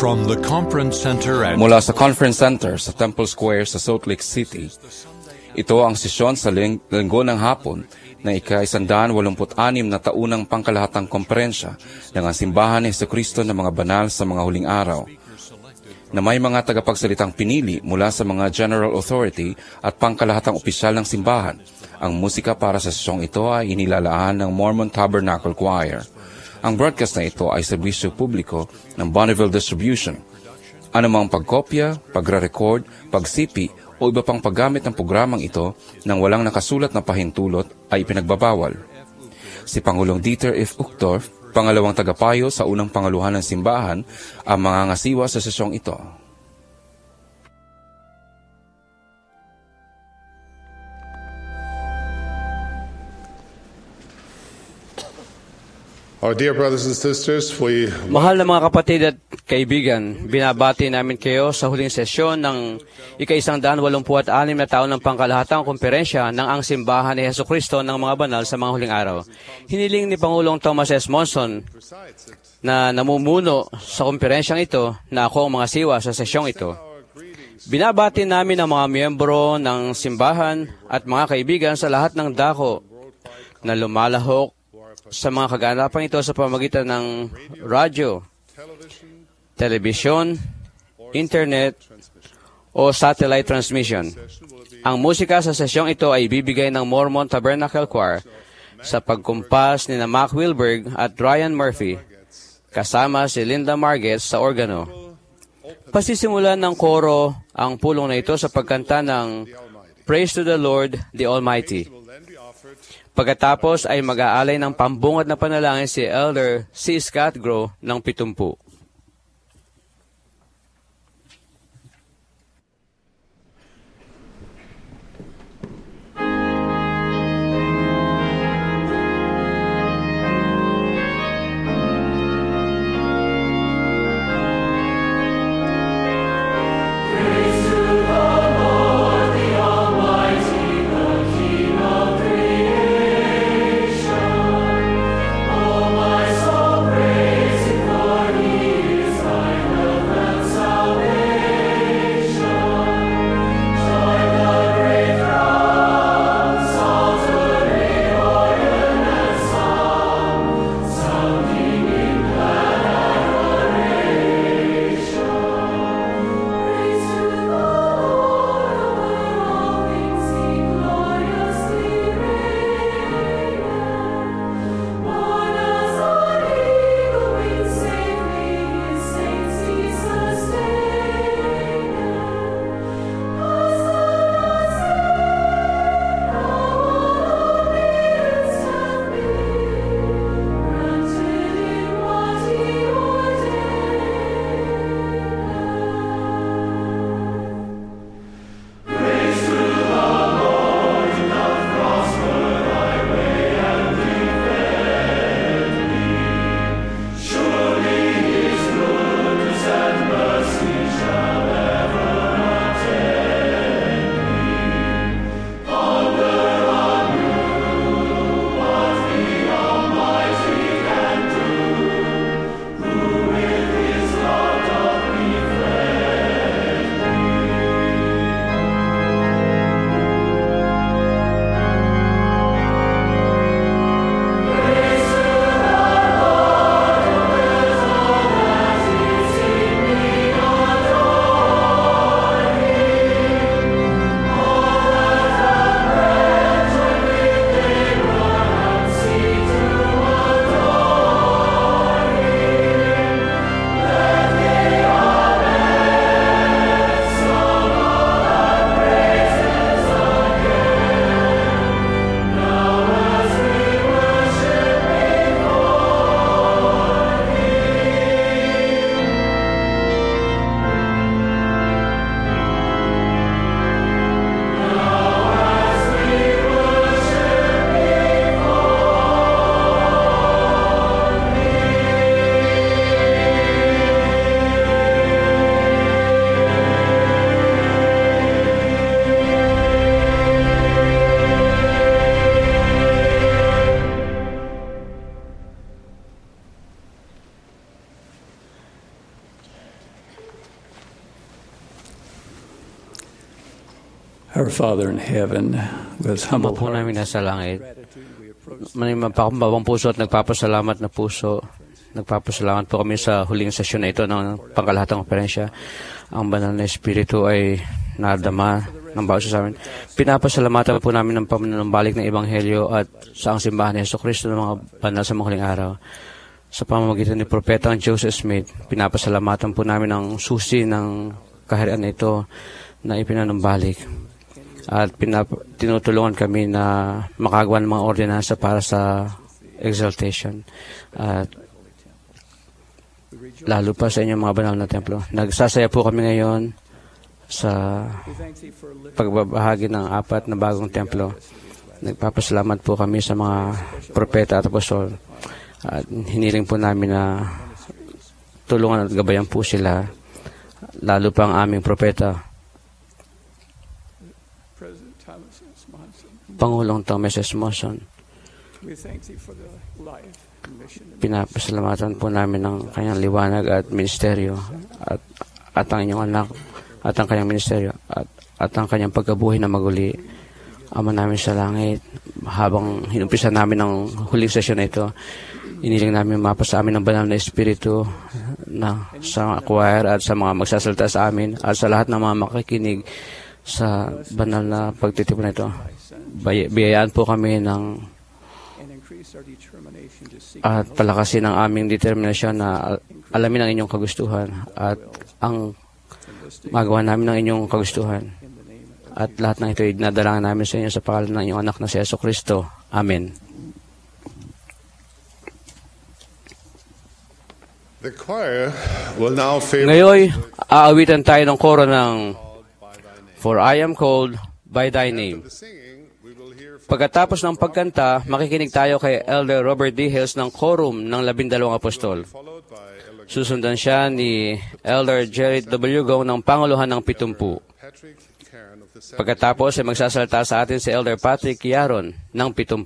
From the Conference Center at Mula sa Conference Center sa Temple Square sa Salt Lake City, ito ang sesyon sa linggo ng hapon na ika-186 na taunang pangkalahatang komperensya ng Simbahan ni Jesucristo ng mga banal sa mga huling araw, na may mga tagapagsalitang pinili mula sa mga general authority at pangkalahatang opisyal ng simbahan. Ang musika para sa sesyong ito ay inilalaan ng Mormon Tabernacle Choir. Ang broadcast na ito ay serbisyo publiko ng Bonneville Distribution. Anumang pagkopya, pagre-record, pagsipi o iba pang paggamit ng programang ito nang walang nakasulat na pahintulot ay ipinagbabawal. Si Pangulong Dieter F. Uchtdorf, pangalawang tagapayo sa unang pangaluhan ng simbahan, ang mangangasiwa sa sesyong ito. Our dear brothers and sisters, Mahal na mga kapatid at kaibigan, binabati namin kayo sa huling sesyon ng ika-186 na taon ng pangkalahatang komperensya ng ang Simbahan ni Jesucristo ng mga banal sa mga huling araw. Hiniling ni Pangulong Thomas S. Monson na namumuno sa komperensyang ito na ako ang mga siwa sa sesyong ito. Binabati namin ang mga miyembro ng simbahan at mga kaibigan sa lahat ng dako na lumalahok sa mga kaganapan ito sa pamamagitan ng radyo, telebisyon, internet, o satellite transmission. Ang musika sa sesyong ito ay ibibigay ng Mormon Tabernacle Choir sa pagkumpas ni na Mac Wilberg at Ryan Murphy, kasama si Linda Margetts sa organo. Pasisimulan ng koro ang pulong na ito sa pagkanta ng Praise to the Lord, the Almighty. Pagkatapos ay mag-aalay ng pambungad na panalangin si Elder C. Scott Grow ng 70. Oh, my soul, praise Him, for He Our Father in heaven, with Ama humble po namin hearts, nasa langit, mapakambawang puso at nagpapasalamat na puso. Nagpapasalamat po kami sa huling sesyon na ito ng pangkalahatang konferensya. Ang banal na Espiritu ay nadama ng bawat isa sa amin. Pinapasalamatan po namin ng pamanambalik ng Ebanghelyo at sa ang simbahan ni Jesucristo ng mga banal sa mga huling araw. Sa pamamagitan ni Propetang Joseph Smith, pinapasalamatan po namin ang susi ng kaharian na ito na ipinanambalik. At tinutulungan kami na makagawa ng mga ordinansa para sa exaltation. At lalo pa sa inyong mga banal na templo. Nagsasaya po kami ngayon sa pagbabahagi ng 4 na bagong templo. Nagpapasalamat po kami sa mga propeta at apostol. At hiniling po namin na tulungan at gabayan po sila, lalo pa ang aming propeta, Pangulong Thomas S. Monson. Pinapasalamatan po namin ng kanyang liwanag at ministeryo at ang inyong anak at ang kanyang ministeryo at ang kanyang pagkabuhay na maguli. Ama namin sa langit, habang hinumpisa namin ang huling sesyon na ito, iniling namin mapa sa amin ng banal na Espiritu na sa choir at sa mga magsasalita sa amin at sa lahat ng mga makikinig sa banal na pagtitipon na ito. Biyayaan po kami at palakasin ang aming determinasyon na alamin ang inyong kagustuhan at ang magawa namin ng inyong kagustuhan. At lahat ng ito ay dinadalangin namin sa inyo sa pangalan ng inyong anak na si Jesucristo. Amen. The choir will now favor. Ngayon, aawitan tayo ng koro ng For I Am Called by Thy Name. Pagkatapos ng pagkanta, makikinig tayo kay Elder Robert D. Hills ng Quorum ng 12 Apostol. Susundan siya ni Elder Jerry W. Gong ng Panguluhan ng 70. Pagkatapos ay magsasalita sa atin si Elder Patrick Yaron ng 70.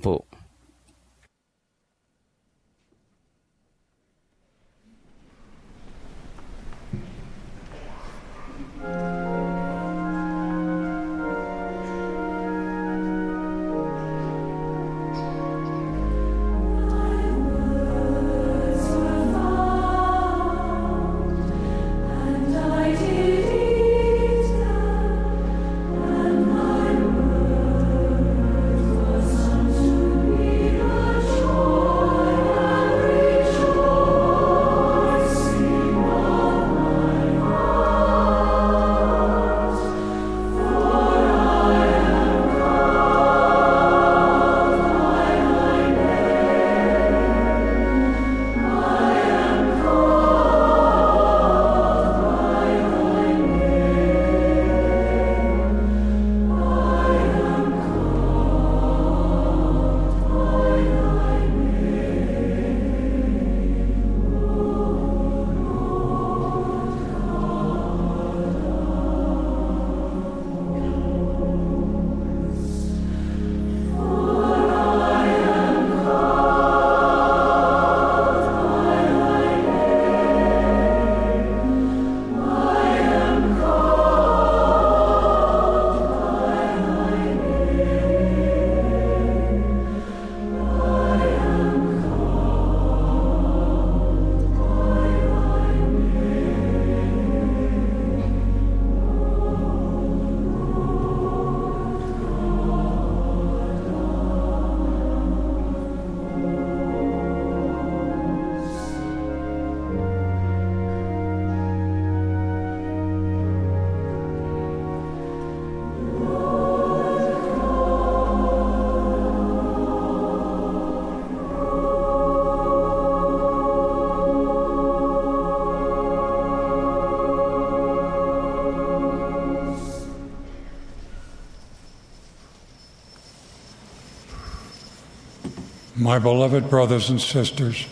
My beloved brothers and sisters,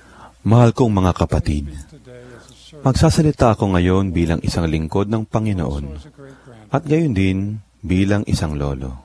Mahal kong mga kapatid, magsasalita ako ngayon bilang isang lingkod ng Panginoon at gayon din bilang isang lolo.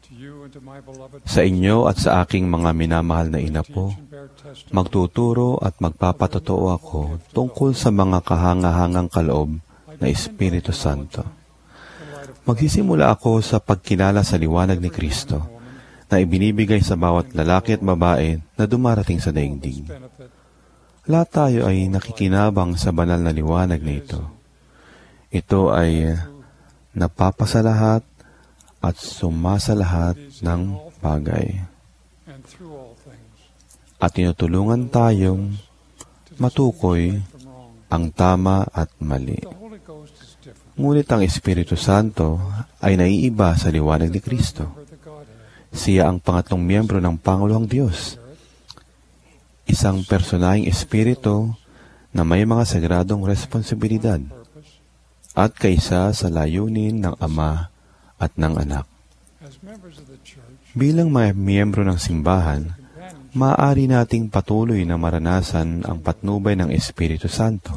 Sa inyo at sa aking mga minamahal na ina po, magtuturo at magpapatotoo ako tungkol sa mga kahangahangang kaloob na Espiritu Santo. Magsisimula ako sa pagkilala sa liwanag ni Kristo na ibinibigay sa bawat lalaki at babae na dumarating sa daigdig. Lahat tayo ay nakikinabang sa banal na liwanag na ito. Ito ay napapasalahat at sumasalahat ng bagay. At tinutulungan tayong matukoy ang tama at mali. Ngunit ang Espiritu Santo ay naiiba sa liwanag ni Kristo. Siya ang pangatlong miyembro ng Panguluhang Diyos. Isang personaheng espiritu na may mga sagradong responsibilidad at kaisa sa layunin ng Ama at ng Anak. Bilang mga miyembro ng simbahan, maaari nating patuloy na maranasan ang patnubay ng Espiritu Santo.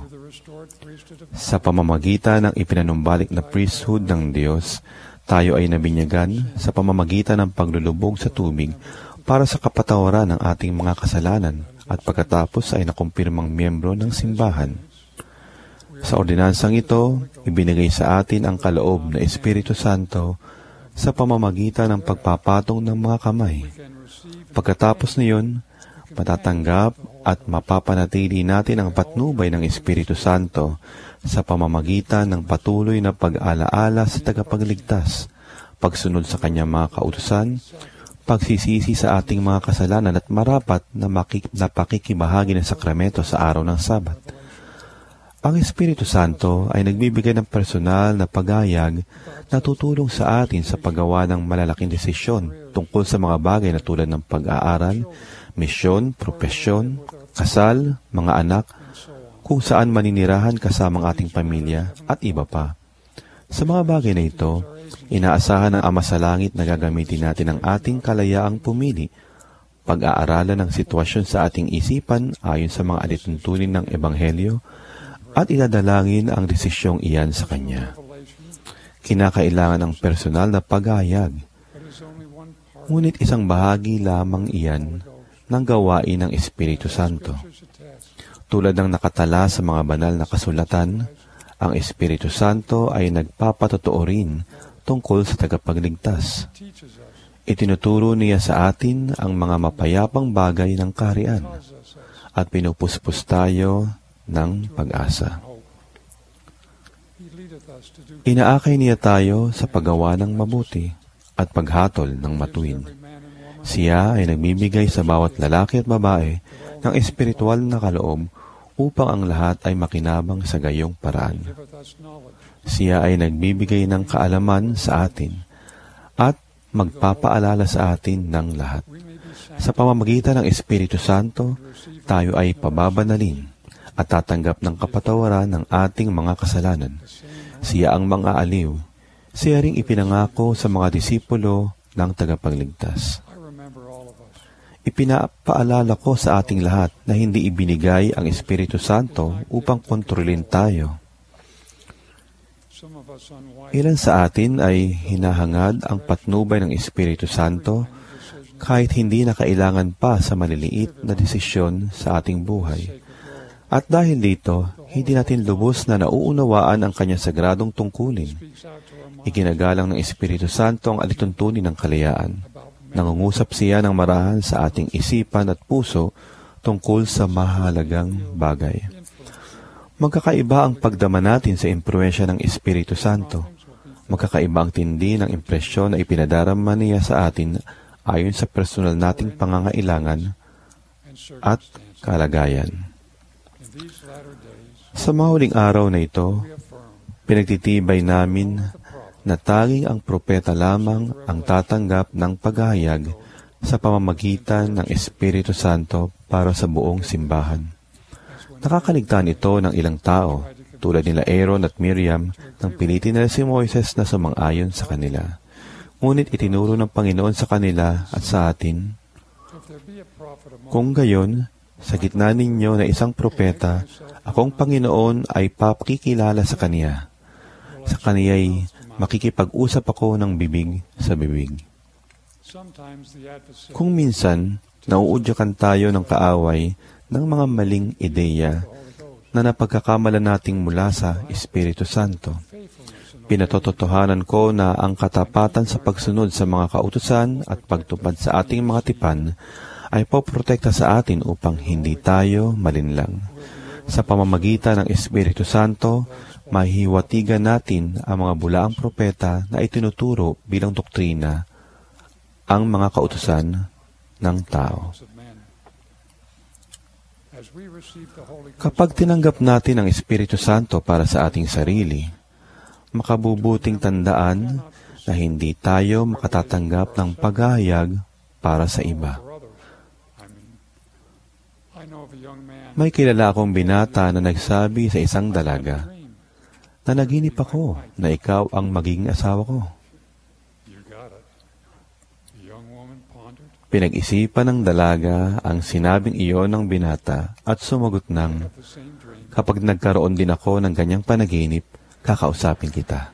Sa pamamagitan ng ipinanumbalik na priesthood ng Diyos, tayo ay nabinyagan sa pamamagitan ng paglulubog sa tubig para sa kapatawaran ng ating mga kasalanan at pagkatapos ay nakumpirmang miyembro ng simbahan. Sa ordinansang ito, ibinigay sa atin ang kaloob na Espiritu Santo sa pamamagitan ng pagpapatong ng mga kamay. Pagkatapos niyon, matatanggap at mapapanatili natin ang patnubay ng Espiritu Santo sa pamamagitan ng patuloy na pag-alaala sa tagapagligtas, pagsunod sa kanyang mga kautusan, pagsisisi sa ating mga kasalanan at marapat na pakikibahagi ng sakramento sa araw ng Sabat. Ang Espiritu Santo ay nagbibigay ng personal na pagayag na tutulong sa atin sa paggawa ng malalaking desisyon tungkol sa mga bagay na tulad ng pag-aaral, misyon, propesyon, kasal, mga anak, kung saan maninirahan kasamang ating pamilya, at iba pa. Sa mga bagay na ito, inaasahan ng Ama sa Langit na gagamitin natin ang ating kalayaang pumili, pag-aaralan ng sitwasyon sa ating isipan ayon sa mga alituntunin ng Ebanghelyo, at idadalangin ang desisyong iyan sa Kanya. Kinakailangan ng personal na pagayag, ngunit isang bahagi lamang iyan ng gawain ng Espiritu Santo. Tulad ng nakatala sa mga banal na kasulatan, ang Espiritu Santo ay nagpapatotoo rin tungkol sa tagapagligtas. Itinuturo niya sa atin ang mga mapayapang bagay ng kaharian at pinupuspos tayo ng pag-asa. Inaakay niya tayo sa paggawa ng mabuti at paghatol ng matuwid. Siya ay nagbibigay sa bawat lalaki at babae ng espiritual na kaloob upang ang lahat ay makinabang sa gayong paraan. Siya ay nagbibigay ng kaalaman sa atin at magpapaalala sa atin ng lahat. Sa pamamagitan ng Espiritu Santo, tayo ay pababanalin at tatanggap ng kapatawaran ng ating mga kasalanan. Siya ang mang-aaliw. Siya ring ipinangako sa mga disipulo ng tagapagligtas. Ipinapaalala ko sa ating lahat na hindi ibinigay ang Espiritu Santo upang kontrolin tayo. Ilan sa atin ay hinahangad ang patnubay ng Espiritu Santo kahit hindi na kailangan pa sa maliliit na desisyon sa ating buhay. At dahil dito, hindi natin lubos na nauunawaan ang kanyang sagradong tungkulin. Iginagalang ng Espiritu Santo ang alituntunin ng kalayaan. Nangungusap siya ng marahan sa ating isipan at puso tungkol sa mahalagang bagay. Magkakaiba ang pagdama natin sa impluwensya ng Espiritu Santo. Magkakaiba ang tindi ng impresyon na ipinadarama niya sa atin ayon sa personal nating pangangailangan at kalagayan. Sa mahuling araw na ito, pinagtitibay namin na tanging ang propeta lamang ang tatanggap ng paghahayag sa pamamagitan ng Espiritu Santo para sa buong simbahan. Nakakaligtaan ito ng ilang tao, tulad nila Aaron at Miriam, nang pilitin nila si Moises na sumang-ayon sa kanila. Ngunit itinuro ng Panginoon sa kanila at sa atin, kung gayon, sa gitna ninyo na isang propeta, akong Panginoon ay papakikilala sa kaniya. Sa kaniya'y makikipag-usap ako ng bibig sa bibig. Kung minsan, nauudyakan tayo ng kaaway ng mga maling ideya na napagkakamalan nating mula sa Espiritu Santo. Pinatotohanan ko na ang katapatan sa pagsunod sa mga kautusan at pagtupad sa ating mga tipan ay poprotekta sa atin upang hindi tayo malinlang. Sa pamamagitan ng Espiritu Santo, mahihiwatigan natin ang mga bulaang propeta na itinuturo bilang doktrina ang mga kautusan ng tao. Kapag tinanggap natin ang Espiritu Santo para sa ating sarili, makabubuting tandaan na hindi tayo makatatanggap ng paghahayag para sa iba. May kilala akong binata na nagsabi sa isang dalaga, "Nanaginip ako na ikaw ang magiging asawa ko." Pinag-isipan ng dalaga ang sinabing iyon ng binata at sumagot ng, "Kapag nagkaroon din ako ng ganyang panaginip, kakausapin kita."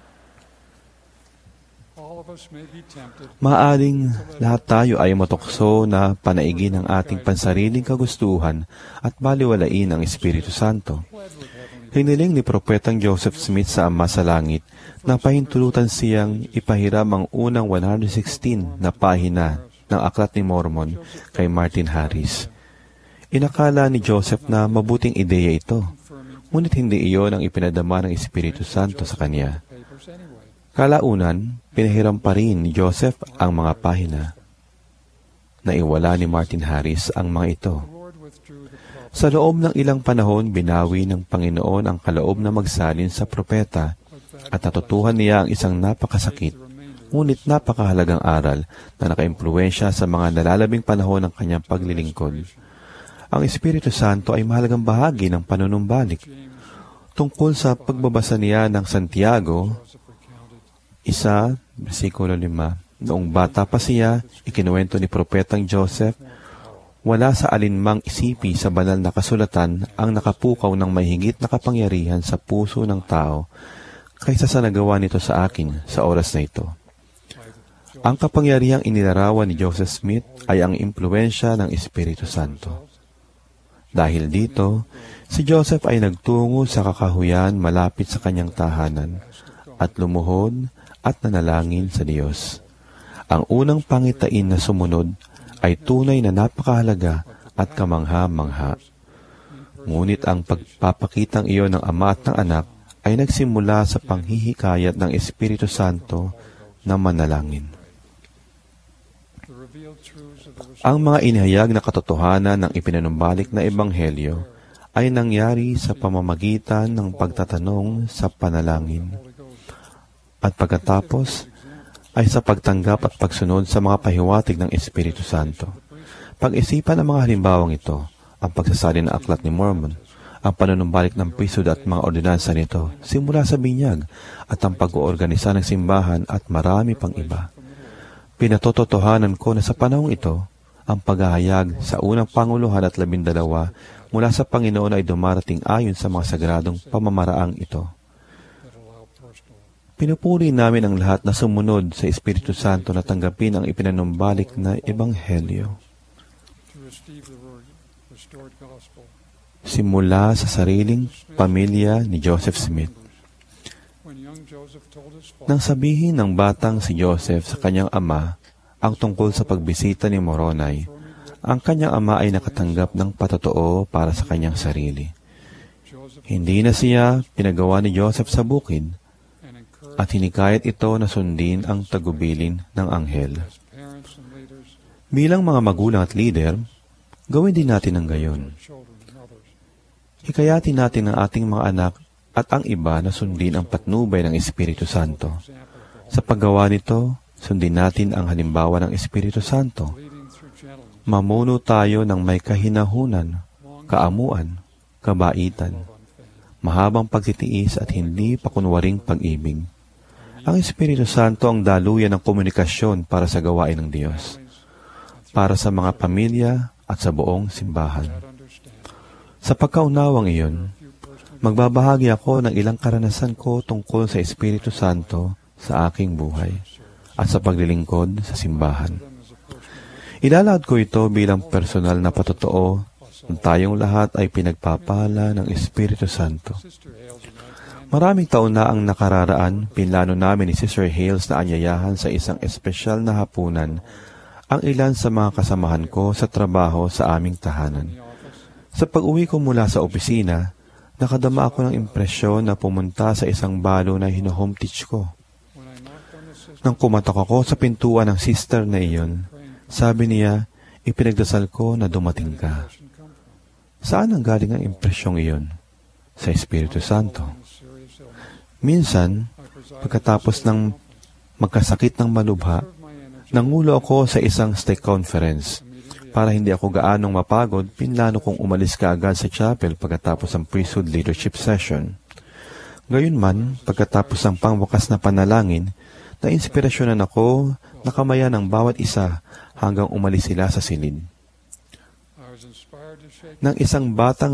Maaring lahat tayo ay matukso na panaigin ang ating pansariling kagustuhan at baliwalain ang Espiritu Santo. Hiniling ni Propetang Joseph Smith sa Ama sa Langit na pahintulutan siyang ipahiram ang unang 116 na pahina ng Aklat ni Mormon kay Martin Harris. Inakala ni Joseph na mabuting ideya ito, ngunit hindi iyon ang ipinadama ng Espiritu Santo sa kanya. Kalaunan, pinahiram pa rin ni Joseph ang mga pahina. Naiwala ni Martin Harris ang mga ito. Sa loob ng ilang panahon, binawi ng Panginoon ang kaloob na magsalin sa propeta at natutuhan niya ang isang napakasakit, ngunit napakahalagang aral na nakaimpluwensya sa mga nalalabing panahon ng kanyang paglilingkod. Ang Espiritu Santo ay mahalagang bahagi ng panunumbalik. Tungkol sa pagbabasa niya ng Santiago, 1:5, noong bata pa siya, ikinuwento ni Propetang Joseph, wala sa alinmang isipi sa banal na kasulatan ang nakapukaw ng mahigit na kapangyarihan sa puso ng tao kaysa sa nagawa nito sa akin sa oras na ito. Ang kapangyarihang inilarawan ni Joseph Smith ay ang impluwensya ng Espiritu Santo. Dahil dito, si Joseph ay nagtungo sa kakahuyan malapit sa kanyang tahanan at lumuhod at nanalangin sa Diyos. Ang unang pangitain na sumunod ay tunay na napakahalaga at kamangha-mangha. Ngunit ang pagpapakitang iyon ng Ama at ng Anak ay nagsimula sa panghihikayat ng Espiritu Santo na manalangin. Ang mga inihayag na katotohanan ng ipinanumbalik na Ebanghelyo ay nangyari sa pamamagitan ng pagtatanong sa panalangin. At pagkatapos ay sa pagtanggap at pagsunod sa mga pahiwatig ng Espiritu Santo. Pag-isipan ang mga halimbawang ito, ang pagsasalin ng Aklat ni Mormon, ang panunumbalik ng priesthood at mga ordinansa nito, simula sa binyag, at ang pag-oorganisa ng simbahan at marami pang iba. Pinatotohanan ko na sa panahong ito, ang paghahayag sa unang Panguluhan at 12 mula sa Panginoon ay dumarating ayon sa mga sagradong pamamaraang ito. Pinupuri namin ang lahat na sumunod sa Espiritu Santo na tanggapin ang ipinanumbalik na Ebanghelyo. Simula sa sariling pamilya ni Joseph Smith. Nang sabihin ng batang si Joseph sa kanyang ama ang tungkol sa pagbisita ni Moroni, ang kanyang ama ay nakatanggap ng patotoo para sa kanyang sarili. Hindi na siya pinagawa ni Joseph sa bukid, at hinikayat ito na sundin ang tagubilin ng anghel. Bilang mga magulang at leader, gawin din natin ang gayon. Hikayatin natin ang ating mga anak at ang iba na sundin ang patnubay ng Espiritu Santo. Sa paggawa nito, sundin natin ang halimbawa ng Espiritu Santo. Mamuno tayo ng may kahinahunan, kaamuan, kabaitan, mahabang pagtitiis at hindi pakunwaring pag-ibig. Ang Espiritu Santo ang daluyan ng komunikasyon para sa gawain ng Diyos, para sa mga pamilya at sa buong simbahan. Sa pagkaunawang iyon, magbabahagi ako ng ilang karanasan ko tungkol sa Espiritu Santo sa aking buhay at sa paglilingkod sa simbahan. Ilalahad ko ito bilang personal na patotoo na tayong lahat ay pinagpapala ng Espiritu Santo. Maraming taon na ang nakararaan, pinlano namin ni Sister Hales na anyayahan sa isang espesyal na hapunan ang ilan sa mga kasamahan ko sa trabaho sa aming tahanan. Sa pag-uwi ko mula sa opisina, nakadama ako ng impresyon na pumunta sa isang balo na hino-home teach ko. Nang kumatok ako sa pintuan ng sister na iyon, sabi niya, ipinagdasal ko na dumating ka. Saan ang galing ang impresyong iyon? Sa Espiritu Santo. Minsan, pagkatapos ng magkasakit ng malubha, nangulo ako sa isang stake conference. Para hindi ako gaanong mapagod, pinlano kong umalis kaagad sa chapel pagkatapos ng priesthood leadership session. Gayunman, pagkatapos ng pangwakas na panalangin, na-inspirasyonan ako na kamayan ng bawat isa hanggang umalis sila sa silid. Nang isang batang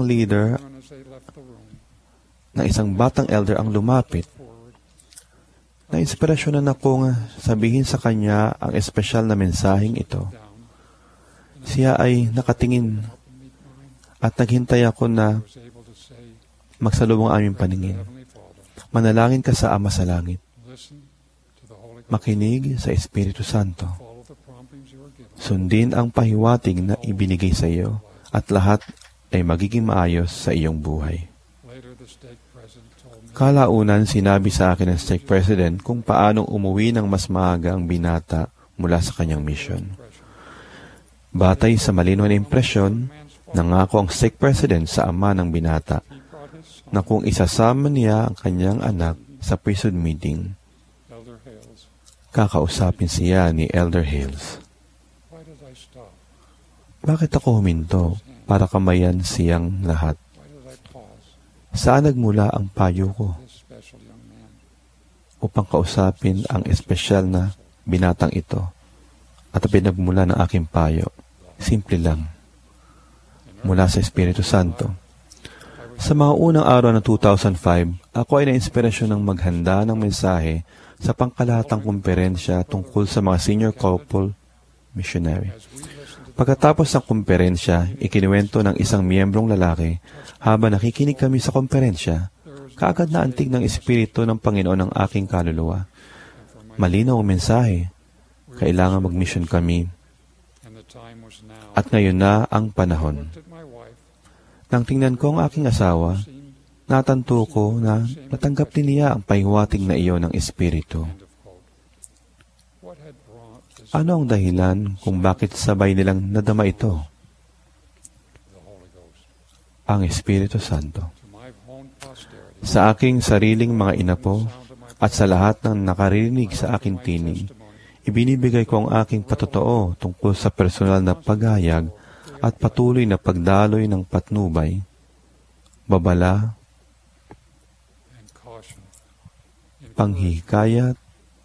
elder ang lumapit, na-inspirasyonan akong sabihin sa kanya ang espesyal na mensaheng ito. Siya ay nakatingin at naghintay ako na magsalubong aming paningin. Manalangin ka sa Ama sa Langit. Makinig sa Espiritu Santo. Sundin ang pahiwatig na ibinigay sa iyo at lahat ay magiging maayos sa iyong buhay. Kalaunan, sinabi sa akin ng stake president kung paanong umuwi ng mas maaga ang binata mula sa kanyang mission. Batay sa malinaw na impresyon, nangako ang stake president sa ama ng binata na kung isasama niya ang kanyang anak sa priesthood meeting, kakausapin siya ni Elder Hales. Bakit ako huminto para kamayan siyang lahat? Saan nagmula ang payo ko? Upang kausapin ang espesyal na binatang ito at pinagmula ng aking payo. Simple lang. Mula sa Espiritu Santo. Sa mga unang araw ng 2005, ako ay na-inspirasyon ng maghanda ng mensahe sa pangkalahatang kumperensya tungkol sa mga senior couple missionary. Pagkatapos ng kumperensya, ikinuwento ng isang miyembrong lalaki, habang nakikinig kami sa kumperensya, kaagad na antig ng Espiritu ng Panginoon ang aking kaluluwa. Malinaw ang mensahe, kailangan mag-mission kami, at ngayon na ang panahon. Nang tingnan ko ang aking asawa, natanto ko na natanggap din niya ang pahiwatig na iyon ng Espiritu. Ano ang dahilan kung bakit sabay nilang nadama ito? Ang Espiritu Santo. Sa aking sariling mga inapo at sa lahat ng nakarinig sa aking tinig, ibinibigay ko ang aking patotoo tungkol sa personal na paghayag at patuloy na pagdaloy ng patnubay, babala, panghihikayat,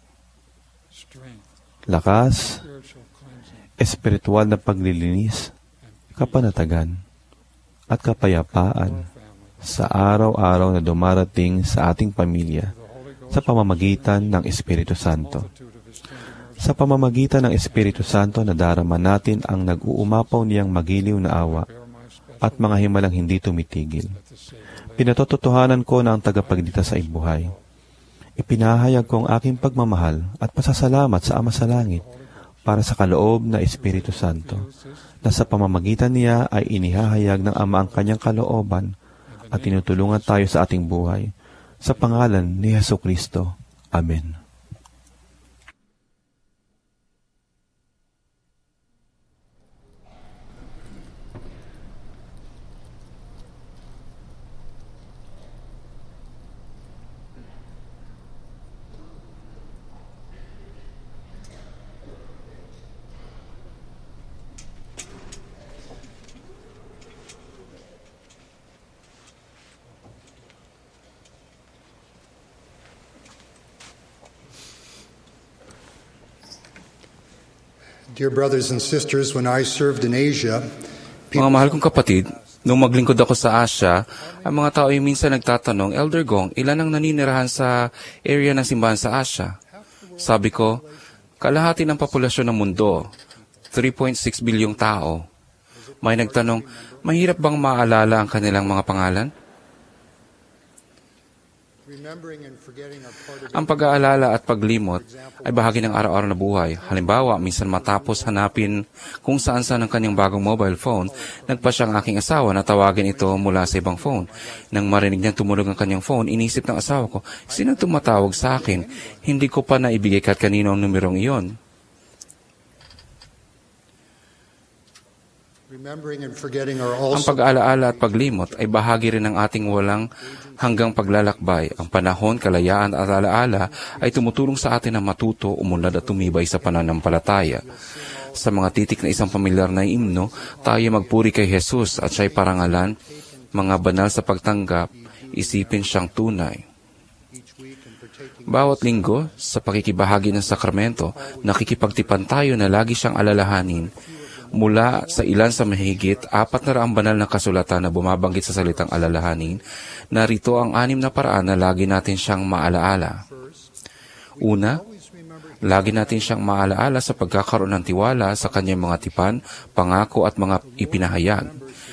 lakas, espiritual na paglilinis, kapanatagan, at kapayapaan sa araw-araw na dumarating sa ating pamilya sa pamamagitan ng Espiritu Santo. Sa pamamagitan ng Espiritu Santo, nadarama natin ang nag-uumapaw niyang magiliw na awa at mga himalang hindi tumitigil. Pinatototohanan ko na ang tagapagligtas ay buhay. Ipinahayag ko ang aking pagmamahal at pasasalamat sa Ama sa Langit para sa kaloob na Espiritu Santo, na sa pamamagitan niya ay inihahayag ng Ama ang kanyang kalooban at tinutulungan tayo sa ating buhay. Sa pangalan ni Jesucristo. Amen. Dear brothers and sisters, when I served in Asia, Mga mahal kong kapatid, nung maglingkod ako sa Asia, ang mga tao ay minsan nagtatanong, Elder Gong, ilan ang naninirahan sa area ng simbahan sa Asia? Sabi ko, kalahati ng populasyon ng mundo, 3.6 bilyong tao. May nagtanong, mahirap bang maalala ang kanilang mga pangalan? Remembering and forgetting are part of Ang pag-aalala at paglimot ay bahagi ng araw-araw na buhay. Halimbawa, minsan matapos hanapin kung saan-saan ang kanyang bagong mobile phone, nagpa siyang aking asawa na tawagin ito mula sa ibang phone. Nang marinig niyang tumunog ang kanyang phone, inisip ng asawa ko, sino tumatawag sa akin? Hindi ko pa naibigay kahit kanino ang numerong iyon. remembering and forgetting are Ang also pag-aalaala at paglimot ay bahagi rin ng ating walang hanggang paglalakbay. Ang panahon, kalayaan at alaala ay tumutulong sa atin na matuto, umunlad at tumibay sa pananampalataya. Sa mga titik na isang pamilyar na himno, tayo magpuri kay Jesus at siya'y parangalan, mga banal sa pagtanggap, isipin siyang tunay. Bawat linggo, sa pakikibahagi ng sakramento, nakikipagtipan tayo na lagi siyang alalahanin. Mula sa ilan sa mahigit 400 banal na kasulatan na bumabanggit sa salitang alalahanin, narito ang 6 na paraan na lagi natin siyang maalaala. Una, lagi natin siyang maalaala sa pagkakaroon ng tiwala sa kanyang mga tipan, pangako at mga ipinahayag.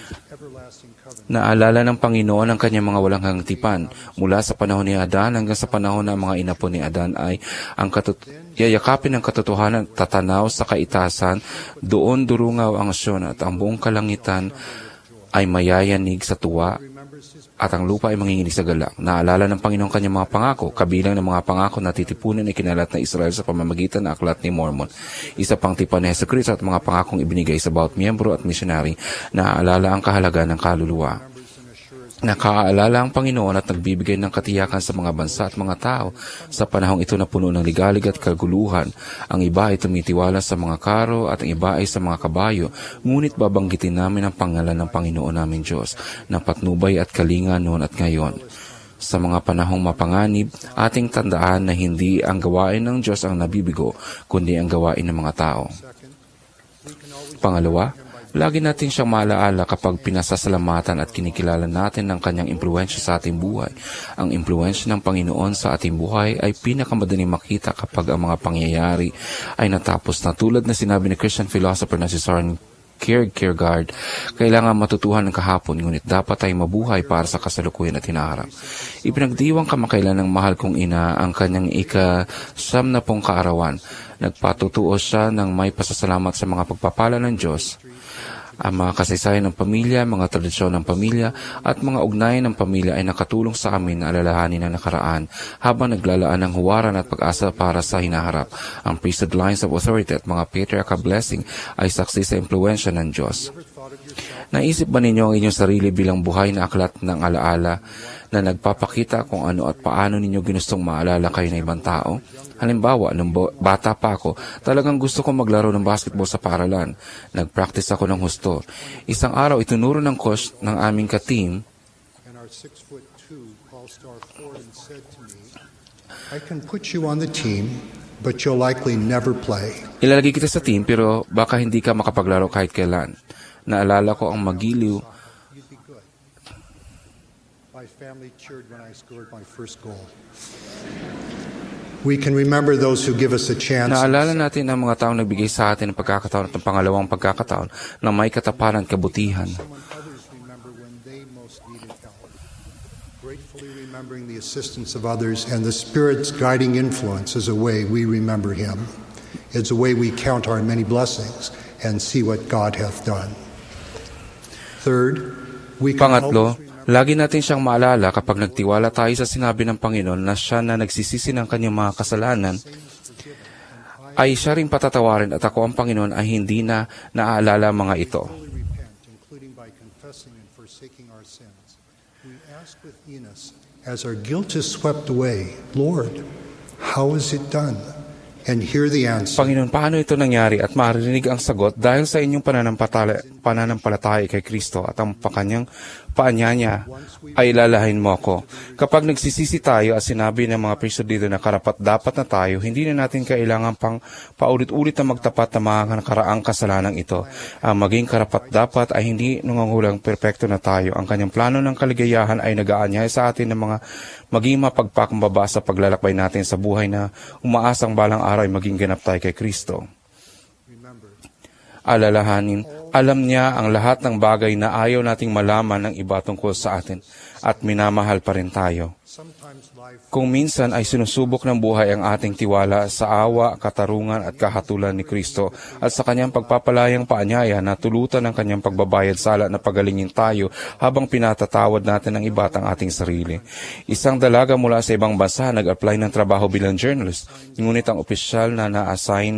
Naalala ng Panginoon ang kanyang mga walang hanggang tipan. Mula sa panahon ni Adan hanggang sa panahon ng mga inapo ni Adan ay ang yayakapin ng katotohanan at tatanaw sa kaitasan, doon durungaw ang asyon at ang buong kalangitan ay mayayanig sa tuwa at ang lupa ay manginginig sa galak. Naalala ng Panginoon kanyang mga pangako, kabilang ng mga pangako na titipunin ay kinalat na Israel sa pamamagitan ng Aklat ni Mormon. Isa pang tipan ni Jesucristo at mga pangakong ibinigay sa bawat miyembro at misyonary. Naalala ang kahalagaan ng kaluluwa. Nakaalala ang Panginoon at nagbibigay ng katiyakan sa mga bansa at mga tao. Sa panahong ito na puno ng ligalig at kaguluhan, ang iba ay tumitiwala sa mga karo at ang iba ay sa mga kabayo, ngunit babanggitin namin ang pangalan ng Panginoon namin Diyos, na patnubay at kalinga noon at ngayon. Sa mga panahong mapanganib, ating tandaan na hindi ang gawain ng Diyos ang nabibigo, kundi ang gawain ng mga tao. Pangalawa, lagi natin siyang maalaala kapag pinasasalamatan at kinikilala natin ang kanyang impluwensya sa ating buhay. Ang impluwensya ng Panginoon sa ating buhay ay pinakamadaling makita kapag ang mga pangyayari ay natapos na. Tulad na sinabi ni Christian philosopher na si Søren Kierkegaard, kailangan matutuhan ng kahapon, ngunit dapat ay mabuhay para sa kasalukuyan at hinaharap. Ipinagdiwang kamakailan ng mahal kong ina ang kanyang ika-70 kaarawan. Nagpatutuo siya ng may pasasalamat sa mga pagpapala ng Diyos. Ang mga kasaysayan ng pamilya, mga tradisyon ng pamilya, at mga ugnayan ng pamilya ay nakatulong sa amin na alalahanin ang nakaraan habang naglalaan ng huwaran at pag-asa para sa hinaharap. Ang priesthood lines of authority at mga patriarchal blessing ay saksi sa impluwensya ng Diyos. Naisip ba ninyo ang inyong sarili bilang buhay na aklat ng alaala na nagpapakita kung ano at paano ninyo ginustong maalala kayo ng ibang tao? Halimbawa, nung bata pa ako, talagang gusto kong maglaro ng basketball sa paaralan. Nag-practice ako ng husto. Isang araw, itunuro ng coach ng aming ka-team, and our 6'2" all-star Ford said to me, I can put you on the team, but you'll likely never play. ilalagay kita sa team pero baka hindi ka makapaglaro kahit kailan. Naalala ko ang magiliw. You'd be good. My family cheered when I scored my first goal. We can remember those who give us a chance. Naalala natin ang mga taong nagbigay sa atin ng pagkakataon at ng pangalawang pagkakataon na may katapanan at kabutihan. Someone others remember when they most needed help. Gratefully remembering the assistance of others and the Spirit's guiding influence is a way we remember Him. It's a way we count our many blessings and see what God hath done. Third, we can Pangatlo, lagi natin siyang maalala kapag nagtiwala tayo sa sinabi ng Panginoon na siya na nagsisisi ng kanyang mga kasalanan, ay siya rin patatawarin at ako ang Panginoon ay hindi na naaalala mga ito. repent, including by confessing and forsaking our sins. We ask with Enos, as our guilt is swept away, Lord, how is it done? And hear the answer. Panginoon, paano ito nangyari at maririnig ang sagot dahil sa inyong pananampalataya kay Kristo at ang kanyang paanyaya ay lalahin mo ako. Kapag nagsisisi tayo at sinabi ng mga priesthood dito na karapat-dapat na tayo, hindi na natin kailangan pang paulit-ulit na magtapat ng mga nakaraang kasalanan ito. Ang maging karapat-dapat ay hindi nungangulang perpekto na tayo. Ang kanyang plano ng kaligayahan ay nag-aanyay sa atin ng mga maging mapagpakumbaba sa paglalakbay natin sa buhay na umaasang balang araw ay maging ganap tayo kay Kristo. alalahanin. Alam niya ang lahat ng bagay na ayaw nating malaman ng iba tungkol sa atin at minamahal pa rin tayo. Kung minsan ay sinusubok ng buhay ang ating tiwala sa awa, katarungan at kahatulan ni Kristo at sa kanyang pagpapalayang paanyaya na tulutan ng kanyang pagbabayad sala na pagalingin tayo habang pinatatawad natin ang iba at ang ating sarili. Isang dalaga mula sa ibang bansa nag-apply ng trabaho bilang journalist, ngunit ang opisyal na na-assign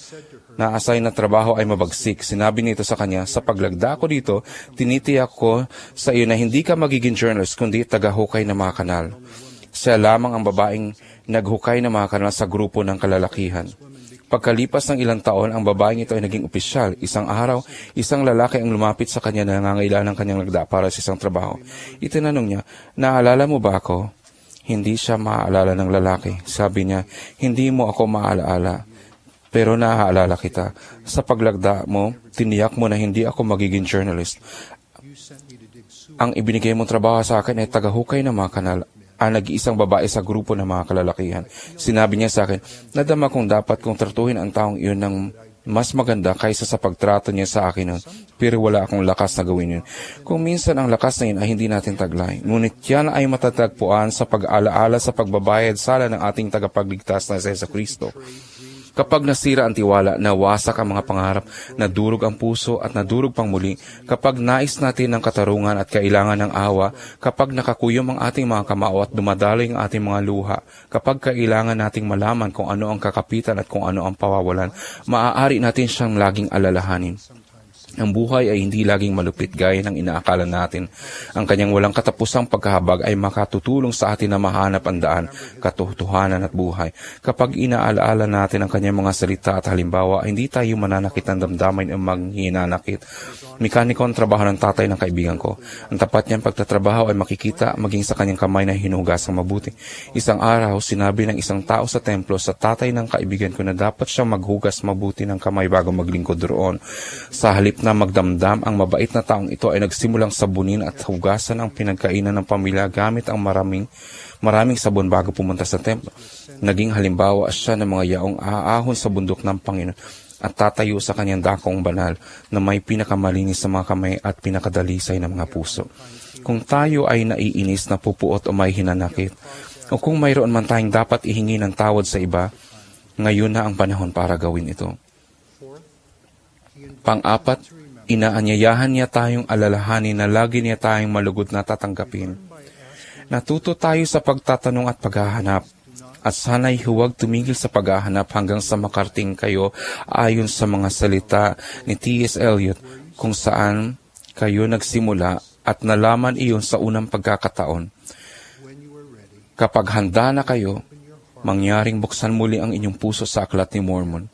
na trabaho ay mabagsik. Sinabi nito sa kanya, sa paglagda ko dito, tinitiyak ko sa iyo na hindi ka magiging journalist kundi tagahukay ng mga kanal. Siya lamang ang babaeng naghukay ng mga kanal sa grupo ng kalalakihan. Pagkalipas ng ilang taon, ang babaeng ito ay naging opisyal. Isang araw, isang lalaki ang lumapit sa kanya na nangangailangan ng kanyang lagda para sa isang trabaho. Itinanong niya, naalala mo ba ako? Hindi siya maaalala ng lalaki. Sabi niya, hindi mo ako maalaala. Pero naaalala kita. Sa paglagda mo, tiniyak mo na hindi ako magiging journalist. Ang ibinigay mong trabaho sa akin ay tagahukay ng mga kanal. Nag-iisang babae sa grupo ng mga kalalakihan. Sinabi niya sa akin, nadama kong dapat kong tratuhin ang taong iyon ng mas maganda kaysa sa pagtrato niya sa akin noon. Pero wala akong lakas na gawin yun. Kung minsan ang lakas na yun ay hindi natin taglay. Ngunit yan ay matatagpuan sa pag-alaala sa pagbabayad sala ng ating tagapagligtas na Hesus Kristo. Kapag nasira ang tiwala, nawasak ang mga pangarap, nadurog ang puso at nadurog pang muli, kapag nais natin ng katarungan at kailangan ng awa, kapag nakakuyom ang ating mga kamao at dumadaloy ang ating mga luha, kapag kailangan nating malaman kung ano ang kakapitan at kung ano ang pawawalan, maaari natin siyang laging alalahanin. Ang buhay ay hindi laging malupit gaya ng inaakala natin. Ang kanyang walang katapusang pagkahabag ay makatutulong sa atin na mahanap ang daan, katotohanan at buhay. Kapag inaalaala natin ang kanyang mga salita at halimbawa, hindi tayo mananakit ng damdamin o manghinanakit. Mekaniko ang trabaho ng tatay ng kaibigan ko. Ang tapat niyang pagtatrabaho ay makikita maging sa kanyang kamay na hinugasang mabuti. Isang araw, sinabi ng isang tao sa templo sa tatay ng kaibigan ko na dapat siyang maghugas mabuti ng kamay bago maglingkod doon. Sa halip na magdamdam, ang mabait na taong ito ay nagsimulang sabunin at hugasan ang pinagkainan ng pamilya gamit ang maraming sabon bago pumunta sa templo. Naging halimbawa siya ng mga yaong aahon sa bundok ng Panginoon at tatayo sa kanyang dakong banal na may pinakamalinis sa mga kamay at pinakadalisay ng mga puso. Kung tayo ay naiinis, napupuot o may hinanakit, o kung mayroon man tayong dapat ihingi ng tawad sa iba, ngayon na ang panahon para gawin ito. Pang-apat, inaanyayahan niya tayong alalahanin na lagi niya tayong malugod na tatanggapin. Natuto tayo sa pagtatanong at paghahanap. At sana'y huwag tumigil sa paghahanap hanggang sa makarting kayo ayon sa mga salita ni T.S. Eliot kung saan kayo nagsimula at nalaman iyon sa unang pagkakataon. Kapag handa na kayo, mangyaring buksan muli ang inyong puso sa Aklat ni Mormon.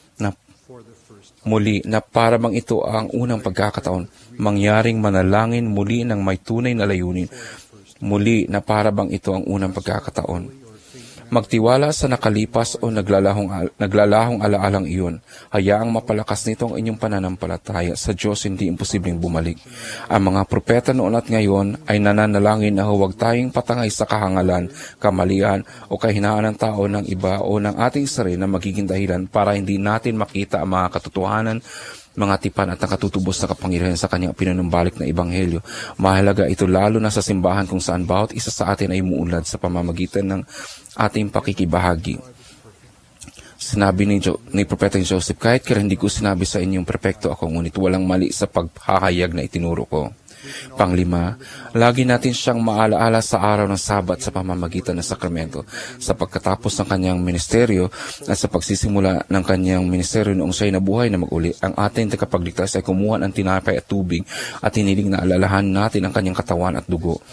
Muli na para bang ito ang unang pagkakataon, mangyaring manalangin muli ng may tunay na layunin. Muli na para bang ito ang unang pagkakataon. Magtiwala sa nakalipas o naglalahong alaalang iyon. Hayaang mapalakas nito ang inyong pananampalataya. Sa Diyos hindi imposibleng bumalik. Ang mga propeta noon at ngayon ay nananalangin na huwag tayong patangay sa kahangalan, kamalian o kahinaan ng tao ng iba o ng ating sarili na magiging dahilan para hindi natin makita ang mga katotohanan, mga tipan at nakatutubos na kapangyarihan sa kanyang pinunumbalik na ebanghelyo. Mahalaga ito lalo na sa simbahan kung saan bawat isa sa atin ay umuunlad sa pamamagitan ng ating pakikibahagi. Sinabi ni Propeta Joseph, kahit kaya hindi ko sinabi sa inyong perpekto ako, ngunit walang mali sa paghahayag na itinuro ko. Panglima, lagi natin siyang maalaala sa araw ng Sabat sa pamamagitan ng sakramento. Sa pagkatapos ng kanyang ministeryo at sa pagsisimula ng kanyang ministeryo noong siya'y nabuhay na mag-uli, ang ating tagapagligtas ay kumuha ng tinapay at tubig at hiniling na alalahan natin ang kanyang katawan at dugo.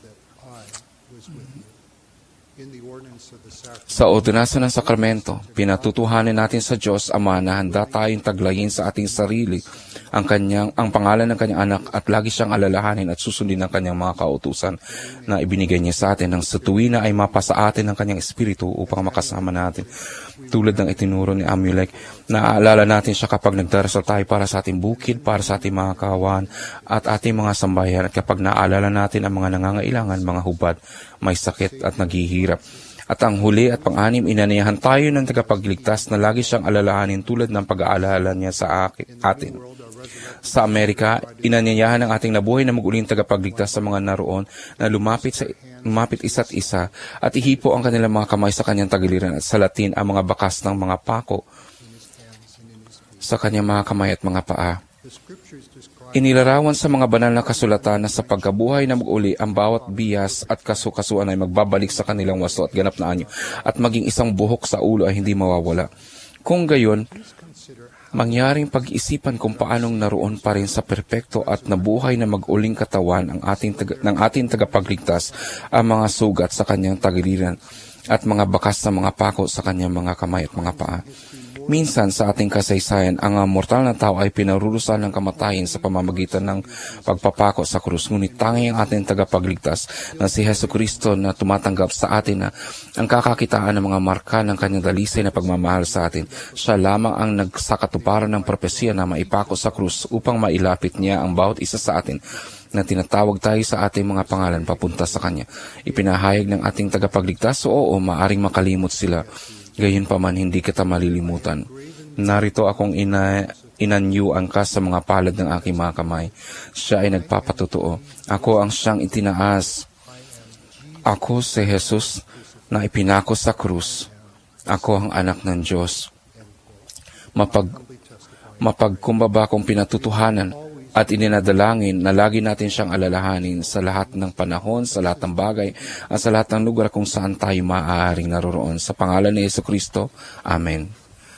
Sa ordinasyon ng sakramento, pinatutuhanan natin sa Diyos Ama na handa tayong taglayin sa ating sarili ang pangalan ng kanyang anak at lagi siyang alalahanin at susundin ng kanyang mga kautusan na ibinigay niya sa atin nang sa tuwina ay mapasa atin ng kanyang espiritu upang makasama natin. Tulad ng itinuro ni Amulek, naaalala natin siya kapag nagdarasal tayo para sa ating bukid, para sa ating mga kawan at ating mga sambayan at kapag naaalala natin ang mga nangangailangan, mga hubad, may sakit at naghihirap. At ang huli at pang-anim, inaniyahan tayo ng tagapagligtas na lagi siyang alalahanin tulad ng pag-aalala niya sa atin. Sa Amerika, inanyayahan ng ating nabuhay na mag-uling tagapagligtas sa mga naroon na lumapit isa't isa at ihipo ang kanilang mga kamay sa kanyang tagiliran at salatin ang mga bakas ng mga pako sa kanyang mga kamay at mga paa. Inilarawan sa mga banal na kasulatan na sa pagkabuhay na mag-uli, ang bawat bias at kasukasuan ay magbabalik sa kanilang wasto at ganap na anyo, at maging isang buhok sa ulo ay hindi mawawala. Kung gayon, mangyaring pag-iisipan kung paanong naroon pa rin sa perpekto at nabuhay na mag-uling katawan ng ating tagapagligtas ang mga sugat sa kanyang tagiliran at mga bakas ng mga pako sa kanyang mga kamay at mga paa. Minsan sa ating kasaysayan, ang mortal na tao ay pinarurusahan ng kamatayan sa pamamagitan ng pagpapako sa krus. Ngunit tanging ang ating tagapagligtas na si Jesucristo na tumatanggap sa atin na ang kakakitaan ng mga marka ng kanyang dalisay na pagmamahal sa atin. Siya lamang ang nagsakatuparan ng propesya na maipako sa krus upang mailapit niya ang bawat isa sa atin na tinatawag tayo sa ating mga pangalan papunta sa Kanya. Ipinahayag ng ating tagapagligtas, oo, maaring makalimot sila. Gayunpaman, hindi kita malilimutan. Narito akong inanyuan ka sa mga palad ng aking mga kamay. Siya ay nagpapatotoo. Ako ang siyang itinaas. Ako si Jesus na ipinako sa krus. Ako ang anak ng Diyos. Mapagkumbaba kong pinatutuhanan at ininadalangin na lagi natin siyang alalahanin sa lahat ng panahon, sa lahat ng bagay, at sa lahat ng lugar kung saan tayo maaaring naroroon. Sa pangalan ni Jesucristo, Amen.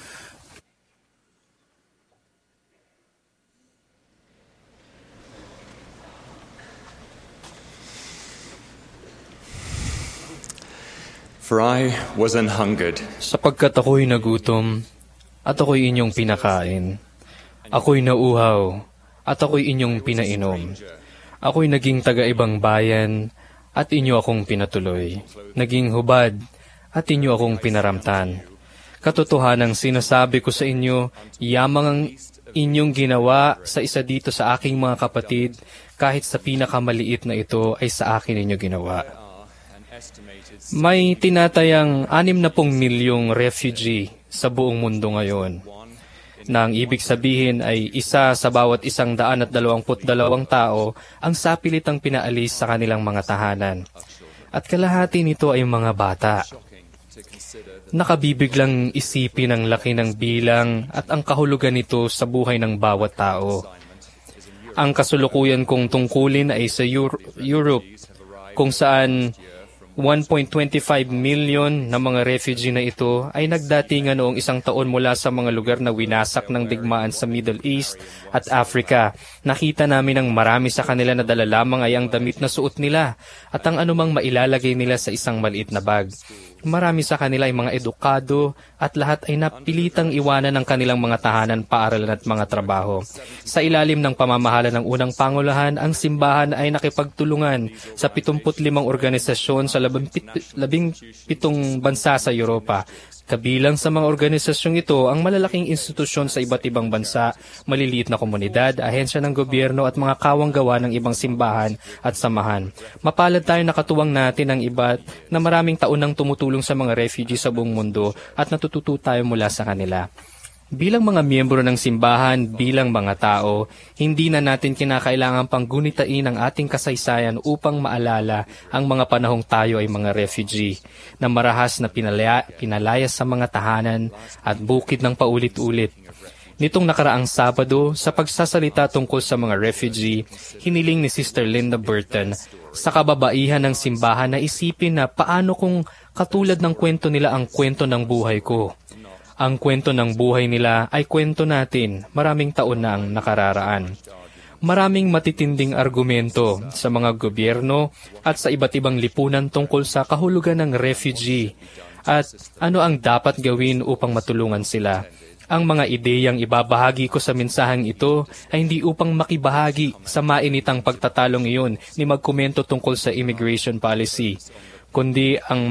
For I was an hungered. Sapagkat ako'y nagutom, at ako'y inyong pinakain. Ako'y nauuhaw, at ako'y inyong pinainom. Ako'y naging taga-ibang bayan, at inyo akong pinatuloy. Naging hubad, at inyo akong pinaramtan. Katotohanang sinasabi ko sa inyo, yamang ang inyong ginawa sa isa dito sa aking mga kapatid, kahit sa pinakamaliit na ito ay sa akin inyo ginawa. May tinatayang 60 milyong refugee sa buong mundo ngayon, na ang ibig sabihin ay isa sa bawat 122 tao ang sapilitang pinaalis sa kanilang mga tahanan. At kalahati nito ay mga bata. Nakabibiglang isipin ang laki ng bilang at ang kahulugan nito sa buhay ng bawat tao. Ang kasulukuyan kong tungkulin ay sa Europe, kung saan 1.25 million na mga refugee na ito ay nagdatingan noong isang taon mula sa mga lugar na winasak ng digmaan sa Middle East at Africa. Nakita namin ang marami sa kanila na dala lamang ay ang damit na suot nila at ang anumang mailalagay nila sa isang maliit na bag. Marami sa kanila ay mga edukado at lahat ay napilitang iwanan ng kanilang mga tahanan, paaralan at mga trabaho. Sa ilalim ng pamamahala ng unang Pangulahan, ang simbahan ay nakipagtulungan sa 75 organisasyon sa 17 bansa sa Europa. Kabilang sa mga organisasyong ito ang malalaking institusyon sa iba't ibang bansa, maliliit na komunidad, ahensya ng gobyerno at mga kawanggawa ng ibang simbahan at samahan. Mapalad tayo nakatuwang natin ang iba't na maraming taon nang tumutulong sa mga refugee sa buong mundo at natututo tayo mula sa kanila. Bilang mga miyembro ng simbahan, bilang mga tao, hindi na natin kinakailangan pang gunitain ang ating kasaysayan upang maalala ang mga panahong tayo ay mga refugee na marahas na pinalayas sa mga tahanan at bukid ng paulit-ulit. Nitong nakaraang Sabado, sa pagsasalita tungkol sa mga refugee, hiniling ni Sister Linda Burton sa kababaihan ng simbahan na isipin na paano kung katulad ng kwento nila ang kwento ng buhay ko. Ang kwento ng buhay nila ay kwento natin, maraming taon na ang nakararaan. Maraming matitinding argumento sa mga gobyerno at sa iba't ibang lipunan tungkol sa kahulugan ng refugee at ano ang dapat gawin upang matulungan sila. Ang mga ideyang ibabahagi ko sa mensaheng ito ay hindi upang makibahagi sa mainitang pagtatalong iyon ni magkomento tungkol sa immigration policy, kundi ang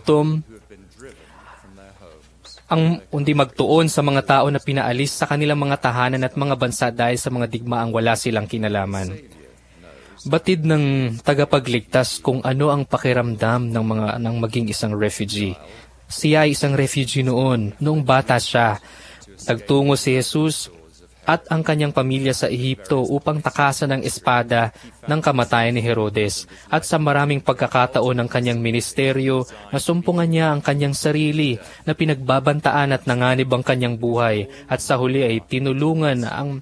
magtuon sa mga tao na pinaalis sa kanilang mga tahanan at mga bansa dahil sa mga digmaang wala silang kinalaman. Batid ng tagapagligtas kung ano ang pakiramdam ng maging isang refugee. Siya ay isang refugee noong bata siya. Nagtungo si Jesus at ang kanyang pamilya sa Ehipto upang takasan ng espada ng kamatayan ni Herodes. At sa maraming pagkakataon ng kanyang ministeryo, nasumpungan niya ang kanyang sarili na pinagbabantaan at nanganib ang kanyang buhay. At sa huli ay tinulutan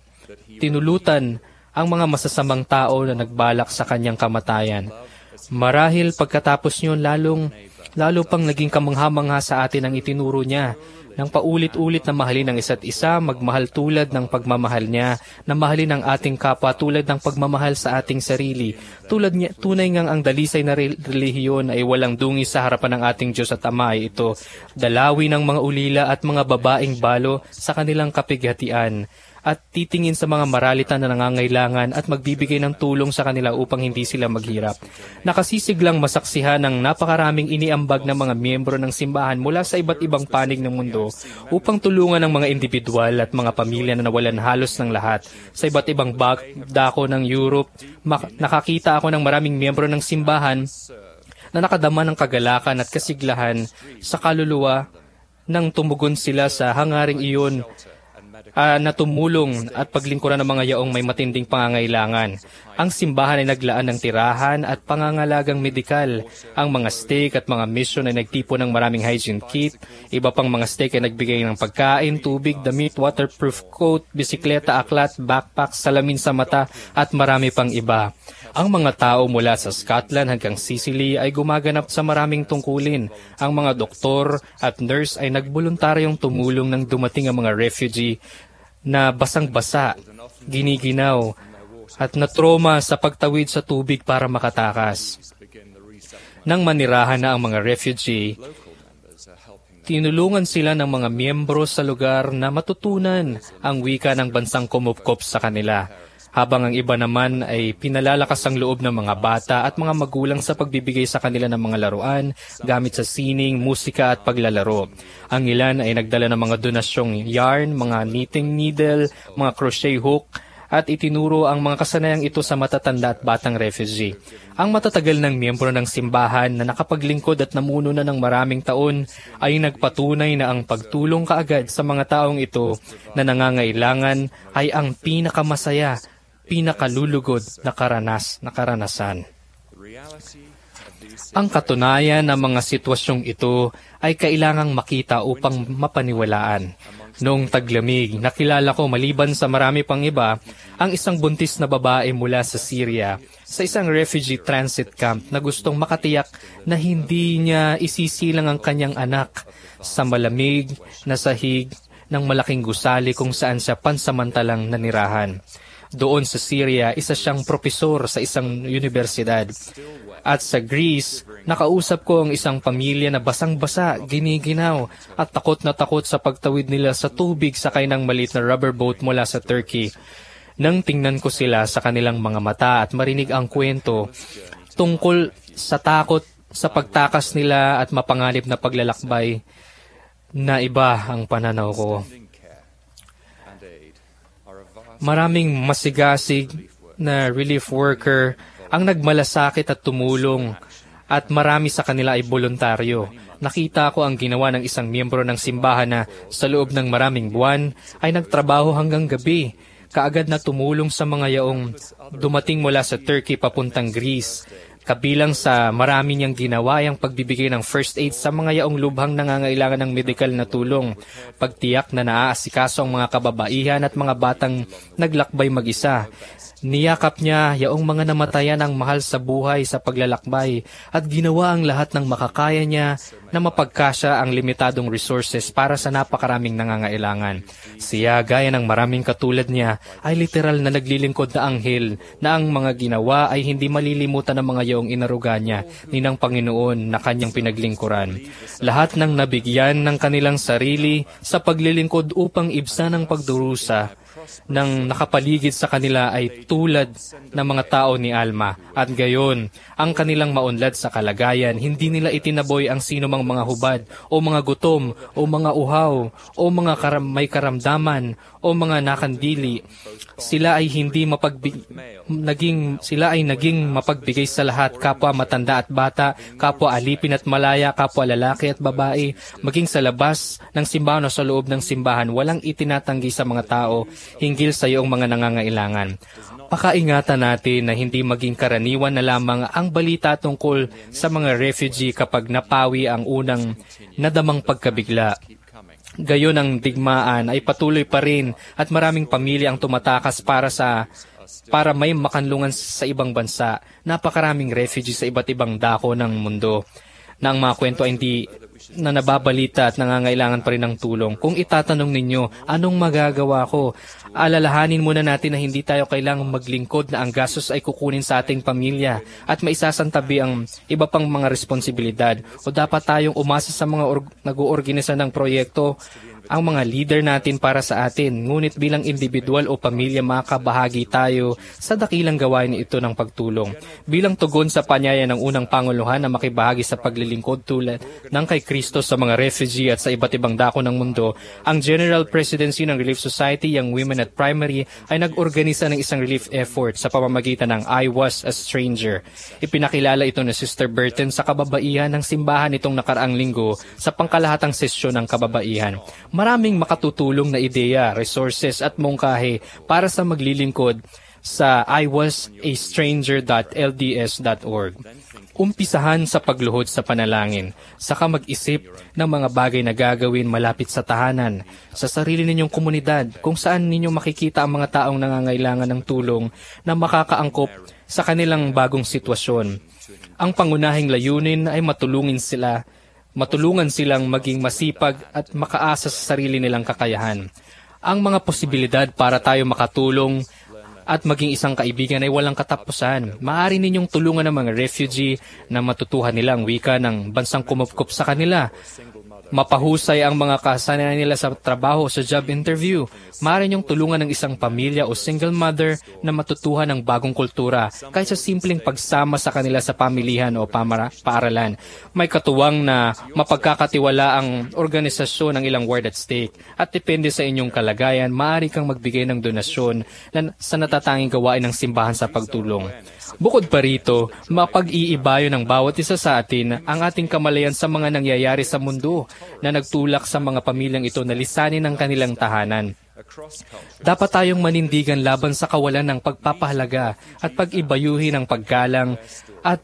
ang mga masasamang tao na nagbalak sa kanyang kamatayan. Marahil pagkatapos niyon lalo pang naging kamangha-mangha sa atin ang itinuro niya nang paulit-ulit na mahalin ang isa't isa, magmahal tulad ng pagmamahal niya, na mahalin ang ating kapwa tulad ng pagmamahal sa ating sarili. Tunay ngang ang dalisay na relihiyon ay walang dungi sa harapan ng ating Diyos at Ama ay ito, dalawi ng mga ulila at mga babaeng balo sa kanilang kapighatian, at titingin sa mga maralitan na nangangailangan at magbibigay ng tulong sa kanila upang hindi sila maghirap. Nakasisig lang masaksihan ng napakaraming iniambag ng mga miyembro ng simbahan mula sa iba't ibang panig ng mundo upang tulungan ang mga individual at mga pamilya na nawalan halos ng lahat. Sa iba't ibang dako ng Europe, nakakita ako ng maraming miyembro ng simbahan na nakadama ng kagalakan at kasiglahan sa kaluluwa nang tumugon sila sa hangaring iyon na tumulong at paglingkuran ng mga yaong may matinding pangangailangan. Ang simbahan ay naglaan ng tirahan at pangangalagang medikal. Ang mga stake at mga mission ay nagtipon ng maraming hygiene kit. Iba pang mga stake ay nagbigay ng pagkain, tubig, damit, waterproof coat, bisikleta, aklat, backpack, salamin sa mata at marami pang iba. Ang mga tao mula sa Scotland hanggang Sicily ay gumaganap sa maraming tungkulin. Ang mga doktor at nurse ay nagboluntaryong tumulong nang dumating ang mga refugee na basang-basa, giniginaw, at natroma sa pagtawid sa tubig para makatakas. Nang manirahan na ang mga refugee, tinulungan sila ng mga miyembro sa lugar na matutunan ang wika ng bansang kumupkop sa kanila, habang ang iba naman ay pinalalakas ang loob ng mga bata at mga magulang sa pagbibigay sa kanila ng mga laruan, gamit sa sining, musika at paglalaro. Ang ilan ay nagdala ng mga donasyong yarn, mga knitting needle, mga crochet hook, at itinuro ang mga kasanayang ito sa matatanda at batang refugee. Ang matatagal ng miyembro ng simbahan na nakapaglingkod at namuno na ng maraming taon ay nagpatunay na ang pagtulong kaagad sa mga taong ito na nangangailangan ay ang pinakamasaya, pinakalulugod na karanasan. Ang katunayan ng mga sitwasyong ito ay kailangang makita upang mapaniwalaan. Noong taglamig, nakilala ko maliban sa marami pang iba, ang isang buntis na babae mula sa Syria sa isang refugee transit camp na gustong makatiyak na hindi niya isisilang ang kanyang anak sa malamig na sahig ng malaking gusali kung saan siya pansamantalang nanirahan. Doon sa Syria, isa siyang propesor sa isang universidad. At sa Greece, nakausap ko ang isang pamilya na basang-basa, giniginaw at takot na takot sa pagtawid nila sa tubig sakay ng maliit na rubber boat mula sa Turkey. Nang tingnan ko sila sa kanilang mga mata at marinig ang kwento tungkol sa takot sa pagtakas nila at mapanganib na paglalakbay, na iba ang pananaw ko. Maraming masigasig na relief worker ang nagmalasakit at tumulong, at marami sa kanila ay voluntaryo. Nakita ko ang ginawa ng isang miyembro ng simbahan na sa loob ng maraming buwan ay nagtrabaho hanggang gabi, kaagad na tumulong sa mga yaong dumating mula sa Turkey papuntang Greece. Kabilang sa marami niyang ginawa ay ang pagbibigay ng first aid sa mga yaong lubhang nangangailangan ng medikal na tulong, pagtiyak na naaasikaso ang mga kababaihan at mga batang naglakbay mag-isa. Niyakap niya yaong mga namatayan ang mahal sa buhay sa paglalakbay at ginawa ang lahat ng makakaya niya na mapagkasya ang limitadong resources para sa napakaraming nangangailangan. Siya, gaya ng maraming katulad niya, ay literal na naglilingkod na anghel na ang mga ginawa ay hindi malilimutan ng mga yaong inaruga niya ni ng Panginoon na kanyang pinaglingkuran. Lahat ng nabigyan ng kanilang sarili sa paglilingkod upang ibsan ang pagdurusa ng nakapaligid sa kanila ay tulad ng mga tao ni Alma. At gayon, ang kanilang maunlad sa kalagayan, hindi nila itinaboy ang sinumang mga hubad o mga gutom o mga uhaw o mga may karamdaman o mga nakandili. Sila ay naging mapagbigay sa lahat, kapwa matanda at bata, kapwa alipin at malaya, kapwa lalaki at babae, maging sa labas ng simbahan o sa loob ng simbahan, walang itinatanggi sa mga tao hinggil sa iyong mga nangangailangan. Pakaingatan natin na hindi maging karaniwan na lamang ang balita tungkol sa mga refugee kapag napawi ang unang nadamang pagkabigla. Gayon ang digmaan ay patuloy pa rin at maraming pamilya ang tumatakas para may makanlungan sa ibang bansa. Napakaraming refugee sa iba't ibang dako ng mundo na ang mga kwento ay hindi na nababalita at nangangailangan pa rin ng tulong. Kung itatanong ninyo, anong magagawa ko? Alalahanin muna natin na hindi tayo kailangang maglingkod na ang gastos ay kukunin sa ating pamilya at maisasantabi ang iba pang mga responsibilidad. O dapat tayong umasa sa mga nag-uorganisa ng proyekto, ang mga leader natin para sa atin. Ngunit bilang individual o pamilya, makabahagi tayo sa dakilang gawain ito ng pagtulong. Bilang tugon sa panyaya ng unang Panguluhan na makibahagi sa paglilingkod tulad ng kay Kristo sa mga refugee at sa iba't ibang dako ng mundo, ang General Presidency ng Relief Society, Young Women at Primary ay nag-organisa ng isang relief effort sa pamamagitan ng I Was a Stranger. Ipinakilala ito ni Sister Burton sa kababaihan ng simbahan nitong nakaraang linggo sa pangkalahatang sesyon ng kababaihan. Maraming makatutulong na ideya, resources at mungkahi para sa maglilingkod sa iwasastranger.lds.org. Umpisahan sa pagluhod sa panalangin, saka mag-isip ng mga bagay na gagawin malapit sa tahanan, sa sarili ninyong komunidad, kung saan ninyo makikita ang mga taong nangangailangan ng tulong na makakaangkop sa kanilang bagong sitwasyon. Ang pangunahing layunin ay matulungan silang maging masipag at makaasa sa sarili nilang kakayahan. Ang mga posibilidad para tayo makatulong at maging isang kaibigan ay walang katapusan. Maaari ninyong tulungan ng mga refugee na matutuhan nila ang wika ng bansang kumupkup sa kanila. Mapahusay ang mga kasanayan nila sa trabaho o sa job interview. Maaari niyong tulungan ng isang pamilya o single mother na matutuhan ng bagong kultura kahit sa simpleng pagsama sa kanila sa pamilihan o paaralan. May katuwang na mapagkakatiwala ang organisasyon ng ilang word at stake. At depende sa inyong kalagayan, maaari kang magbigay ng donasyon sa natatanging gawain ng simbahan sa pagtulong. Bukod pa rito, mapag-iibayo ng bawat isa sa atin ang ating kamalayan sa mga nangyayari sa mundo na nagtulak sa mga pamilyang ito na lisanin ang kanilang tahanan. Dapat tayong manindigan laban sa kawalan ng pagpapahalaga at pag-ibayuhin ang paggalang at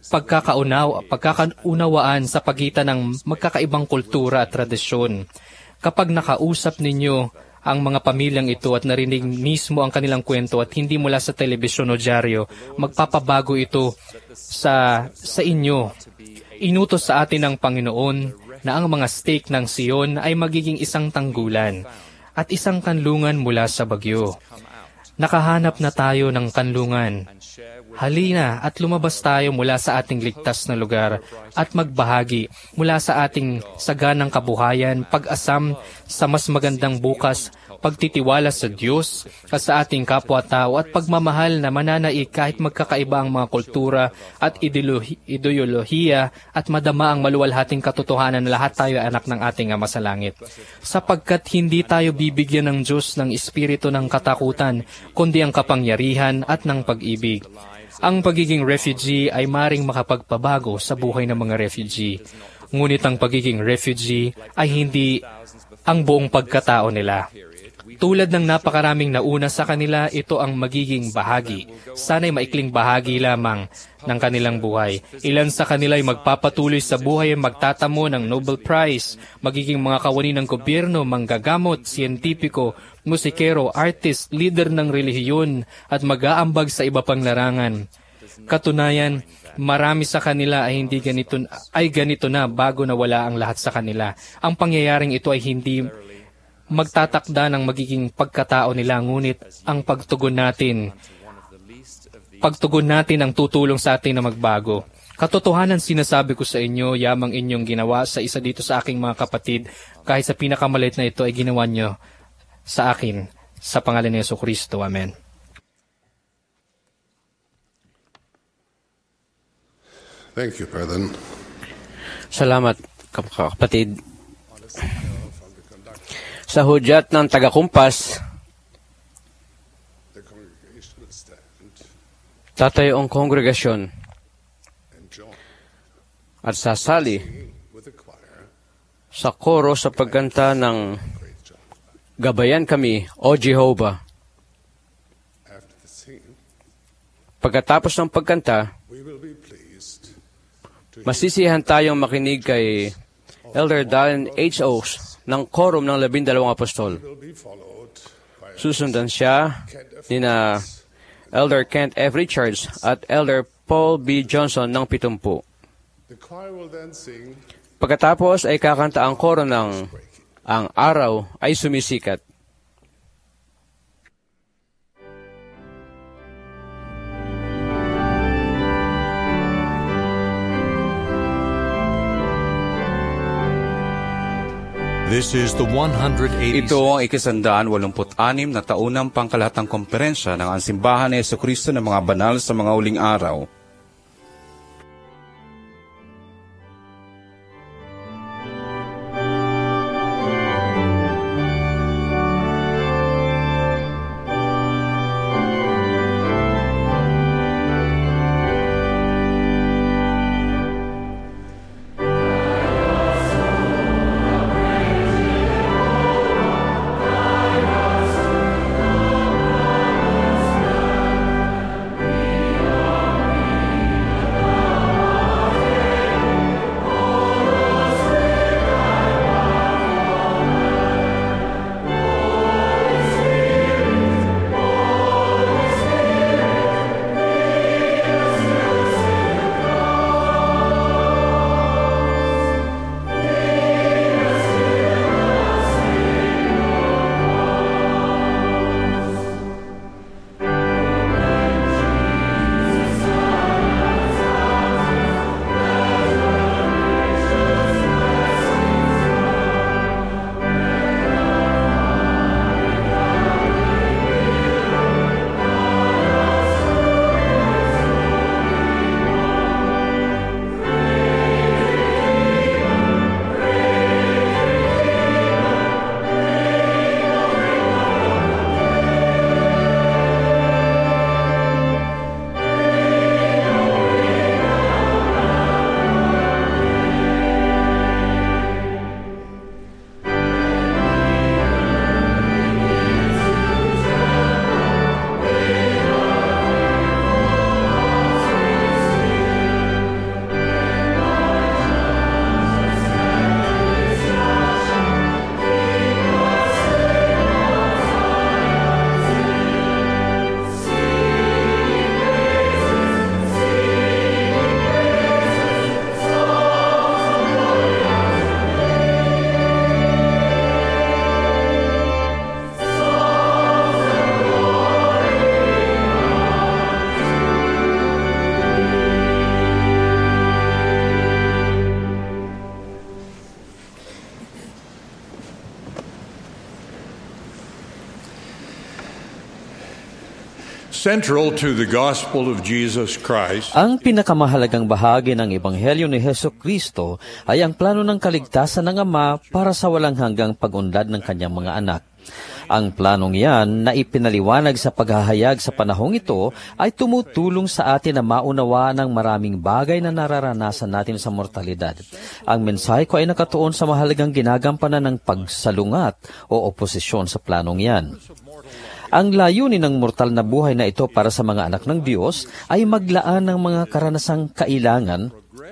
pagkakaunawaan sa pagitan ng magkakaibang kultura at tradisyon. Kapag nakausap ninyo ang mga pamilyang ito at narinig mismo ang kanilang kwento at hindi mula sa telebisyon o dyaryo, magpapabago ito sa inyo. Inutos sa atin ng Panginoon na ang mga stake ng Sion ay magiging isang tanggulan at isang kanlungan mula sa bagyo. Nakahanap na tayo ng kanlungan. Halina at lumabas tayo mula sa ating ligtas na lugar at magbahagi mula sa ating saganang kabuhayan, pag-asam sa mas magandang bukas, pagtitiwala sa Diyos at sa ating kapwa-tao at pagmamahal na mananaig kahit magkakaiba ang mga kultura at ideolohiya at madama ang maluwalhating katotohanan na lahat tayo ay anak ng ating Ama sa Langit. Sapagkat hindi tayo bibigyan ng Diyos ng espiritu ng katakutan, kundi ang kapangyarihan at ng pag-ibig. Ang pagiging refugee ay maring makapagpabago sa buhay ng mga refugee. Ngunit ang pagiging refugee ay hindi ang buong pagkatao nila. Tulad ng napakaraming nauna sa kanila, ito ang magiging bahagi. Sana'y maikling bahagi lamang ng kanilang buhay. Ilan sa kanila ay magpapatuloy sa buhay, magtatamo ng Nobel Prize, magiging mga kawani ng gobyerno, manggagamot, siyentipiko, musikero, artist, leader ng relihiyon, at mag-aambag sa iba pang larangan. Katunayan, marami sa kanila ay ganito na bago na wala ang lahat sa kanila. Ang pangyayaring ito ay hindi magtatakda ng magiging pagkatao nila, ngunit ang pagtugon natin ang tutulong sa atin na magbago. Katotohanan sinasabi ko sa inyo, yamang inyong ginawa sa isa dito sa aking mga kapatid, kahit sa pinakamaliit na ito ay ginawa nyo sa akin. Sa pangalan ni Jesucristo. Amen. Thank you, Brethren. Salamat, kapatid. Sa hudyat ng tagakumpas, The congregation will stand tatayo ang kongregasyon and join at sasali with the choir. sa koro sa pagkanta ng Great job. Gabayan Kami, O Jehovah. After the singing, Pagkatapos ng pagkanta, we will be pleased to hear masisiyahan tayong makinig kay Elder Darren H. Oaks ng Quorum ng 12 Apostol. will be followed by Susundan siya ni na Elder Kent F. Richards at Elder Paul B. Johnson ng 70. the choir will then sing Pagkatapos ay kakanta ang koro ng Ang Araw ay Sumisikat. This is the 180th. Ito ang ika-186 na taunang pangkalahatang komperensya ng Simbahan ni Jesucristo ng mga banal sa mga huling araw. Central to the gospel of Jesus Christ Ang pinakamahalagang bahagi ng Ebanghelyo ni Jesucristo ay ang plano ng kaligtasan ng Ama para sa walang hanggang pag-unlad ng kanyang mga anak. Ang planong yan na ipinaliwanag sa paghahayag sa panahong ito ay tumutulong sa atin na maunawa ng maraming bagay na nararanasan natin sa mortalidad. Ang mensahe ko ay nakatuon sa mahalagang ginagampanan ng pagsalungat o oposisyon sa planong yan. Ang layunin ng mortal na buhay na ito para sa mga anak ng Diyos ay maglaan ng mga karanasang kailangan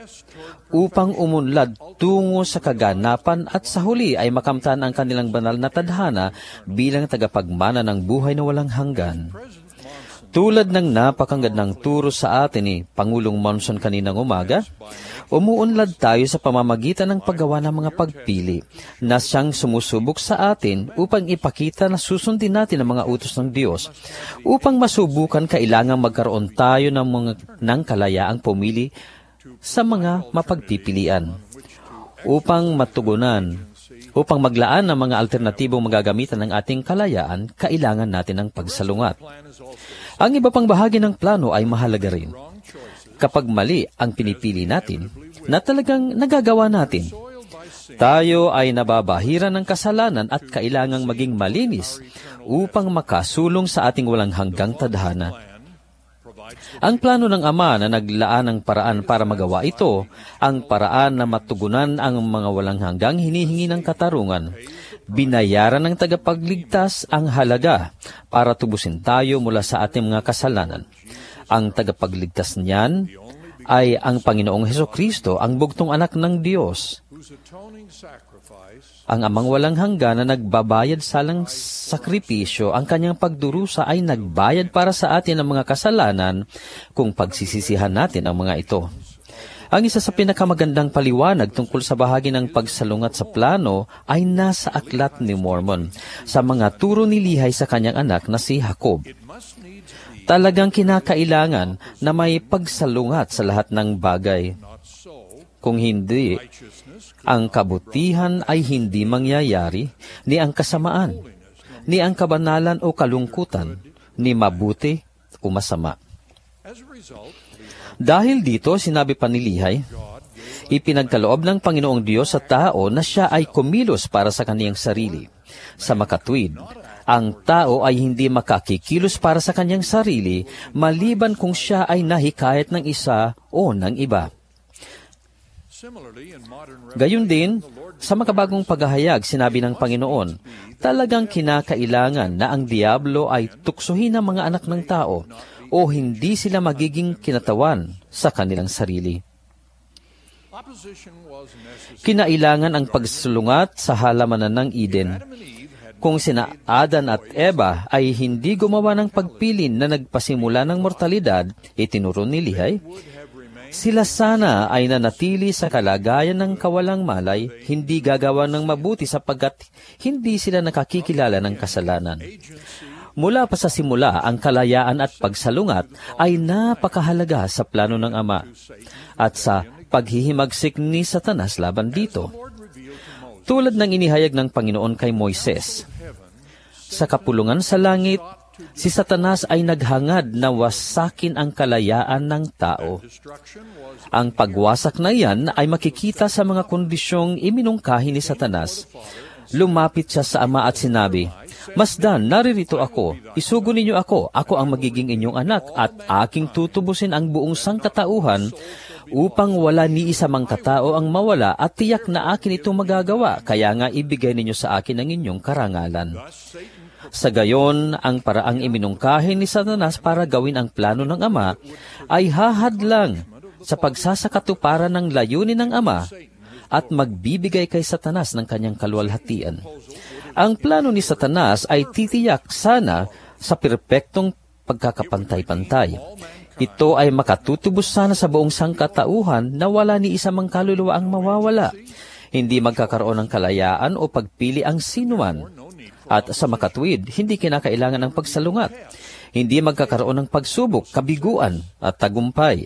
upang umunlad tungo sa kaganapan at sa huli ay makamtan ang kanilang banal na tadhana bilang tagapagmana ng buhay na walang hanggan. Tulad ng napakagandang turo sa atin ni Pangulong Monson kaninang umaga, umuunlad tayo sa pamamagitan ng paggawa ng mga pagpili na siyang sumusubok sa atin upang ipakita na susundin natin ang mga utos ng Diyos. Upang masubukan, kailangan magkaroon tayo ng kalayaang pumili sa mga mapagpipilian. Upang matugunan Upang maglaan ng mga alternatibong magagamitan ng ating kalayaan, kailangan natin ng pagsalungat. Ang iba pang bahagi ng plano ay mahalaga rin. Kapag mali ang pinipili natin, na talagang nagagawa natin, tayo ay nababahiran ng kasalanan at kailangang maging malinis upang makasulong sa ating walang hanggang tadhana. Ang plano ng Ama na naglaan ng paraan para magawa ito, ang paraan na matugunan ang mga walang hanggang hinihingi ng katarungan. Binayaran ng tagapagligtas ang halaga para tubusin tayo mula sa ating mga kasalanan. Ang tagapagligtas niyan ay ang Panginoong Hesukristo, ang bugtong anak ng Diyos. Ang Amang walang hanggan na nagbabayad salang sakripisyo, ang kanyang pagdurusa ay nagbayad para sa atin ng mga kasalanan kung pagsisisihan natin ang mga ito. Ang isa sa pinakamagandang paliwanag tungkol sa bahagi ng pagsalungat sa plano ay nasa aklat ni Mormon sa mga turo ni Lehi sa kanyang anak na si Jacob. Talagang kinakailangan na may pagsalungat sa lahat ng bagay. Kung hindi, ang kabutihan ay hindi mangyayari, ni ang kasamaan, ni ang kabanalan o kalungkutan, ni mabuti o masama. Dahil dito, sinabi pa ni Lehi, ipinagkaloob ng Panginoong Diyos sa tao na siya ay kumilos para sa kaniyang sarili. Sa makatwid, ang tao ay hindi makakikilos para sa kanyang sarili, maliban kung siya ay nahikayat ng isa o ng iba. Gayon din, sa makabagong paghahayag, sinabi ng Panginoon, talagang kinakailangan na ang Diablo ay tuksohin ang mga anak ng tao o hindi sila magiging kinatawan sa kanilang sarili. Kinailangan ang pagsulungat sa halamanan ng Eden. Kung sina Adan at Eva ay hindi gumawa ng pagpili na nagpasimula ng mortalidad, itinuro ni Lehi, sila sana ay nanatili sa kalagayan ng kawalang malay, hindi gagawa ng mabuti sapagkat hindi sila nakakikilala ng kasalanan. Mula pa sa simula, ang kalayaan at pagsalungat ay napakahalaga sa plano ng Ama at sa paghihimagsik ni Satanas laban dito. Tulad ng inihayag ng Panginoon kay Moises, sa kapulungan sa langit, si Satanas ay naghangad na wasakin ang kalayaan ng tao. Ang pagwasak na iyan ay makikita sa mga kondisyong iminungkahi ni Satanas. Lumapit siya sa Ama at sinabi, Masdan, naririto ako. Isugo ninyo ako. Ako ang magiging inyong anak at aking tutubusin ang buong sangkatauhan upang wala ni isa mang katao ang mawala at tiyak na akin ito magagawa. Kaya nga ibigay ninyo sa akin ang inyong karangalan. Sa gayon, ang paraang iminungkahi ni Satanas para gawin ang plano ng Ama ay hahadlang sa pagsasakatuparan ng layunin ng Ama at magbibigay kay Satanas ng kanyang kaluwalhatian. Ang plano ni Satanas ay titiyak sana sa perpektong pagkakapantay-pantay. Ito ay makatutubos sana sa buong sangkatauhan na wala ni isa mang kaluluwa ang mawawala. Hindi magkakaroon ng kalayaan o pagpili ang sinuman. At sa makatwid, hindi kinakailangan ng pagsalungat. Hindi magkakaroon ng pagsubok, kabiguan at tagumpay.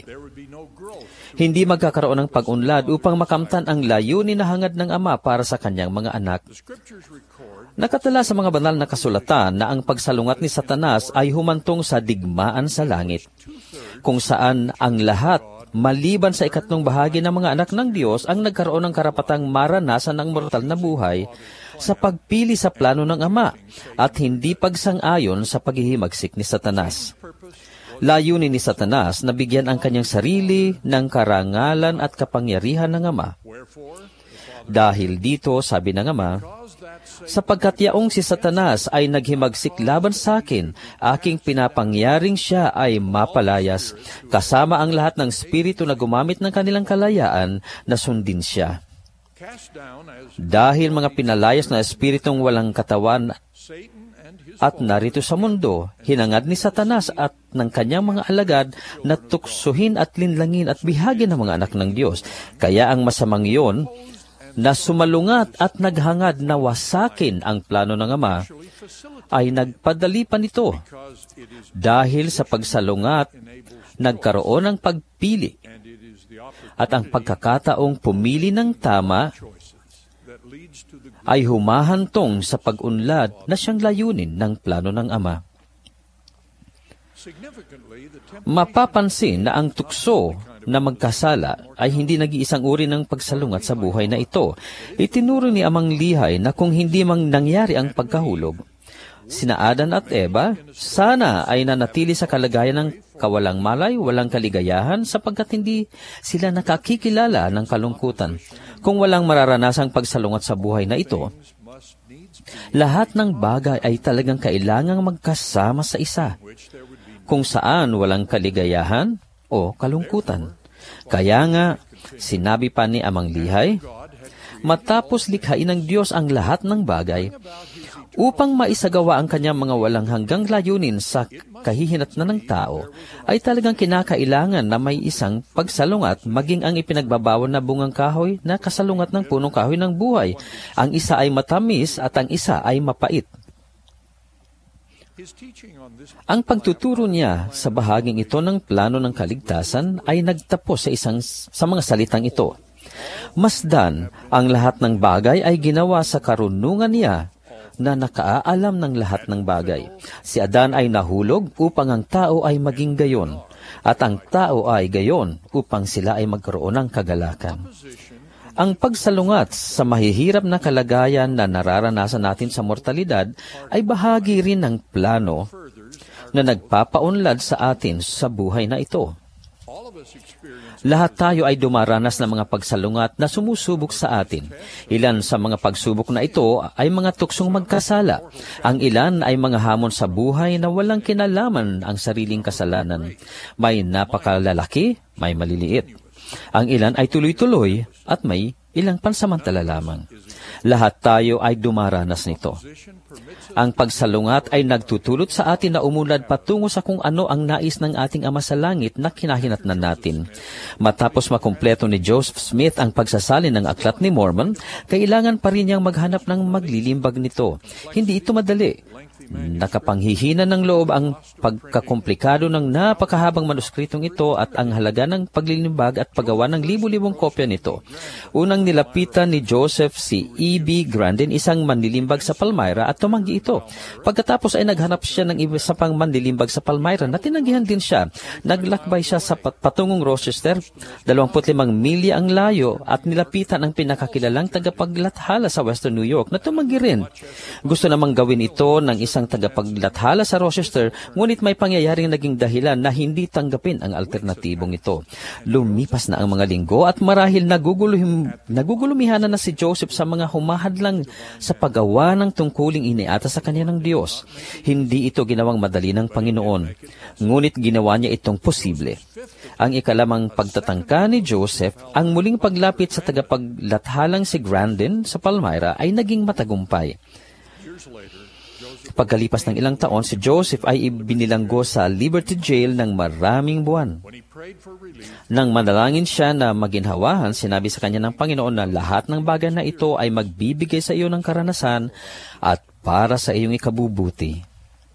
Hindi magkakaroon ng pag-unlad upang makamtan ang layunin na hangad ng Ama para sa kanyang mga anak. Nakatala sa mga banal na kasulatan na ang pagsalungat ni Satanas ay humantong sa digmaan sa langit, kung saan ang lahat, maliban sa ikatlong bahagi ng mga anak ng Diyos, ang nagkaroon ng karapatang maranasan ng mortal na buhay sa pagpili sa plano ng Ama at hindi pagsang-ayon sa paghihimagsik ni Satanas. Layunin ni Satanas na bigyan ang kanyang sarili ng karangalan at kapangyarihan ng Ama. Dahil dito, sabi ng Ama, sapagkat yaong si Satanas ay naghimagsik laban sa akin, aking pinapangyaring siya ay mapalayas, kasama ang lahat ng spirito na gumamit ng kanilang kalayaan na sundin siya. Dahil mga pinalayas na espiritong walang katawan at narito sa mundo, hinangad ni Satanas at ng kanyang mga alagad na tuksuhin at linlangin at bihagin ng mga anak ng Diyos. Kaya ang masamang iyon na sumalungat at naghangad na wasakin ang plano ng Ama ay nagpadali pa nito. Dahil sa pagsalungat, nagkaroon ng pagpili at ang pagkakataong pumili ng tama ay humahantong sa pag-unlad na siyang layunin ng plano ng Ama. Mapapansin na ang tukso na magkasala ay hindi nag-iisang uri ng pagsalungat sa buhay na ito. Itinuro ni Amang Lihay na kung hindi mang nangyari ang pagkahulog, sina Adan at Eva, sana ay nanatili sa kalagayan ng kawalang malay, walang kaligayahan, sapagkat hindi sila nakakikilala ng kalungkutan. Kung walang mararanasang pagsalungat sa buhay na ito, lahat ng bagay ay talagang kailangang magkasama sa isa, kung saan walang kaligayahan o kalungkutan. Kaya nga, sinabi pa ni Amang Lihay, matapos likhain ng Diyos ang lahat ng bagay, upang maisagawa ang kanyang mga walang hanggang layunin sa kahihinatnan ng tao, ay talagang kinakailangan na may isang pagsalungat, maging ang ipinagbabawal na bungang kahoy na kasalungat ng punong kahoy ng buhay. Ang isa ay matamis at ang isa ay mapait. Ang pagtuturo niya sa bahaging ito ng plano ng kaligtasan ay nagtapos sa mga salitang ito. Masdan, ang lahat ng bagay ay ginawa sa karunungan niya na nakaalam ng lahat ng bagay. Si Adan ay nahulog upang ang tao ay maging gayon, at ang tao ay gayon upang sila ay magkaroon ng kagalakan. Ang pagsalungat sa mahihirap na kalagayan na nararanasan natin sa mortalidad ay bahagi rin ng plano na nagpapaunlad sa atin sa buhay na ito. Lahat tayo ay dumaranas ng mga pagsalungat na sumusubok sa atin. Ilan sa mga pagsubok na ito ay mga tuksong magkasala. Ang ilan ay mga hamon sa buhay na walang kinalaman ang sariling kasalanan. May napakalalaki, may maliliit. Ang ilan ay tuloy-tuloy at may ilang pansamantala lamang. Lahat tayo ay dumaranas nito. Ang pagsalungat ay nagtutulot sa atin na umunlad patungo sa kung ano ang nais ng ating Ama sa Langit na kinahinatnan natin. Matapos makumpleto ni Joseph Smith ang pagsasalin ng Aklat ni Mormon, kailangan pa rin niyang maghanap ng maglilimbag nito. Hindi ito madali. Nakapanghihina ng loob ang pagkakomplikado ng napakahabang manuskritong ito at ang halaga ng paglilimbag at paggawa ng libu-libong kopya nito. Unang nilapitan ni Joseph si E.B. Grandin, isang manlilimbag sa Palmyra, at tumanggi ito. Pagkatapos ay naghanap siya ng isa pang manlilimbag sa Palmyra na tinanggihan din siya. Naglakbay siya sa patungong Rochester, 25 milya ang layo, at nilapitan ang pinakakilalang tagapaglathala sa Western New York na tumanggi rin. Gusto namang gawin ito ng isang tagapaglathala sa Rochester, ngunit may pangyayaring naging dahilan na hindi tanggapin ang alternatibong ito. Lumipas na ang mga linggo at marahil nagugulumihanan na si Joseph sa mga humahadlang sa paggawa ng tungkuling iniata sa kanya ng Diyos. Hindi ito ginawang madali ng Panginoon, ngunit ginawa niya itong posible. Ang ikalamang pagtatangka ni Joseph, ang muling paglapit sa tagapaglathalang si Grandin sa Palmyra ay naging matagumpay. Pagkalipas ng ilang taon, si Joseph ay ibinilanggo sa Liberty Jail ng maraming buwan. Nang manalangin siya na maginhawahan, sinabi sa kanya ng Panginoon na lahat ng bagay na ito ay magbibigay sa iyo ng karanasan at para sa iyong ikabubuti.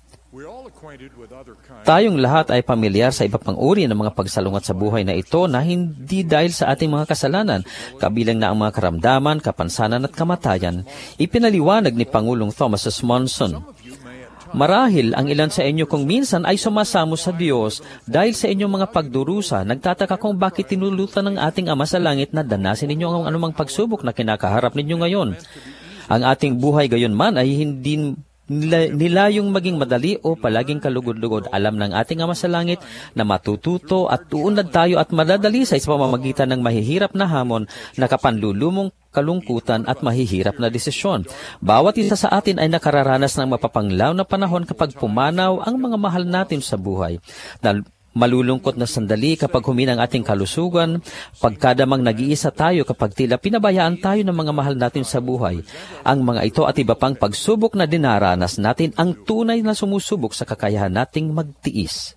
Tayong lahat ay pamilyar sa iba pang uri ng mga pagsalungat sa buhay na ito na hindi dahil sa ating mga kasalanan, kabilang na ang mga karamdaman, kapansanan at kamatayan. Ipinaliwanag ni Pangulong Thomas S. Monson, marahil ang ilan sa inyo kung minsan ay sumasamo sa Diyos dahil sa inyong mga pagdurusa, nagtataka kung bakit tinulutan ng ating Ama sa Langit na danasin ninyo ang anumang pagsubok na kinakaharap ninyo ngayon. Ang ating buhay gayon man ay hindi nilayong maging madali o palaging kalugod-lugod. Alam ng ating Ama sa Langit na matututo at uunlad tayo at madadali sa pamamagitan ng mahihirap na hamon na kapanlulumong kalungkutan at mahihirap na desisyon. Bawat isa sa atin ay nakararanas ng mapapanglaw na panahon kapag pumanaw ang mga mahal natin sa buhay. Malulungkot na sandali kapag huminang ating kalusugan, pagkadamang nag-iisa tayo kapag tila pinabayaan tayo ng mga mahal natin sa buhay. Ang mga ito at iba pang pagsubok na dinaranas natin ang tunay na sumusubok sa kakayahan nating magtiis.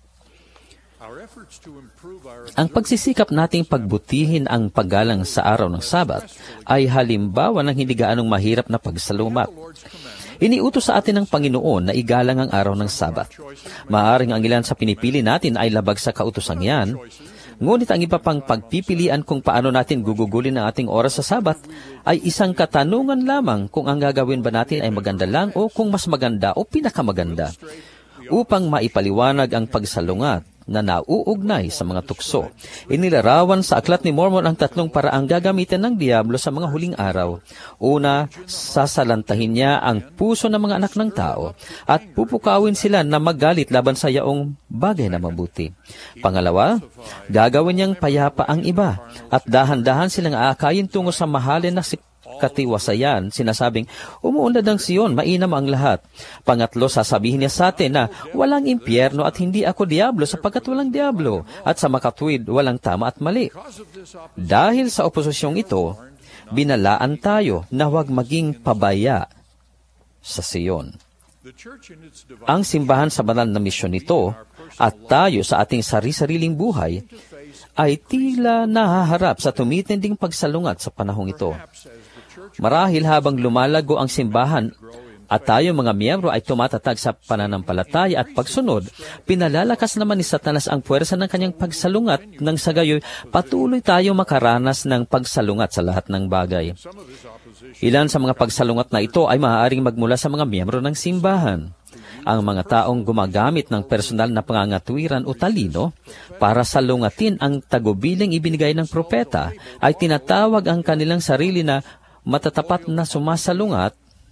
Ang pagsisikap nating pagbutihin ang paggalang sa araw ng Sabat ay halimbawa ng hindi gaanong mahirap na pagsalumat. Iniutos sa atin ng Panginoon na igalang ang araw ng Sabat. Maaaring ang ilan sa pinipili natin ay labag sa kautosang yan, Ngunit ang iba pang pagpipilian kung paano natin gugugulin ang ating oras sa Sabat ay isang katanungan lamang kung ang gagawin ba natin ay maganda lang o kung mas maganda o pinakamaganda. Upang maipaliwanag ang pagsalungat na nauugnay sa mga tukso, inilarawan sa Aklat ni Mormon ang tatlong paraang gagamitin ng Diablo sa mga huling araw. Una, sasalantahin niya ang puso ng mga anak ng tao at pupukawin sila na magalit laban sa yaong bagay na mabuti. Pangalawa, gagawin niyang payapa ang iba at dahan-dahan silang aakayin tungo sa mahalin na katiwasayan, sinasabing, umuunlad ang Siyon, mainam ang lahat. Pangatlo, sasabihin niya sa atin na walang impyerno at hindi ako diablo sapagkat walang diablo, at sa makatwid, walang tama at mali. Dahil sa oposisyong ito, binalaan tayo na huwag maging pabaya sa Siyon. Ang simbahan sa banal na misyon nito at tayo sa ating sari-sariling buhay ay tila nahaharap sa tumitinding pagsalungat sa panahong ito. Marahil habang lumalago ang simbahan at tayo mga miyembro ay tumatatag sa pananampalataya at pagsunod, pinalalakas naman ni Satanas ang puwersa ng kanyang pagsalungat nang sa gayoy patuloy tayo makaranas ng pagsalungat sa lahat ng bagay. Ilan sa mga pagsalungat na ito ay maaaring magmula sa mga miyembro ng simbahan. Ang mga taong gumagamit ng personal na pangangatwiran o talino para salungatin ang tagubiling ibinigay ng propeta ay tinatawag ang kanilang sarili na matatapat na sumasalungat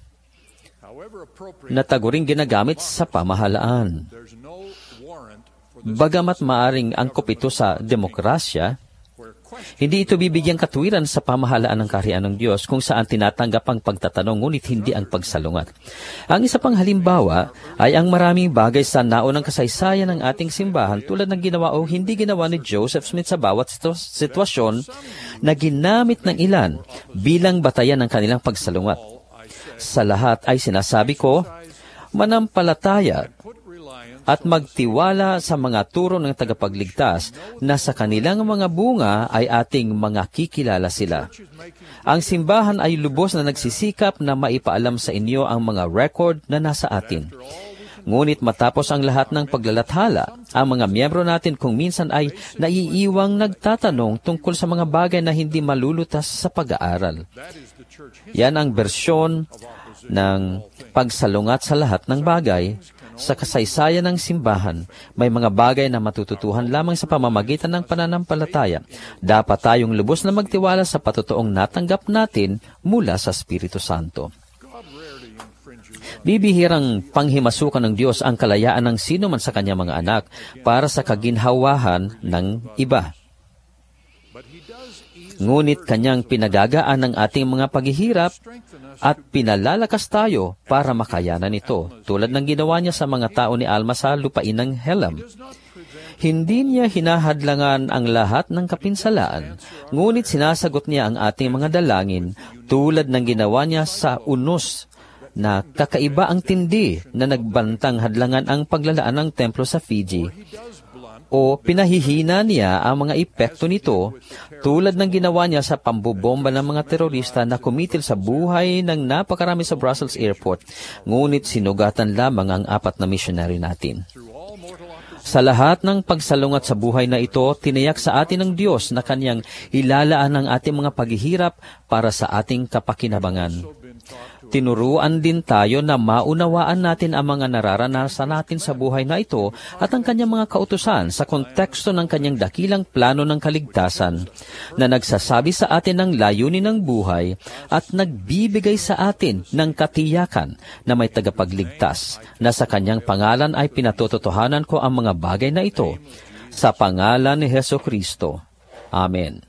na taguring ginagamit sa pamahalaan. Bagamat maaring angkop ito sa demokrasya, hindi ito bibigyang katwiran sa pamahalaan ng kaharian ng Diyos kung saan tinatanggap ang pagtatanong ngunit hindi ang pagsalungat. Ang isa pang halimbawa ay ang maraming bagay sa naunang kasaysayan ng ating simbahan tulad ng ginawa o hindi ginawa ni Joseph Smith sa bawat sitwasyon na ginamit ng ilan bilang batayan ng kanilang pagsalungat. Sa lahat ay sinasabi ko, manampalataya at magtiwala sa mga turo ng tagapagligtas na sa kanilang mga bunga ay ating mga kikilala sila. Ang simbahan ay lubos na nagsisikap na maipaalam sa inyo ang mga record na nasa atin. Ngunit matapos ang lahat ng paglalathala, ang mga miyembro natin kung minsan ay naiiwang nagtatanong tungkol sa mga bagay na hindi malulutas sa pag-aaral. Yan ang bersyon ng pagsalungat sa lahat ng bagay. Sa kasaysayan ng simbahan, may mga bagay na matututuhan lamang sa pamamagitan ng pananampalataya. Dapat tayong lubos na magtiwala sa patutuong natanggap natin mula sa Espiritu Santo. Bibihirang panghimasukan ng Diyos ang kalayaan ng sino man sa kanyang mga anak para sa kaginhawahan ng iba. Ngunit kanyang pinagagaan ng ating mga paghihirap at pinalalakas tayo para makayanan ito, tulad ng ginawa niya sa mga tao ni Alma sa lupain ng Helam. Hindi niya hinahadlangan ang lahat ng kapinsalaan, ngunit sinasagot niya ang ating mga dalangin tulad ng ginawa niya sa Unos, na kakaiba ang tindi na nagbantang hadlangan ang paglalaan ng templo sa Fiji. O pinahihina niya ang mga epekto nito tulad ng ginawa niya sa pambobomba ng mga terorista na kumitil sa buhay ng napakarami sa Brussels Airport, ngunit sinugatan lamang ang 4 na missionary natin. Sa lahat ng pagsalungat sa buhay na ito, tiniyak sa atin ng Diyos na kanyang ilalaan ang ating mga paghihirap para sa ating kapakinabangan. Tinuruan din tayo na maunawaan natin ang mga nararanasan natin sa buhay na ito at ang kanyang mga kautusan sa konteksto ng kanyang dakilang plano ng kaligtasan na nagsasabi sa atin ng layunin ng buhay at nagbibigay sa atin ng katiyakan na may tagapagligtas na sa kanyang pangalan ay pinatotohanan ko ang mga bagay na ito sa pangalan ni Jesucristo. Amen.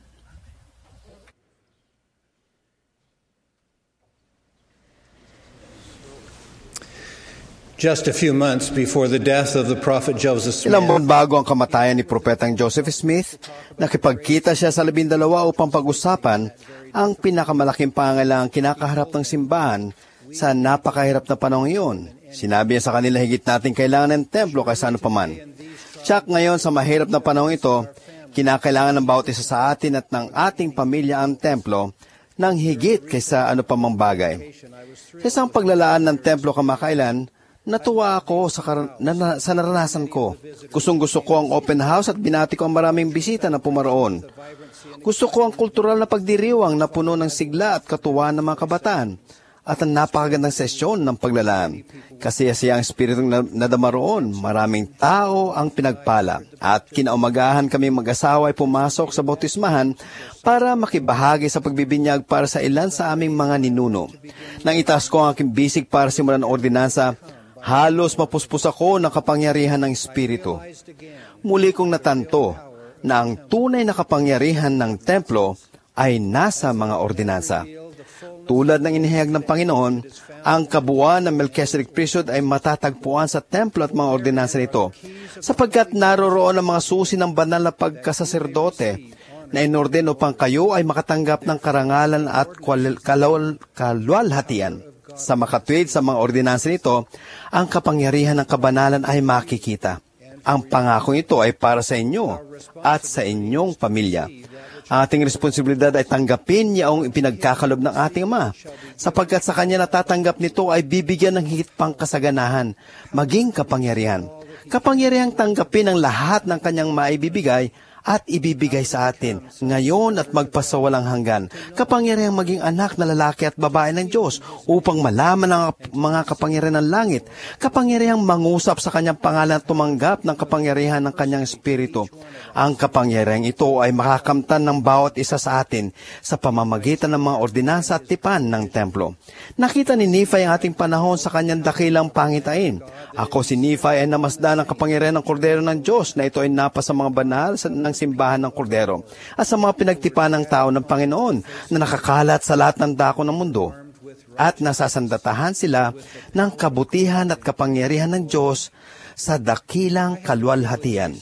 Just a few months before the death of the prophet Joseph Smith, ilang buwan bago ang kamatayan ni Propetang Joseph Smith, nakipagkita siya sa 12 upang pag-usapan ang pinakamalaking pangangailangang kinakaharap ng simbahan sa napakahirap na panahon iyon. Sinabi niya sa kanila, higit natin kailangan ng templo kaysa ano paman. Tsak ngayon sa mahirap na panahon ito, kinakailangan ng bawat isa sa atin at ng ating pamilya ang templo ng higit kaysa ano pamang bagay. Sa isang paglalaan ng templo kamakailan, Natuwa ako sa naranasan ko. Gustong-gusto ko ang open house at binati ko ang maraming bisita na pumaroon. Gusto ko ang kultural na pagdiriwang na puno ng sigla at katuwaan ng mga kabataan at ang napakagandang sesyon ng paglalaan. Kasi ang espiritong nadama roon, maraming tao ang pinagpala at kinaumagahan kami mag-asawa ay pumasok sa bautismahan para makibahagi sa pagbibinyag para sa ilan sa aming mga ninuno. Nang itaas ko ang aking bisig para simulan ang ordinansa, halos mapuspos ako ng kapangyarihan ng Espiritu. Muli kong natanto na ang tunay na kapangyarihan ng templo ay nasa mga ordinansa. Tulad ng inihayag ng Panginoon, ang kabuuan ng Melchizedek priesthood ay matatagpuan sa templo at mga ordinansa nito, sapagkat naroroon ang mga susi ng banal na pagkasaserdote na inorden upang kayo ay makatanggap ng karangalan at kaluwalhatian. Sa makatwid sa mga ordinansa nito, ang kapangyarihan ng kabanalan ay makikita. Ang pangako ito ay para sa inyo at sa inyong pamilya. Ang ating responsibilidad ay tanggapin yaong ipinagkakalob ng ating Ama, sapagkat sa Kanya natatanggap nito ay bibigyan ng higit pang kasaganahan, maging kapangyarihan. Kapangyarihang tanggapin ang lahat ng Kanyang maibibigay at ibibigay sa atin ngayon at magpasawalang hanggan. Kapangyarihang maging anak na lalaki at babae ng Diyos upang malaman ang mga kapangyarihan ng langit. Kapangyarihang mangusap sa Kanyang pangalan at tumanggap ng kapangyarihan ng Kanyang Espiritu. Ang kapangyarihang ito ay makakamtan ng bawat isa sa atin sa pamamagitan ng mga ordinansa at tipan ng templo. Nakita ni Nephi ang ating panahon sa kanyang dakilang pangitain. Ako si Nephi ay namasdan ng kapangyarihan ng kordero ng Diyos na ito ay napa sa mga banal ng simbahan ng kordero at sa mga pinagtipan ng tao ng Panginoon na nakakalat sa lahat ng dako ng mundo at nasasandatahan sila ng kabutihan at kapangyarihan ng Diyos sa dakilang kaluwalhatian.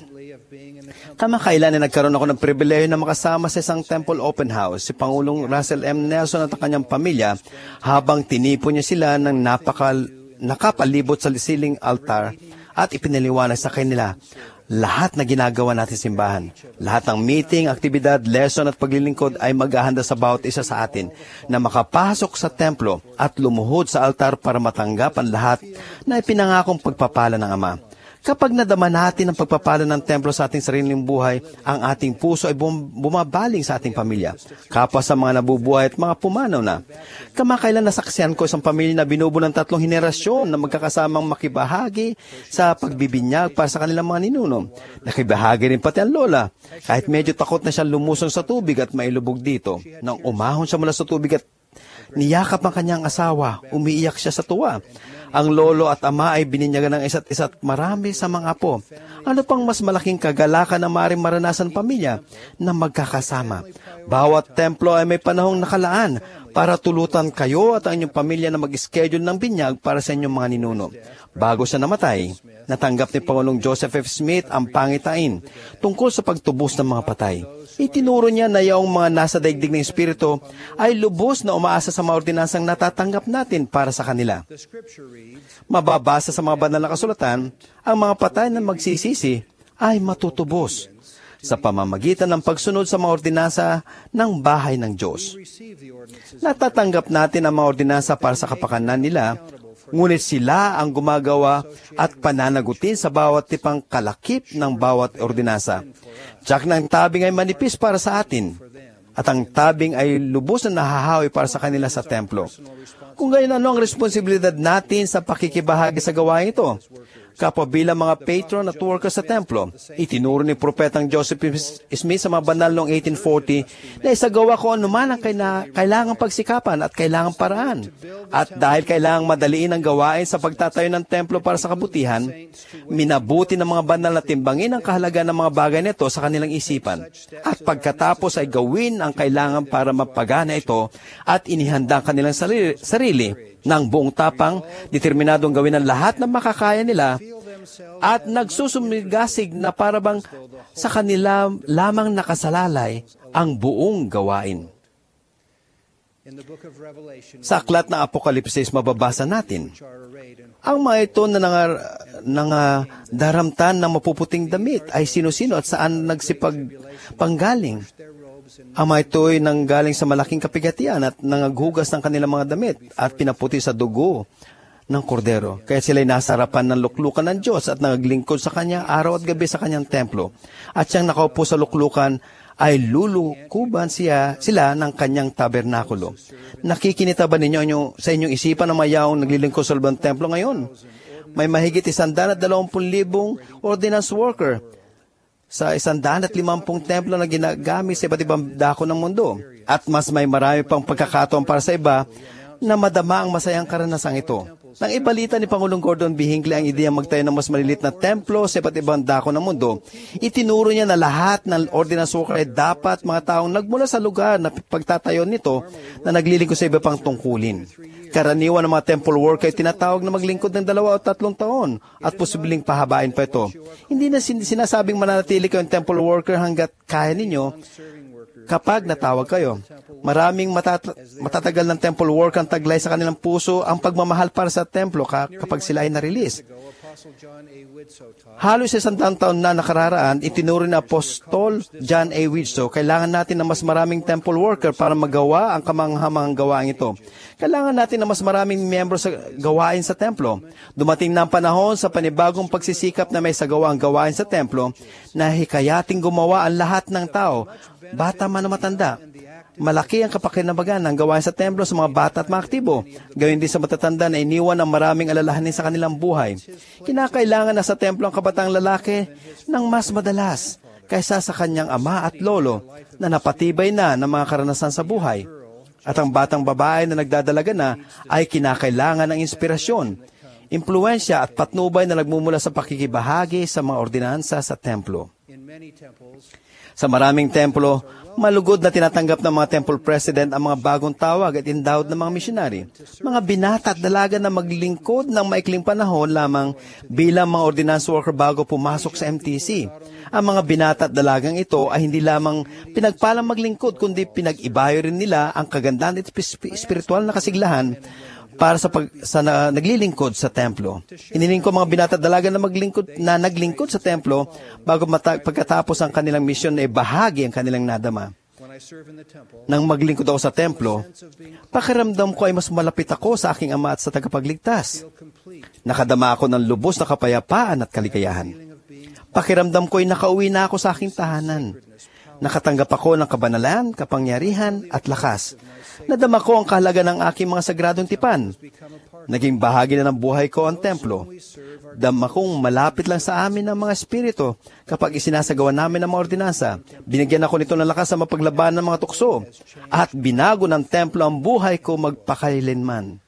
Kamakailan ay nagkaroon ako ng pribileyo na makasama sa isang temple open house si Pangulong Russell M. Nelson at ang kanyang pamilya habang tinipo niya sila ng nakapalibot sa siling altar at ipinaliwanag sa kanila lahat na ginagawa natin simbahan. Lahat ng meeting, aktibidad, lesson at paglilingkod ay maghahanda sa bawat isa sa atin na makapasok sa templo at lumuhod sa altar para matanggap ang lahat na ipinangakong pagpapala ng Ama. Kapag nadama natin ang pagpapala ng templo sa ating sariling buhay, ang ating puso ay bumabaling sa ating pamilya, kapwa sa mga nabubuhay at mga pumanaw na. Kamakailan nasaksihan ko isang pamilya na binubuo ng 3 henerasyon na magkakasamang makibahagi sa pagbibinyag para sa kanilang mga ninuno. Nakibahagi rin pati ang lola, kahit medyo takot na siya lumusong sa tubig at mailubog dito. Nang umahon siya mula sa tubig at niyakap ang kanyang asawa, umiiyak siya sa tuwa. Ang lolo at ama ay bininyagan ng isa't isa't marami sa mga apo. Ano pang mas malaking kagalakan na maaaring maranasan pamilya na magkakasama? Bawat templo ay may panahong nakalaan para tulutan kayo at ang inyong pamilya na mag-schedule ng binyag para sa inyong mga ninuno. Bago siya namatay, natanggap ni Pangulong Joseph F. Smith ang pangitain tungkol sa pagtubos ng mga patay. Itinuro niya na yung mga nasa daigdig ng Espiritu ay lubos na umaasa sa mga ordinansang natatanggap natin para sa kanila. Mababasa sa mga banal na kasulatan, ang mga patay na magsisisi ay matutubos sa pamamagitan ng pagsunod sa mga ordinansa ng bahay ng Diyos. Natatanggap natin ang mga ordinansa para sa kapakanan nila, ngunit sila ang gumagawa at pananagutin sa bawat tipang kalakip ng bawat ordinansa. Tiyak na ang tabing ay manipis para sa atin, at ang tabing ay lubos na nahahawi para sa kanila sa templo. Kung gayon, ano ang responsibilidad natin sa pakikibahagi sa gawain ito? Kapwa bilang mga patron at workers sa templo, itinuro ni Propetang Joseph Smith sa mga banal noong 1840 na isagawa ko anuman ang kailangang pagsikapan at kailangang paraan. At dahil kailangang madaliin ang gawain sa pagtatayo ng templo para sa kabutihan, minabuti ng mga banal na timbangin ang kahalagaan ng mga bagay nito sa kanilang isipan. At pagkatapos ay gawin ang kailangan para mapagana ito at inihanda ang kanilang sarili ng buong tapang, determinadong gawin ang lahat na makakaya nila at nagsusumigasig na parabang sa kanila lamang nakasalalay ang buong gawain. Sa aklat ng Apokalipsis, mababasa natin, ang mga ito na daramtan ng mapuputing damit ay sino-sino at saan nagsipagpanggaling. Ang mga ito ay nanggaling sa malaking kapigatian at nangaghugas ng kanilang mga damit at pinaputi sa dugo ng kordero. Kaya sila'y nasa harapan ng luklukan ng Diyos at naglingkod sa Kanya araw at gabi sa Kanyang templo. At siyang nakaupo sa luklukan ay lulukuban sila ng Kanyang tabernakulo. Nakikinita ba ninyo sa inyong isipan na mayawang naglilingkod sa loob ng templo ngayon? May mahigit 120,000 ordinance worker sa 150 templo na ginagamit sa iba't ibang dako ng mundo. At mas may marami pang pagkakataon para sa iba na madama ang masayang karanasang ito. Nang ibalita ni Pangulong Gordon B. Hinckley ang ideya magtayo ng mas malilit na templo sa iba't ibang dako ng mundo, itinuro niya na lahat ng ordinance worker ay dapat mga taong nagmula sa lugar na pagtatayo nito na naglilingkod sa iba pang tungkulin. Karaniwan ng mga temple worker ay tinatawag na maglingkod ng 2 o 3 taon at posibleng pahabain pa ito. Hindi na sinasabing mananatili kayong temple worker hanggat kaya ninyo kapag natawag kayo. Maraming matatagal ng temple work ang taglay sa kanilang puso ang pagmamahal para sa templo kapag sila ay na-release. Halos 100 taon na nakararaan, itinuro ni Apostol John A. Widsoe, kailangan natin ng mas maraming temple worker para magawa ang kamanghamanghang gawain ito. Kailangan natin ng mas maraming miyembro sa gawain sa templo. Dumating na ang panahon sa panibagong pagsisikap na may sagawa ang gawain sa templo na hikayating gumawa ang lahat ng tao, bata man o matanda. Malaki ang kapakinabangan ng gawain sa templo sa mga bata at mga aktibo. Gawin din sa matatanda na iniwan ng maraming alalahanin sa kanilang buhay. Kinakailangan na sa templo ang kabataang lalaki ng mas madalas kaysa sa kanyang ama at lolo na napatibay na ng mga karanasan sa buhay. At ang batang babae na nagdadalaga na ay kinakailangan ng inspirasyon, impluensya at patnubay na nagmumula sa pakikibahagi sa mga ordinansa sa templo. Sa maraming templo, malugod na tinatanggap ng mga temple president ang mga bagong tawag at endowed ng mga missionary. Mga binata at dalaga na maglingkod ng maikling panahon lamang bilang mga ordinance worker bago pumasok sa MTC. Ang mga binata at dalagang ito ay hindi lamang pinagpalang maglingkod, kundi pinag-ibayo rin nila ang kagandahan at espiritual na kasiglahan para sa naglilingkod sa templo. Iniling ko mga binata at dalaga na naglingkod sa templo bago pagkatapos ang kanilang misyon na ibahagi ang kanilang nadama. Nang maglingkod ako sa templo, pakiramdam ko ay mas malapit ako sa aking Ama at sa tagapagligtas. Nakadama ako ng lubos na kapayapaan at kaligayahan. Pakiramdam ko ay nakauwi na ako sa aking tahanan. Nakatanggap ako ng kabanalan, kapangyarihan at lakas. Nadama ko ang kahalaga ng aking mga sagradong tipan. Naging bahagi na ng buhay ko ang templo. Dama kong malapit lang sa amin ang mga espiritu kapag isinasagawa namin ang mga ordinansa. Binigyan ako nito ng lakas sa mapaglaban ng mga tukso. At binago ng templo ang buhay ko magpakailanman.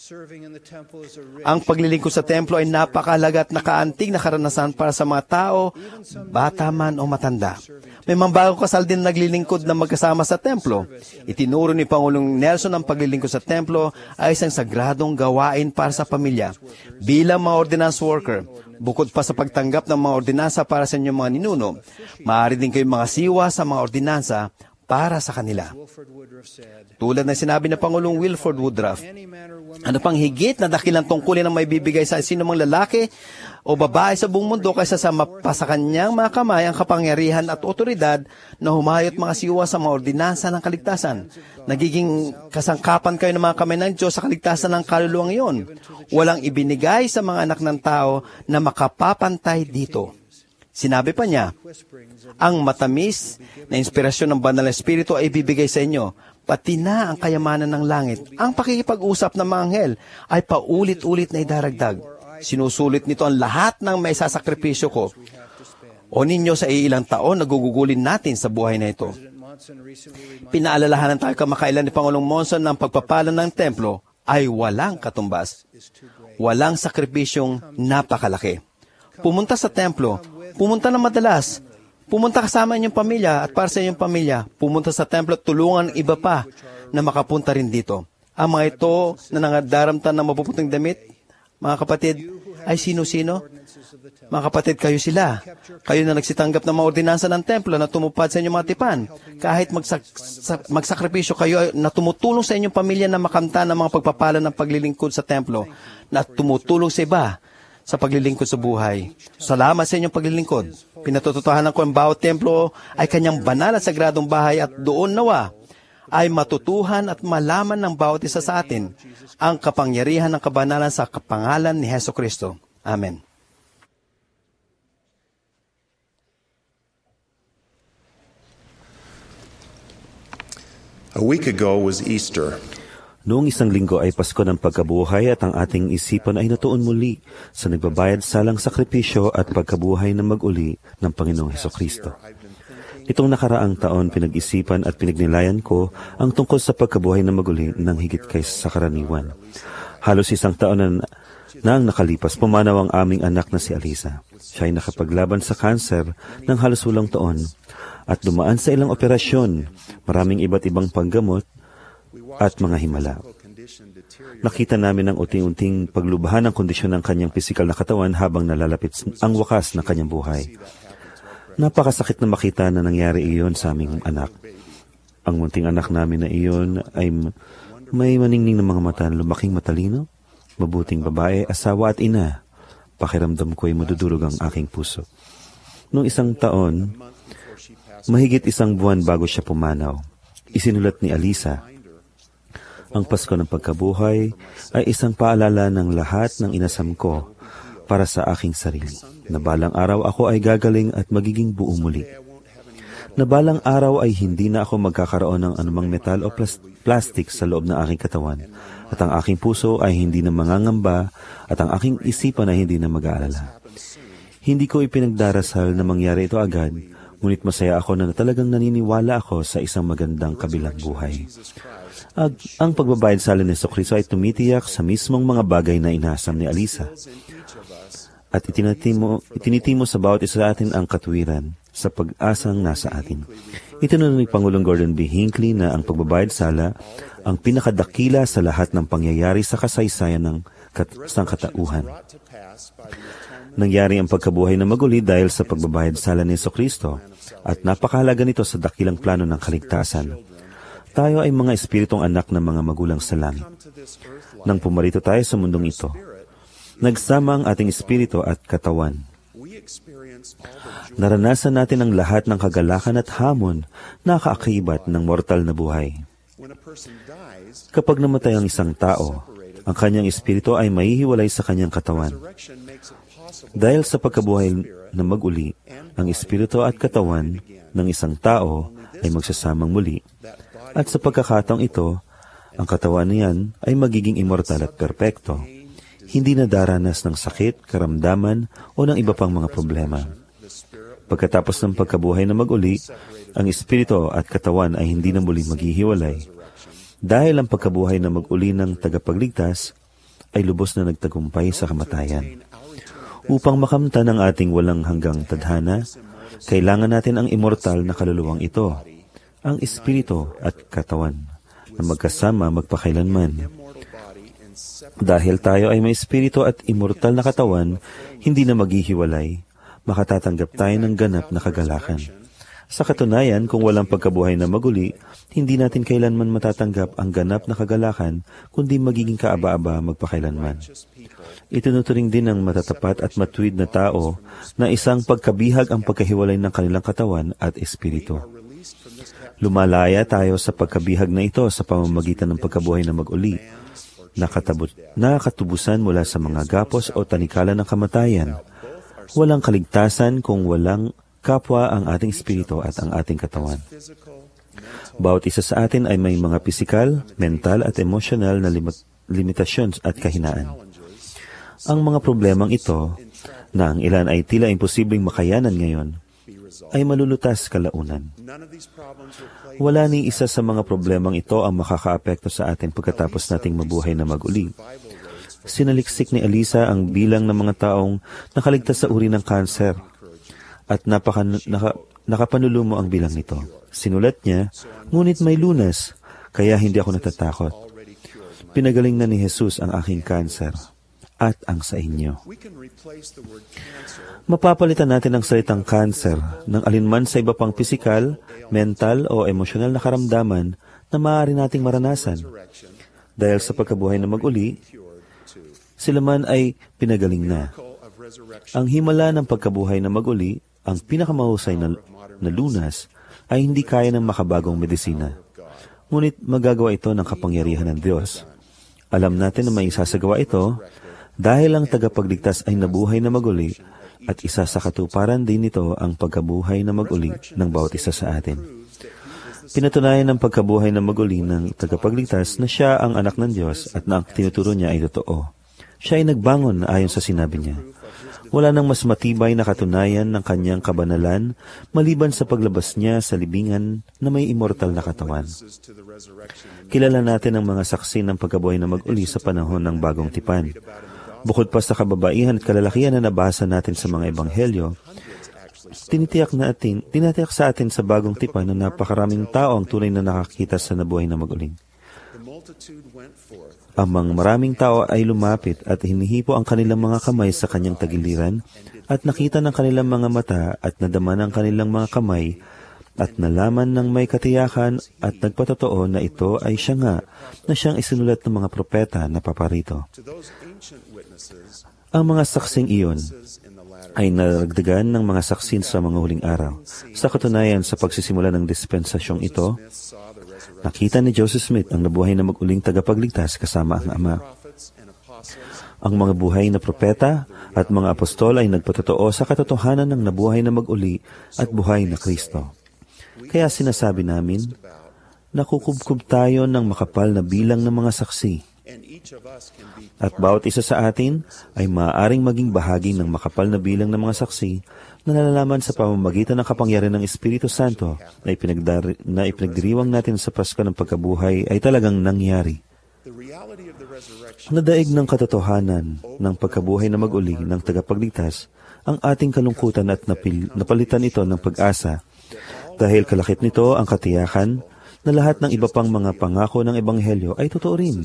Ang paglilingkod sa templo ay napakahalaga at nakaantig na karanasan para sa mga tao, bata man o matanda. May mambagong kasal din na naglilingkod na magkasama sa templo. Itinuro ni Pangulong Nelson ang paglilingkod sa templo ay isang sagradong gawain para sa pamilya. Bilang mga ordinance worker, bukod pa sa pagtanggap ng mga ordinansa para sa inyong mga ninuno, maaari din kayong mga siwa sa mga ordinansa para sa kanila. Tulad na sinabi ng Pangulong Wilford Woodruff, ano pang higit na dakilang tungkulin ang may bibigay sa sinumang lalaki o babae sa buong mundo kaysa sa mapasa kanyang mga kamay ang kapangyarihan at otoridad na humayot mga siwa sa mga ordinansa ng kaligtasan. Nagiging kasangkapan kayo ng mga kamay ng Diyos sa kaligtasan ng kaluluwang iyon. Walang ibinigay sa mga anak ng tao na makapapantay dito. Sinabi pa niya, ang matamis na inspirasyon ng Banal na Espiritu ay ibibigay sa inyo, pati na ang kayamanan ng langit. Ang pakikipag-usap ng mga anghel ay paulit-ulit na idaragdag. Sinusulit nito ang lahat ng may sasakripisyo ko. O ninyo sa ilang taon na gugugulin natin sa buhay na ito. Pinaalalahanan tayo kamakailan ni Pangulong Monson ng pagpapala ng templo ay walang katumbas. Walang sakripisyong napakalaki. Pumunta sa templo, pumunta ng madalas, pumunta kasama inyong pamilya at para sa inyong pamilya, pumunta sa templo at tulungan iba pa na makapunta rin dito. Ang mga ito na nangandaramtan ng mapuputing damit, mga kapatid, ay sino-sino? Mga kapatid, kayo sila. Kayo na nagsitanggap ng mga ordinansa ng templo na tumupad sa inyong mga tipan. Kahit magsakripisyo kayo na tumutulong sa inyong pamilya na makamta ng mga pagpapala ng paglilingkod sa templo, na tumutulong sa iba sa paglilingkod sa buhay. Salamat sa inyong paglilingkod. Pinatutuhanan ko ang bawat templo ay kanyang banal at sagradong bahay at doon nawa ay matutuhan at malaman ng bawat isa sa atin ang kapangyarihan ng kabanalan sa kapangalan ni Hesus Kristo. Amen. A week ago was Easter. Noong isang linggo ay Pasko ng pagkabuhay at ang ating isipan ay natuon muli sa nagbabayad salang sakripisyo at pagkabuhay na mag-uli ng Panginoong Hesukristo. Itong nakaraang taon pinag-isipan at pinagnilayan ko ang tungkol sa pagkabuhay na mag-uli ng higit kaysa sa karaniwan. Halos isang taon na ang nakalipas, pumanaw ang aming anak na si Alisa. Siya ay nakapaglaban sa kanser ng halos walang taon at dumaan sa ilang operasyon, maraming iba't ibang panggamot at mga himala. Nakita namin ang unti-unting paglubahan ng kondisyon ng kanyang pisikal na katawan habang nalalapit ang wakas ng kanyang buhay. Napakasakit na makita na nangyari iyon sa aming anak. Ang munting anak namin na iyon ay may maningning na mga mata, lumaking matalino, mabuting babae, asawa at ina. Pakiramdam ko ay madudurog ang aking puso. Noong isang taon, mahigit isang buwan bago siya pumanaw, isinulat ni Alisa, ang Pasko ng pagkabuhay ay isang paalala ng lahat ng inasam ko para sa aking sarili. Na balang araw ako ay gagaling at magiging buo muli. Na balang araw ay hindi na ako magkakaroon ng anumang metal o plastic sa loob ng aking katawan. At ang aking puso ay hindi na mangangamba at ang aking isipan ay hindi na mag-aalala. Hindi ko ipinagdarasal na mangyari ito agad, ngunit masaya ako na talagang naniniwala ako sa isang magandang kabilang buhay. Ang pagbabayad sa ni Jesucristo ay tumitiyak sa mismong mga bagay na inasam ni Alisa. At itinitimo sa bawat isa sa atin ang katuwiran sa pag-asang nasa atin. Itinunod ni Pangulong Gordon B. Hinckley na ang pagbabayad sala ang pinakadakila sa lahat ng pangyayari sa kasaysayan ng sangkatauhan. Nangyari ang pagkabuhay na maguli dahil sa pagbabayad sala ni Jesucristo at napakahalaga nito sa dakilang plano ng kaligtasan. Tayo ay mga espiritong anak ng mga magulang sa langit. Nang pumarito tayo sa mundong ito, nagsama ang ating espiritu at katawan. Naranasan natin ang lahat ng kagalakan at hamon na kaakibat ng mortal na buhay. Kapag namatay ang isang tao, ang kanyang espiritu ay mahihiwalay sa kanyang katawan. Dahil sa pagkabuhay na mag-uli, ang espiritu at katawan ng isang tao ay magsasamang muli. At sa pagkakataong ito, ang katawan niyan ay magiging immortal at perpekto. Hindi na daranas ng sakit, karamdaman o ng iba pang mga problema. Pagkatapos ng pagkabuhay na mag-uli, ang espiritu at katawan ay hindi na muli maghihiwalay. Dahil ang pagkabuhay na mag-uli ng tagapagligtas ay lubos na nagtagumpay sa kamatayan. Upang makamtan ang ating walang hanggang tadhana, kailangan natin ang immortal na kaluluwang ito, ang espiritu at katawan, na magkasama magpakailanman. Dahil tayo ay may espiritu at immortal na katawan, hindi na maghihiwalay, makatatanggap tayo ng ganap na kagalakan. Sa katunayan, kung walang pagkabuhay na maguli, hindi natin kailanman matatanggap ang ganap na kagalakan, kundi magiging kaaba-aba magpakailanman. Itinuturing din ng matatapat at matuwid na tao na isang pagkabihag ang pagkahiwalay ng kanilang katawan at espiritu. Lumalaya tayo sa pagkabihag na ito sa pamamagitan ng pagkabuhay na mag-uli, nakatubusan mula sa mga gapos o tanikala ng kamatayan. Walang kaligtasan kung walang kapwa ang ating espiritu at ang ating katawan. Bawat isa sa atin ay may mga pisikal, mental at emosyonal na limitasyon at kahinaan. Ang mga problemang ito, na ang ilan ay tila imposibleng makayanan ngayon, ay malulutas kalaunan. Wala ni isa sa mga problemang ito ang makakaapekto sa atin pagkatapos nating mabuhay na mag-uli. Sinaliksik ni Alisa ang bilang ng mga taong nakaligtas sa uri ng kanser at nakapanulumo ang bilang nito. Sinulat niya, ngunit may lunas, kaya hindi ako natatakot. Pinagaling na ni Jesus ang aking kanser at ang sa inyo. Mapapalitan natin ang salitang cancer ng alinman sa iba pang pisikal, mental o emosyonal na karamdaman na maaari nating maranasan. Dahil sa pagkabuhay na mag-uli, sila man ay pinagaling na. Ang himala ng pagkabuhay na mag-uli, ang pinakamahusay na lunas, ay hindi kaya ng makabagong medisina. ngunit magagawa ito ng kapangyarihan ng Diyos. Alam natin na may isasagawa ito dahil ang tagapagligtas ay nabuhay na maguli at isa sa katuparan din nito ang pagkabuhay na maguli ng bawat isa sa atin. Pinatunayan ng pagkabuhay na maguli ng tagapagligtas na siya ang anak ng Diyos at na ang tinuturo niya ay totoo. Siya ay nagbangon ayon sa sinabi niya. Wala nang mas matibay na katunayan ng kanyang kabanalan maliban sa paglabas niya sa libingan na may immortal na katawan. Kilala natin ang mga saksi ng pagkabuhay na mag-uli sa panahon ng Bagong Tipan. Bukod pa sa kababaihan at kalalakihan na nabasa natin sa mga ebanghelyo, tinatiyak sa atin sa Bagong Tipan na napakaraming tao ang tunay na nakakita sa nabuhay na mag-uli. Amang maraming tao ay lumapit at hinihipo ang kanilang mga kamay sa kanyang tagiliran at nakita ng kanilang mga mata at nadama ng kanilang mga kamay at nalaman ng may katiyakan at nagpatotoo na ito ay siya nga na siyang isinulat ng mga propeta na paparito. Ang mga saksing iyon ay naragdagan ng mga saksin sa mga huling araw. Sa katunayan, sa pagsisimula ng dispensasyong ito, nakita ni Joseph Smith ang nabuhay na mag-uling tagapagligtas kasama ang Ama. Ang mga buhay na propeta at mga apostol ay nagpatotoo sa katotohanan ng nabuhay na mag-uli at buhay na Kristo. Kaya sinasabi namin, nakukubkub tayo ng makapal na bilang ng mga saksi. At bawat isa sa atin ay maaaring maging bahagi ng makapal na bilang ng mga saksi na nalalaman sa pamamagitan ng kapangyarihan ng Espiritu Santo na ipinagdiriwang natin sa Pasko ng pagkabuhay ay talagang nangyari. Nadaig ng katotohanan ng pagkabuhay na mag-uli ng tagapagligtas ang ating kalungkutan at napalitan ito ng pag-asa dahil kalakip nito ang katiyakan na lahat ng iba pang mga pangako ng Ebanghelyo ay totoo rin.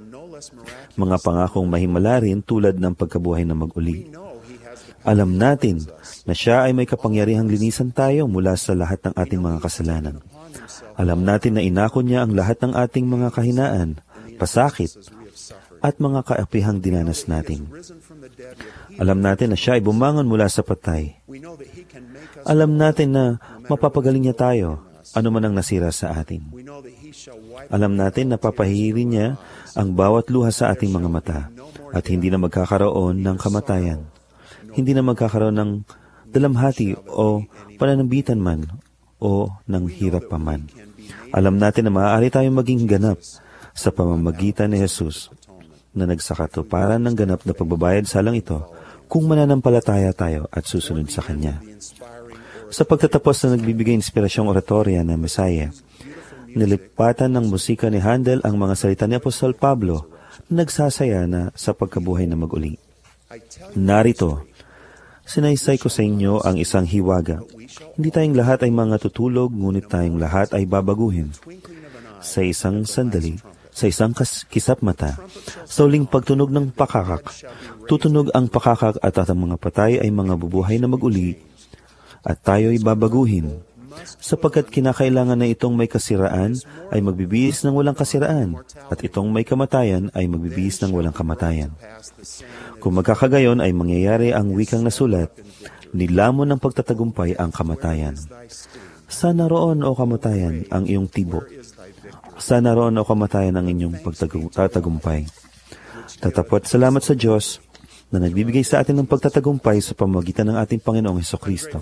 Mga pangakong mahimala rin tulad ng pagkabuhay na mag-uli. Alam natin na siya ay may kapangyarihang linisan tayo mula sa lahat ng ating mga kasalanan. Alam natin na inako niya ang lahat ng ating mga kahinaan, pasakit, at mga kaapihang dinanas natin. Alam natin na siya ay bumangon mula sa patay. Alam natin na mapapagaling niya tayo, ano man ang nasira sa atin. Alam natin na papahirin niya ang bawat luha sa ating mga mata at hindi na magkakaroon ng kamatayan. Hindi na magkakaroon ng dalamhati o pananambitan man o ng hirap pa man. Alam natin na maaari tayong maging ganap sa pamamagitan ni Jesus na nagsakatuparan ng ganap na pagbabayad sa lang ito kung mananampalataya tayo at susunod sa Kanya. Sa pagtatapos na nagbibigay inspirasyong oratorya ng Messiah, nilipatan ng musika ni Handel ang mga salita ni Apostol Pablo na nagsasaya na sa pagkabuhay na mag-uli. Narito, sinaysay ko sa inyo ang isang hiwaga. Hindi tayong lahat ay mga tutulog, ngunit tayong lahat ay babaguhin. Sa isang sandali, sa isang kisap mata, sa uling pagtunog ng pakakak, tutunog ang pakakak at ang mga patay ay mga bubuhay na mag-uli at tayo'y babaguhin. Sapagkat kinakailangan na itong may kasiraan ay magbibihis ng walang kasiraan at itong may kamatayan ay magbibihis ng walang kamatayan. Kung magkakagayon ay mangyayari ang wikang nasulat, nilamon ng pagtatagumpay ang kamatayan. Sana roon o kamatayan ang iyong tibo. Sana roon o kamatayan ang inyong pagtatagumpay. Tatapot salamat sa Diyos na nagbibigay sa atin ng pagtatagumpay sa pamamagitan ng ating Panginoong Hesukristo.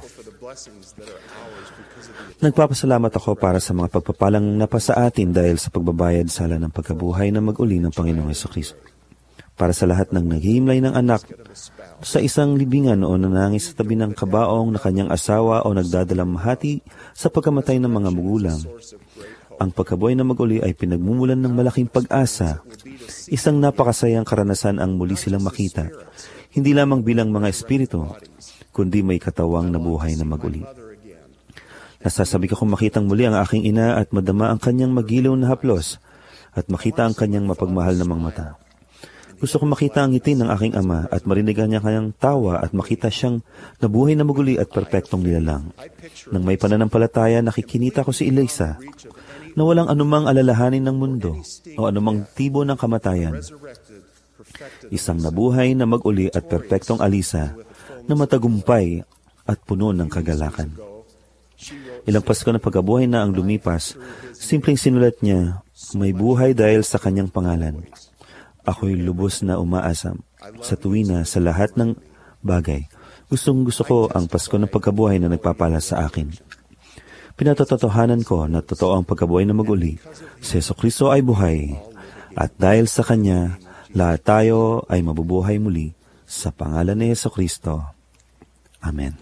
Nagpapasalamat ako para sa mga pagpapalang napasa atin dahil sa pagbabayad sala ng pagkabuhay na mag-uli ng Panginoong Hesukristo. Para sa lahat ng naghihimlay ng anak sa isang libingan o nanangis sa tabi ng kabaong na kanyang asawa o nagdadalamhati sa pagkamatay ng mga magulang. Ang pagkabuhay na mag-uli ay pinagmumulan ng malaking pag-asa. Isang napakasayang karanasan ang muli silang makita, hindi lamang bilang mga espiritu, kundi may katawang na buhay na mag-uli. Nasasabik akong makitang muli ang aking ina at madama ang kanyang magilaw na haplos at makita ang kanyang mapagmahal na mga mata. Gusto kong makita ang ngiti ng aking ama at marinig niya kanyang tawa at makita siyang nabuhay na maguli at perpektong nilalang. Nang may pananampalataya, nakikinita ko si Elisa na walang anumang alalahanin ng mundo o anumang tibo ng kamatayan. Isang nabuhay na mag-uli at perpektong Alisa na matagumpay at puno ng kagalakan. Ilang Pasko ng pagkabuhay na ang lumipas, simpleng sinulat niya, may buhay dahil sa kanyang pangalan. Ako'y lubos na umaasam sa tuwina sa lahat ng bagay. Gustong-gusto ko ang Pasko ng pagkabuhay na nagpapala sa akin. Pinatotohanan ko na totoo ang pagkabuhay na mag-uli. Si Jesucristo ay buhay, at dahil sa Kanya, lahat tayo ay mabubuhay muli sa pangalan ni Jesucristo. Amen.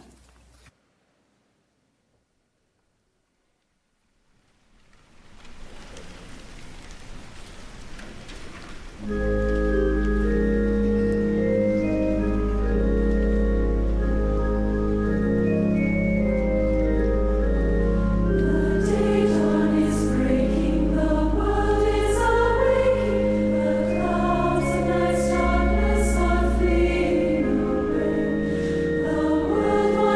The world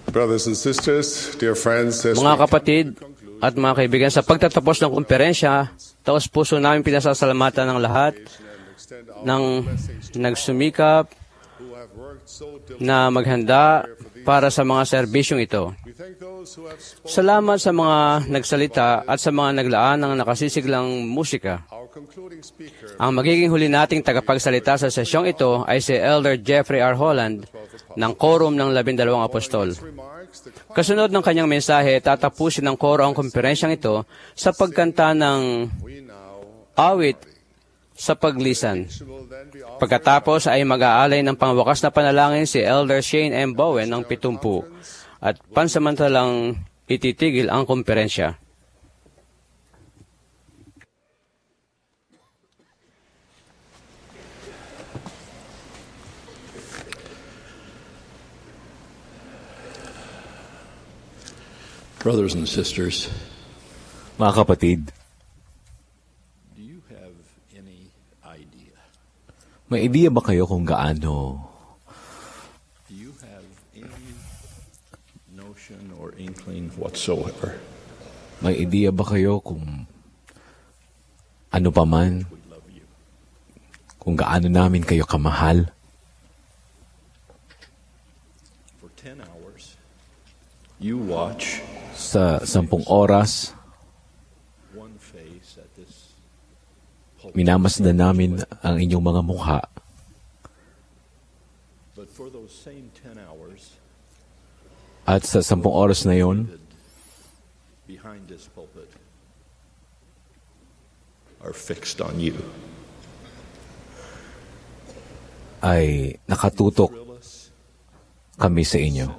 Brothers and sisters, dear friends, as Mga kapatid at mga kaibigan, sa pagtatapos ng kumperensya, taos puso namin pinasasalamatan ng lahat ng nagsumikap na maghanda para sa mga serbisyong ito. Salamat sa mga nagsalita at sa mga naglaan ng nakasisiglang musika. Ang magiging huli nating tagapagsalita sa sesyong ito ay si Elder Jeffrey R. Holland ng Quorum ng 12 Apostol. Kasunod ng kanyang mensahe, tatapusin ng koro ang kumperensyang ito sa pagkanta ng awit sa paglisan. Pagkatapos ay mag-aalay ng pangwakas na panalangin si Elder Shane M. Bowen ng 70 at pansamantalang ititigil ang kumperensya. Brothers and sisters, mga kapatid, do you have any idea? May ideya ba kayo kung gaano? Do you have any notion or inkling whatsoever? May ideya ba kayo kung ano pa man? Kung gaano namin kayo kamahal? For 10 hours, you watch sa 10 oras, minamasdan namin ang inyong mga mukha. At sa 10 oras na yon, are fixed on you. Ay nakatutok kami sa inyo.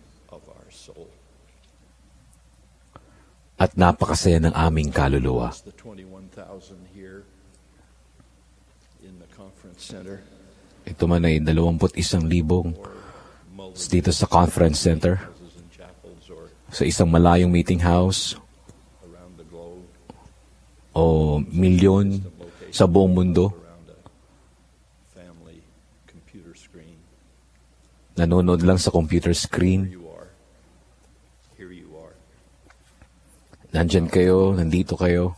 At napakasaya ng aming kaluluwa. Ito man ay 21,000 dito sa conference center, sa isang malayong meeting house, o milyon sa buong mundo, nanonood lang sa computer screen. Nandyan kayo, nandito kayo.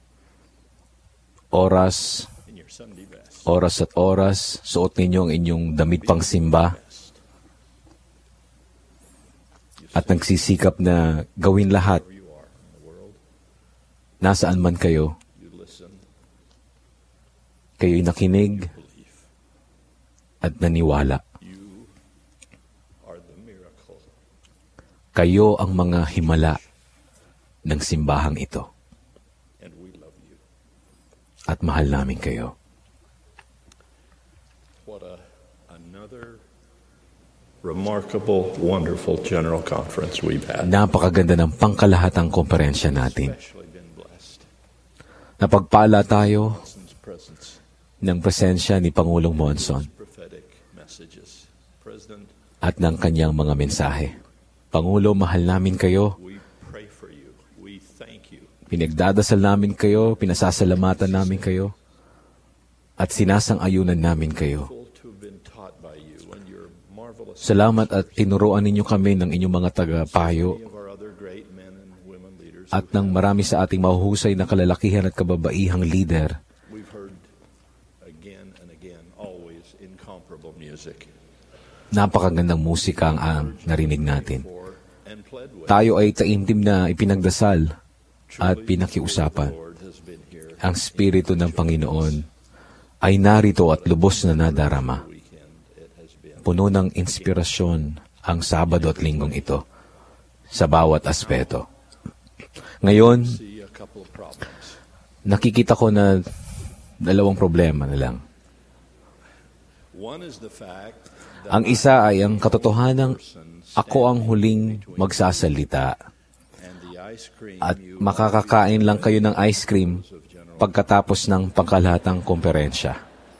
Oras at oras, suot ninyo ang inyong damit pang simba. At nagsisikap na gawin lahat. Nasaan man kayo. Kayo'y nakinig at naniwala. Kayo ang mga himala ng simbahang ito. At mahal namin kayo. Another remarkable, wonderful General Conference we've had. Napakaganda ng pangkalahatang komperensya natin. Napagpala tayo ng presensya ni Pangulong Monson at ng kanyang mga mensahe. Pangulo, mahal namin kayo. Pinagdadasal namin kayo, pinasasalamatan namin kayo, at sinasang-ayunan namin kayo. Salamat at tinuruan ninyo kami ng inyong mga tagapayo at ng marami sa ating mahuhusay na kalalakihan at kababaihang leader. Napakagandang musika ang narinig natin. Tayo ay taimtim na ipinagdasal at pinakiusapan. Ang Espiritu ng Panginoon ay narito at lubos na nadarama. Puno ng inspirasyon ang Sabado at Linggong ito sa bawat aspeto. Ngayon, nakikita ko na 2 problema na lang. Ang isa ay ang katotohanang ako ang huling magsasalita at makakakain lang kayo ng ice cream pagkatapos ng pangkalahatang komperensya.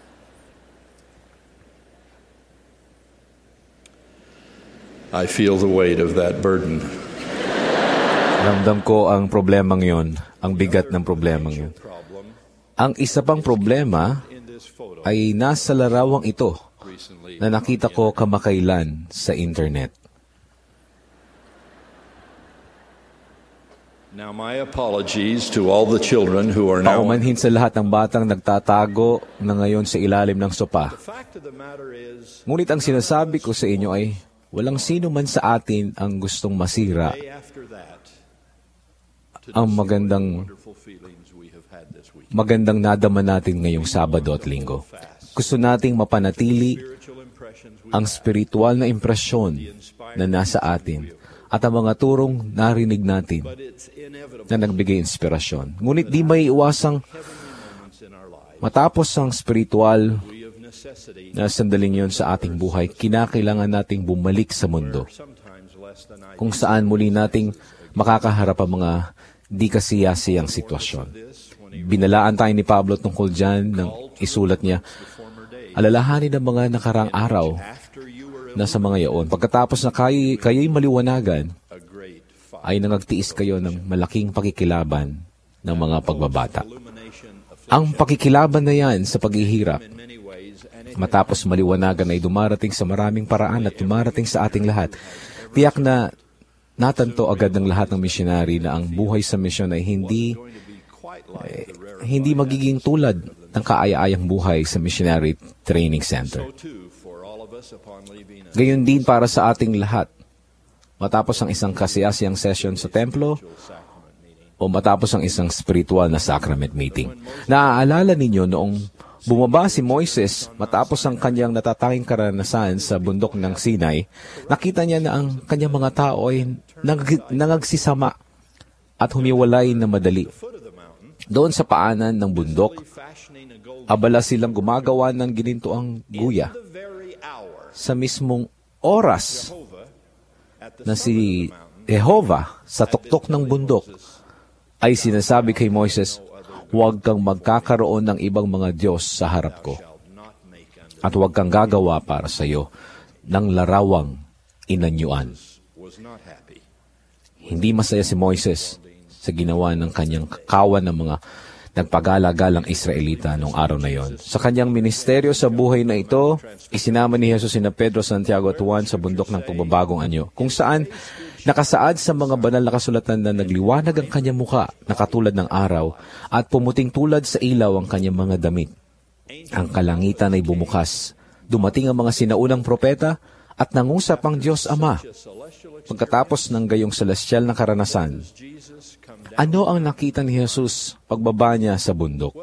I feel the weight of that burden. Ramdam ko ang problemang yon, ang bigat ng problemang yon. Ang isa pang problema ay nasa larawang ito na nakita ko kamakailan sa internet. Now my apologies to all the children who are now. Paumanhin sa lahat ng batang nagtatago na ngayon sa ilalim ng sopa. Ngunit ang sinasabi ko sa inyo ay, walang sino man sa atin ang gustong masira ang magandang nadama natin ngayong Sabado at Linggo. Gusto nating mapanatili ang spiritual na impresyon na nasa atin at ang mga turong narinig natin na nagbigay inspirasyon. Ngunit di may iwasang matapos ang spiritual na sandaling yon sa ating buhay, kinakailangan nating bumalik sa mundo kung saan muli nating makakaharap ang mga di kasiyasiyang sitwasyon. Binalaan tayo ni Pablo tungkol dyan nang isulat niya, alalahanin ang mga nakarang araw na sa mga yaon. Pagkatapos na kayo'y maliwanagan, ay nangagtiis kayo ng malaking pakikilaban ng mga pagbabata. Ang pakikilaban na yan sa paghihirap, matapos maliwanagan ay dumarating sa maraming paraan at dumarating sa ating lahat. Tiyak na natanto agad ng lahat ng misyonary na ang buhay sa misyon ay hindi magiging tulad ng kaaya-ayang buhay sa Missionary Training Center. Gayon din para sa ating lahat. Matapos ang isang kasiyasiyang session sa templo o matapos ang isang spiritual na sacrament meeting. Naaalala ninyo noong bumaba si Moises matapos ang kanyang natatanging karanasan sa bundok ng Sinai, nakita niya na ang kanyang mga tao ay nangagsisama at humiwalay na madali. Doon sa paanan ng bundok, abala silang gumagawa ng ginintuang guya. Sa mismong oras na si Jehovah sa tuktok ng bundok ay sinasabi kay Moises, huwag kang magkakaroon ng ibang mga Diyos sa harap ko at huwag kang gagawa para sa iyo ng larawang inanyuan. Hindi masaya si Moises sa ginawa ng kanyang kawan ng mga nagpagala-galang Israelita noong araw na yon. Sa kanyang ministeryo sa buhay na ito, isinama ni Jesus sina Pedro, Santiago at Juan sa bundok ng pagbabagong anyo, kung saan nakasaad sa mga banal na kasulatan na nagliwanag ang kanyang muka na katulad ng araw at pumuting tulad sa ilaw ang kanyang mga damit. Ang kalangitan ay bumukas. Dumating ang mga sinaunang propeta at nangusap ang Diyos Ama. Pagkatapos ng gayong celestial na karanasan, ano ang nakita ni Jesus pagbaba niya sa bundok?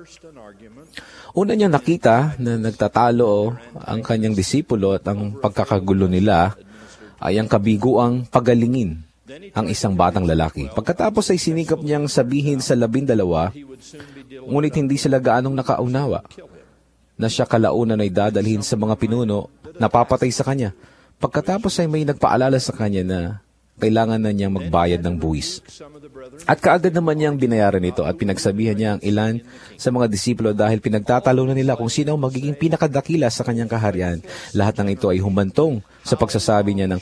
Una niya nakita na nagtatalo ang kanyang disipulo at ang pagkakagulo nila ay ang kabiguang pagalingin ang isang batang lalaki. Pagkatapos ay sinikap niyang sabihin sa 12, ngunit hindi sila gaanong nakaunawa na siya kalaunan ay dadalhin sa mga pinuno na papatay sa kanya. Pagkatapos ay may nagpaalala sa kanya na kailangan na niyang magbayad ng buwis. At kaagad naman niyang binayaran ito at pinagsabihan niya ang ilan sa mga disipulo dahil pinagtatalunan nila kung sino ang magiging pinakadakila sa kanyang kaharian. Lahat ng ito ay humantong sa pagsasabi niya ng,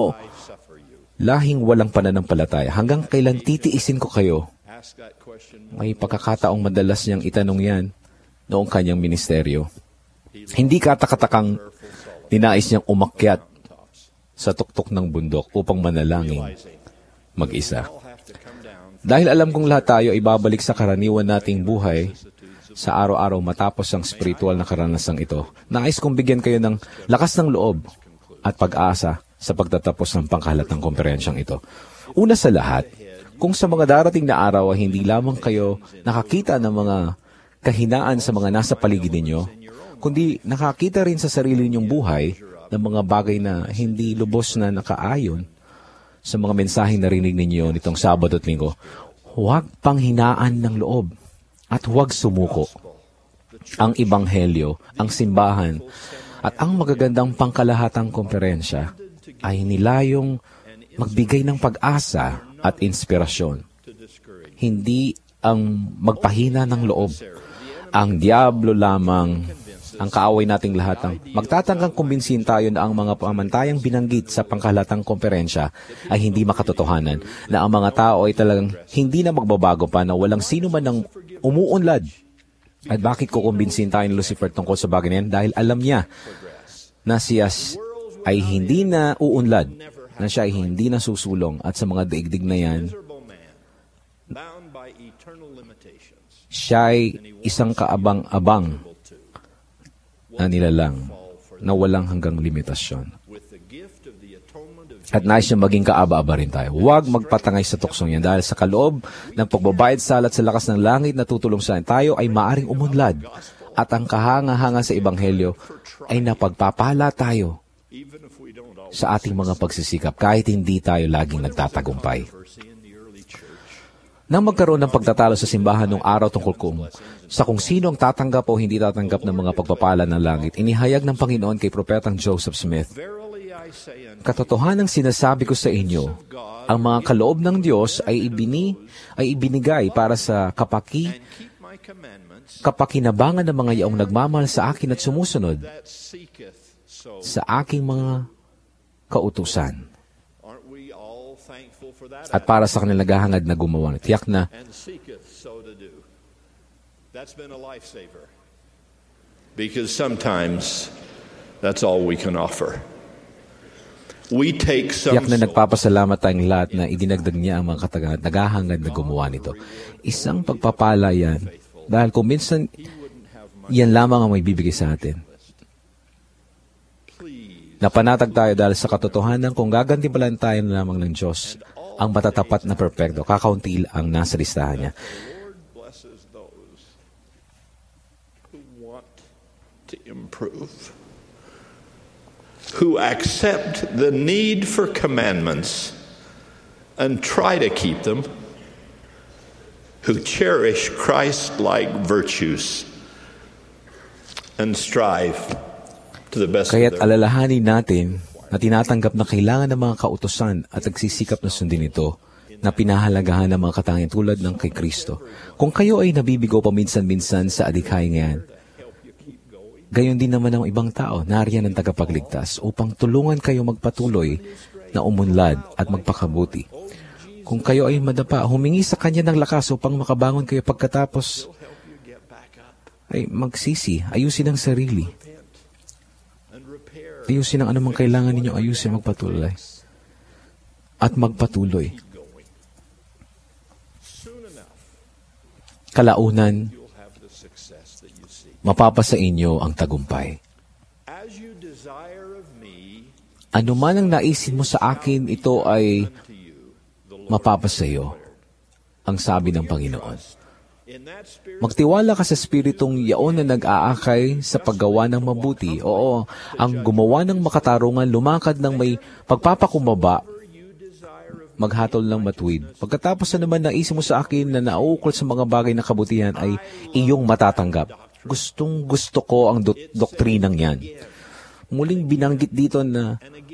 lahing walang pananampalataya, hanggang kailan titiisin ko kayo? May pagkakataong madalas niyang itanong yan noong kanyang ministeryo. Hindi katakatakang ninais niyang umakyat sa tuktok ng bundok upang manalangin mag-isa. Dahil alam kong lahat tayo ay babalik sa karaniwan nating buhay sa araw-araw matapos ang spiritual na karanasang ito, nais kong bigyan kayo ng lakas ng loob at pag-asa sa pagtatapos ng pangkahalatang komperensyang ito. Una sa lahat, kung sa mga darating na araw ay hindi lamang kayo nakakita ng mga kahinaan sa mga nasa paligid ninyo, kundi nakakita rin sa sarili ninyong buhay ng mga bagay na hindi lubos na nakaayon sa mga mensaheng narinig ninyo nitong Sabado at Linggo, huwag panghinaan ng loob at huwag sumuko. Ang Ebanghelyo, ang simbahan, at ang magagandang pangkalahatang komperensya ay nilayong magbigay ng pag-asa at inspirasyon. Hindi ang magpahina ng loob. Ang Diablo lamang ang kaaway nating lahat ang magtatangkang kumbinsin tayo na ang mga pamantayang binanggit sa pangkahalatang komperensya ay hindi makatotohanan, na ang mga tao ay talagang hindi na magbabago pa, na walang sino man ang umuunlad. At bakit ko kumbinsin tayo ni Lucifer tungkol sa bagay na yan? Dahil alam niya na siya ay hindi na uunlad, na siya ay hindi na susulong, at sa mga daigdig na yan, Siya ay isang kaabang-abang na nilalang na walang hanggang limitasyon. At nais niya maging kaaba-aba rin tayo. Huwag magpatangay sa tuksong yan dahil sa kaloob ng pagbabayad salat sa lakas ng langit na tutulong sa atin, tayo ay maaring umunlad at ang kahanga-hanga sa Ebanghelyo ay napagpapala tayo sa ating mga pagsisikap kahit hindi tayo laging nagtatagumpay. Nang magkaroon ng pagtatalo sa simbahan noong araw tungkol kung sino ang tatanggap o hindi tatanggap ng mga pagpapala ng langit, inihayag ng Panginoon kay Propetang Joseph Smith, "Katotohanang sinasabi ko sa inyo, ang mga kaloob ng Diyos ay ibinigay para sa kapakinabangan ng mga yaong nagmamahal sa akin at sumusunod sa aking mga kautusan." At para sa kanilang naghahangad na gumawa, tiyak na because sometimes that's all we can offer. We take some tiyak na nagpapasalamat tayong lahat na idinagdag niya ang mga katagangan at naghahangad na gumawa nito. Isang pagpapala yan dahil kung minsan yan lamang ang may bibigay sa atin. Napanatag tayo dahil sa katotohanan kung gagantimpalan tayo lamang ng Diyos ang matatapat na perpekto, kakaunti ang nasa listahan niya. Improve, who accept the need for commandments and try to keep them, who cherish Christ-like virtues and strive to the best Kaya't of their alalahanin natin na tinatanggap na kailangan ng mga kautusan at nagsisikap na sundin ito na pinahalagahan ng mga katangian tulad ng kay Kristo. Kung kayo ay nabibigo paminsan-minsan sa adikay ngayon, gayon din naman ang ibang tao, nariyan ang tagapagligtas upang tulungan kayo magpatuloy na umunlad at magpakabuti. Kung kayo ay madapa, humingi sa Kanya ng lakas upang makabangon kayo pagkatapos ay magsisi, ayusin ang sarili. Ayusin ang anumang kailangan ninyo, ayusin magpatuloy. At magpatuloy. Kalaunan, mapapasa inyo ang tagumpay. Ano man ang naisin mo sa akin, ito ay mapapasa iyo, ang sabi ng Panginoon. Magtiwala ka sa Espiritong yaon na nag-aakay sa paggawa ng mabuti. Oo, ang gumawa ng makatarungan, lumakad ng may pagpapakumbaba, maghatol ng matuwid. Pagkatapos na naman naisip mo sa akin na nauukol sa mga bagay na kabutihan ay iyong matatanggap. Gustong gusto ko ang doktrinang yan. Muling binanggit dito na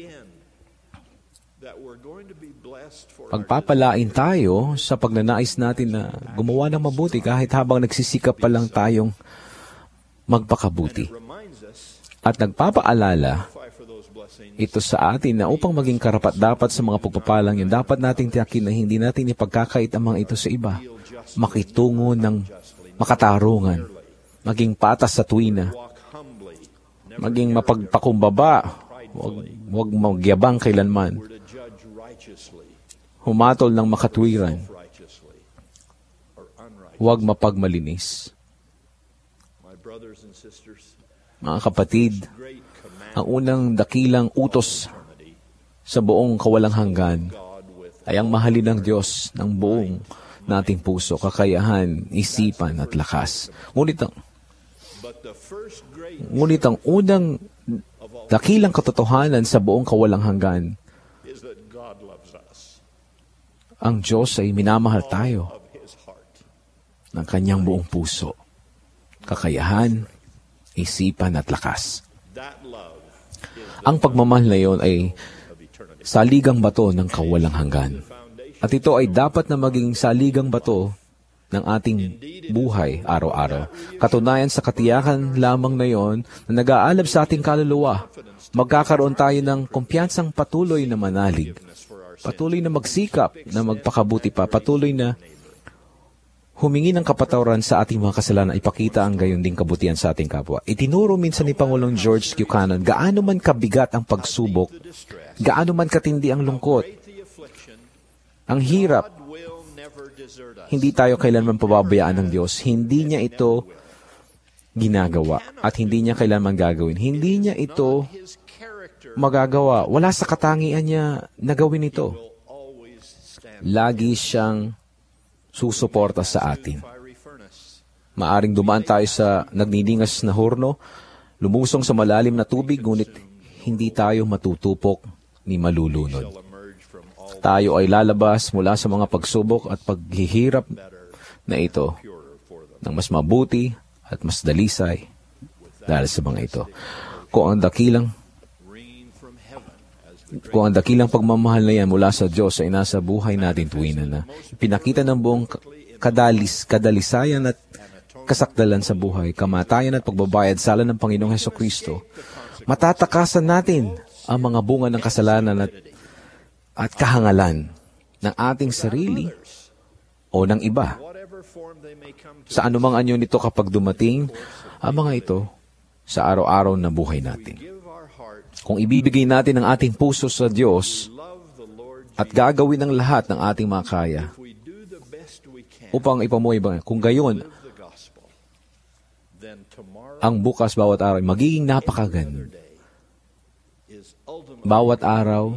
pagpapalain tayo sa pagnanais natin na gumawa ng mabuti kahit habang nagsisikap pa lang tayong magpakabuti. At nagpapaalala ito sa atin na upang maging karapat-dapat sa mga pagpapalang yun, dapat nating tiyakin na hindi natin ipagkakait ang mga ito sa iba. Makitungo ng makatarungan, maging patas sa tuwina, maging mapagpakumbaba, huwag magyabang kailanman, humatol ng makatwiran, huwag mapagmalinis. Mga kapatid, ang unang dakilang utos sa buong kawalang hanggan ay ang mahalin ng Diyos ng buong nating puso, kakayahan, isipan at lakas. Ngunit ang unang dakilang katotohanan sa buong kawalang hanggan, ang Diyos ay minamahal tayo ng Kanyang buong puso, kakayahan, isipan at lakas. Ang pagmamahal na iyon ay saligang bato ng kawalang hanggan. At ito ay dapat na maging saligang bato ng ating buhay araw-araw. Katunayan sa katiyakan lamang na iyon na nag-aalab sa ating kaluluwa, magkakaroon tayo ng kumpiyansang patuloy na manalig, patuloy na magsikap, na magpakabuti pa, patuloy na humingi ng kapatawaran sa ating mga kasalanan, ipakita ang gayon ding kabutihan sa ating kapwa. Itinuro minsan ni Pangulong George Buchanan, gaano man kabigat ang pagsubok, gaano man katindi ang lungkot, ang hirap, Hindi tayo kailanman pababayaan ng Diyos. Hindi niya ito ginagawa at hindi niya kailanman gagawin. Hindi niya ito magagawa. Wala sa katangian niya na gawin ito. Lagi siyang susuporta sa atin. Maaring dumaan tayo sa nagniningas na horno, lumusong sa malalim na tubig, ngunit hindi tayo matutupok ni malulunod. Tayo ay lalabas mula sa mga pagsubok at paghihirap na ito ng mas mabuti at mas dalisay dahil sa mga ito. Kung ang dakilang pagmamahal na yan mula sa Diyos ay nasa buhay natin tuwina na pinakita ng buong kadalisayan at kasakdalan sa buhay, kamatayan at pagbabayad sala ng Panginoong Hesukristo, matatakasan natin ang mga bunga ng kasalanan at kahangalan ng ating sarili o ng iba. Sa anumang anyo nito kapag dumating ang mga ito sa araw-araw na buhay natin. Kung ibibigay natin ang ating puso sa Diyos at gagawin ang lahat ng ating makaya upang ipamuhay ba, kung gayon, ang bukas bawat araw magiging napakaganda. Bawat araw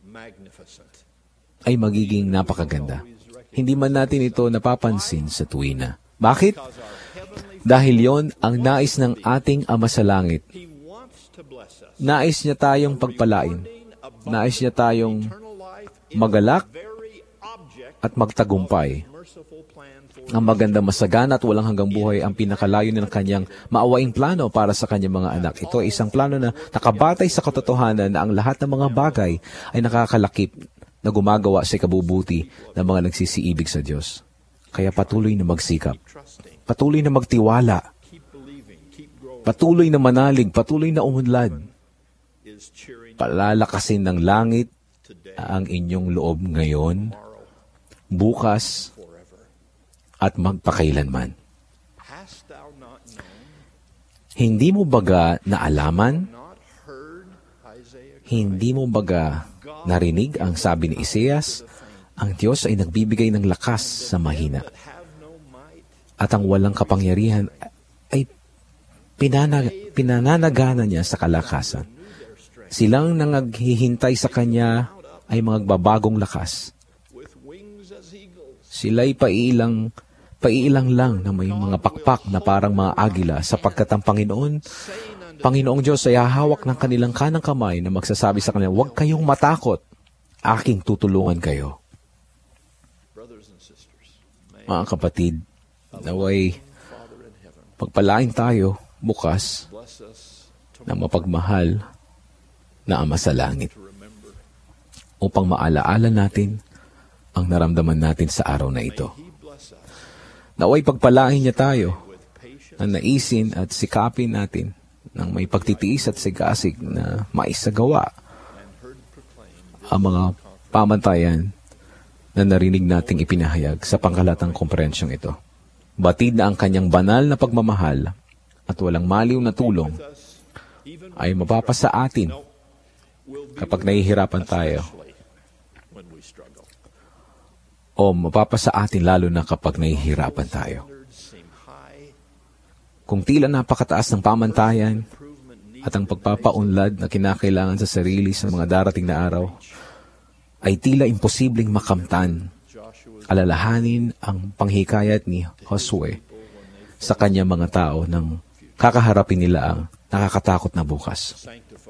ay magiging napakaganda. Hindi man natin ito napapansin sa tuwina. Bakit? Dahil yon ang nais ng ating Ama sa Langit. Nais niya tayong pagpalain. Nais niya tayong magalak at magtagumpay. Ang maganda, masagana at walang hanggang buhay ang pinakalayo ng kanyang maawaing plano para sa kanyang mga anak. Ito ay isang plano na nakabatay sa katotohanan na ang lahat ng mga bagay ay nakakalakip na gumagawa sa ikabubuti ng mga nagsisiibig sa Diyos. Kaya patuloy na magsikap, patuloy na magtiwala, patuloy na manalig, patuloy na umunlad. Palalakasin ng langit ang inyong loob ngayon, bukas, at magpakailanman. Hindi mo baga naalaman? Hindi mo baga narinig ang sabi ni Isaias? Ang Diyos ay nagbibigay ng lakas sa mahina. At ang walang kapangyarihan ay pinananagana niya sa kalakasan. Silang nangaghihintay sa Kanya ay magbabagong lakas. Sila'y paiilang lang na may mga pakpak na parang mga agila sapagkat ang Panginoong Diyos ay hahawak ng kanilang kanang kamay na magsasabi sa kanila, huwag kayong matakot, aking tutulungan kayo. Mga kapatid, naway pagpalain tayo bukas ng mapagmahal na Ama sa Langit upang maalaala natin ang naramdaman natin sa araw na ito. Naway pagpalain niya tayo na naisin at sikapin natin ng may pagtitiis at sigasig na maisagawa ang mga pamantayan na narinig nating ipinahayag sa pangkalatang komperensyong ito. Batid na ang kanyang banal na pagmamahal at walang maliw na tulong ay mapapasa atin kapag nahihirapan tayo o mapapasa atin lalo na kapag nahihirapan tayo. Kung tila napakataas ng pamantayan at ang pagpapaunlad na kinakailangan sa sarili sa mga darating na araw, ay tila imposibleng makamtan. Alalahanin ang panghikayat ni Josue sa kanyang mga tao nang kakaharapin nila ang nakakatakot na bukas.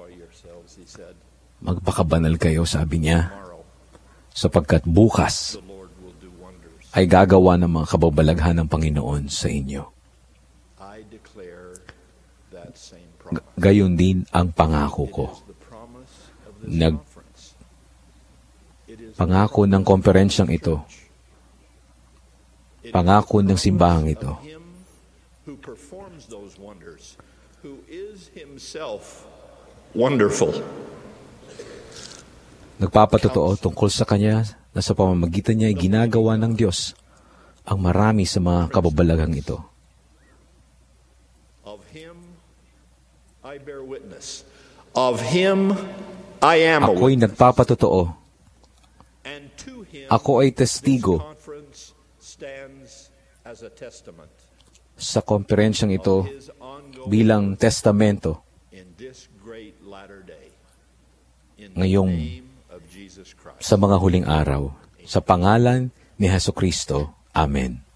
Magpakabanal kayo, sabi niya, sapagkat bukas ay gagawa ng mga kababalaghan ng Panginoon sa inyo. Gayon din ang pangako ko. Pangako ng komperensyang ito. Pangako ng simbahang ito. Wonderful. Nagpapatotoo tungkol sa Kanya na sa pamamagitan niya ay ginagawa ng Diyos ang marami sa mga kababalaghang ito. I bear witness. Of Him I am. Ako'y nagpapatotoo. Ako ay testigo sa komperensyang ito bilang testamento ngayong sa mga huling araw. Sa pangalan ni Hesukristo. Amen.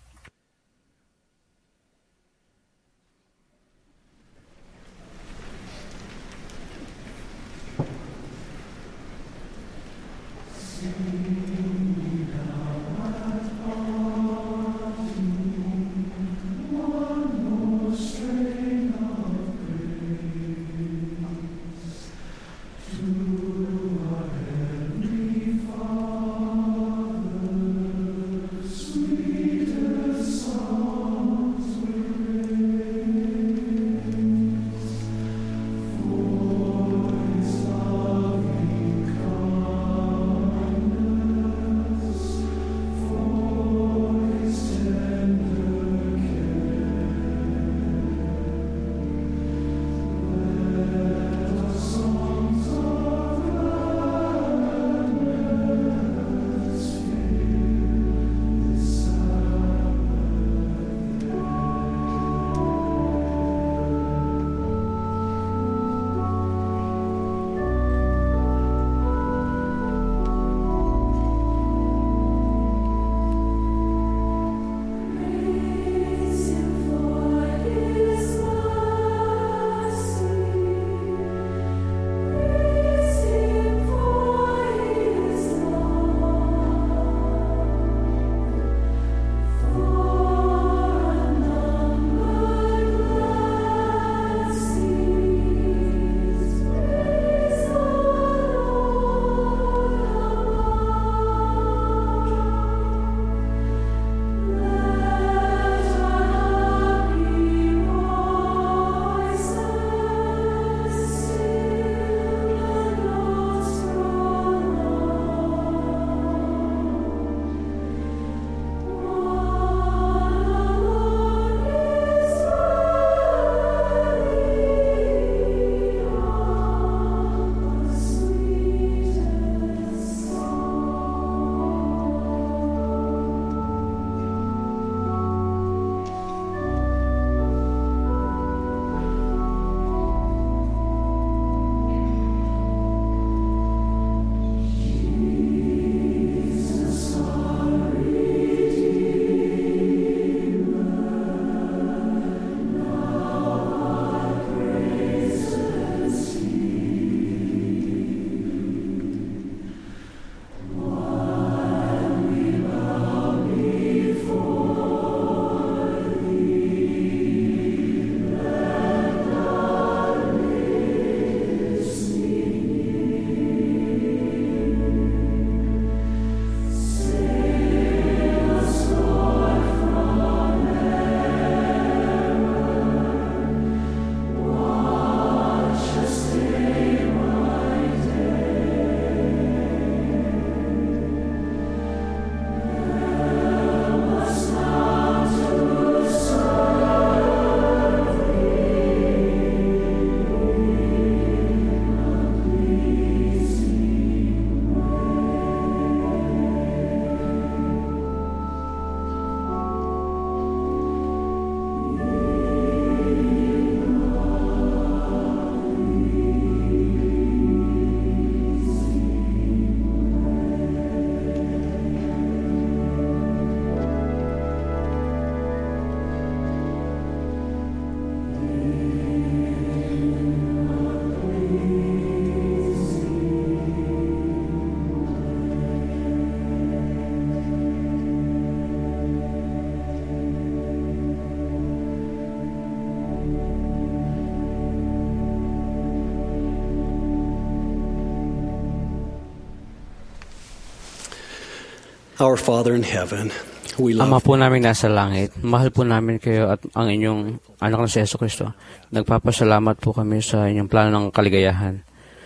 Our Father in heaven, we love Ama po namin nasa langit, mahal po namin kayo at ang inyong anak na si Jesucristo. Nagpapasalamat po kami sa inyong plano ng kaligayahan.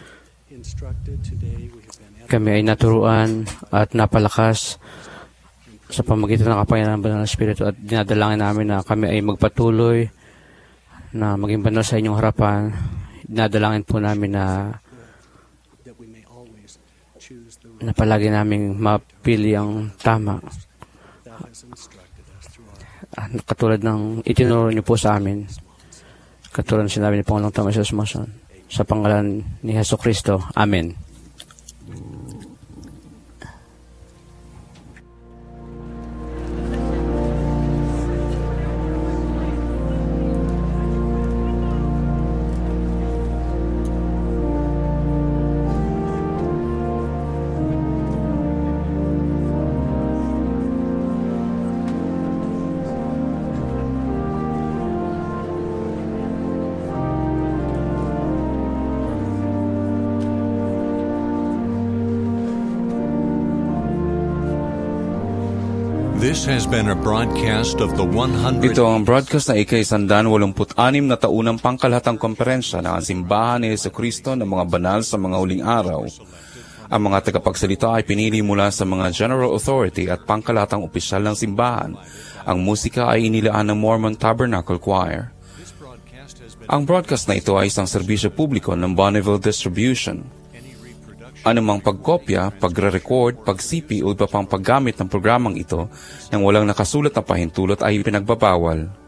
Kami ay naturuan at napalakas sa pamagitan ng kapangyarihan ng Banal na Espiritu at dinadalangin namin na kami ay magpatuloy na maging banal sa inyong harapan. Dinadalangin po namin na palagi naming mapili ang tama Katulad ng itinuro niyo po sa amin, katulad ng sinabi ni Pangulong Thomas S. Monson, sa pangalan ni Heso Kristo. Amen. This has been a broadcast of the 100... Ito ang broadcast na ika-186 na taunang pangkalahatang komperensya ng simbahan ni Jesucristo ng mga banal sa mga huling araw. Ang mga tagapagsalita ay pinili mula sa mga general authority at pangkalahatang opisyal ng simbahan. Ang musika ay inilaan ng Mormon Tabernacle Choir. Ang broadcast na ito ay isang serbisyo publiko ng Bonneville Distribution. Anumang pagkopya, pagre-record, pagsipi o iba pang paggamit ng programang ito nang walang nakasulat na pahintulot ay pinagbabawal.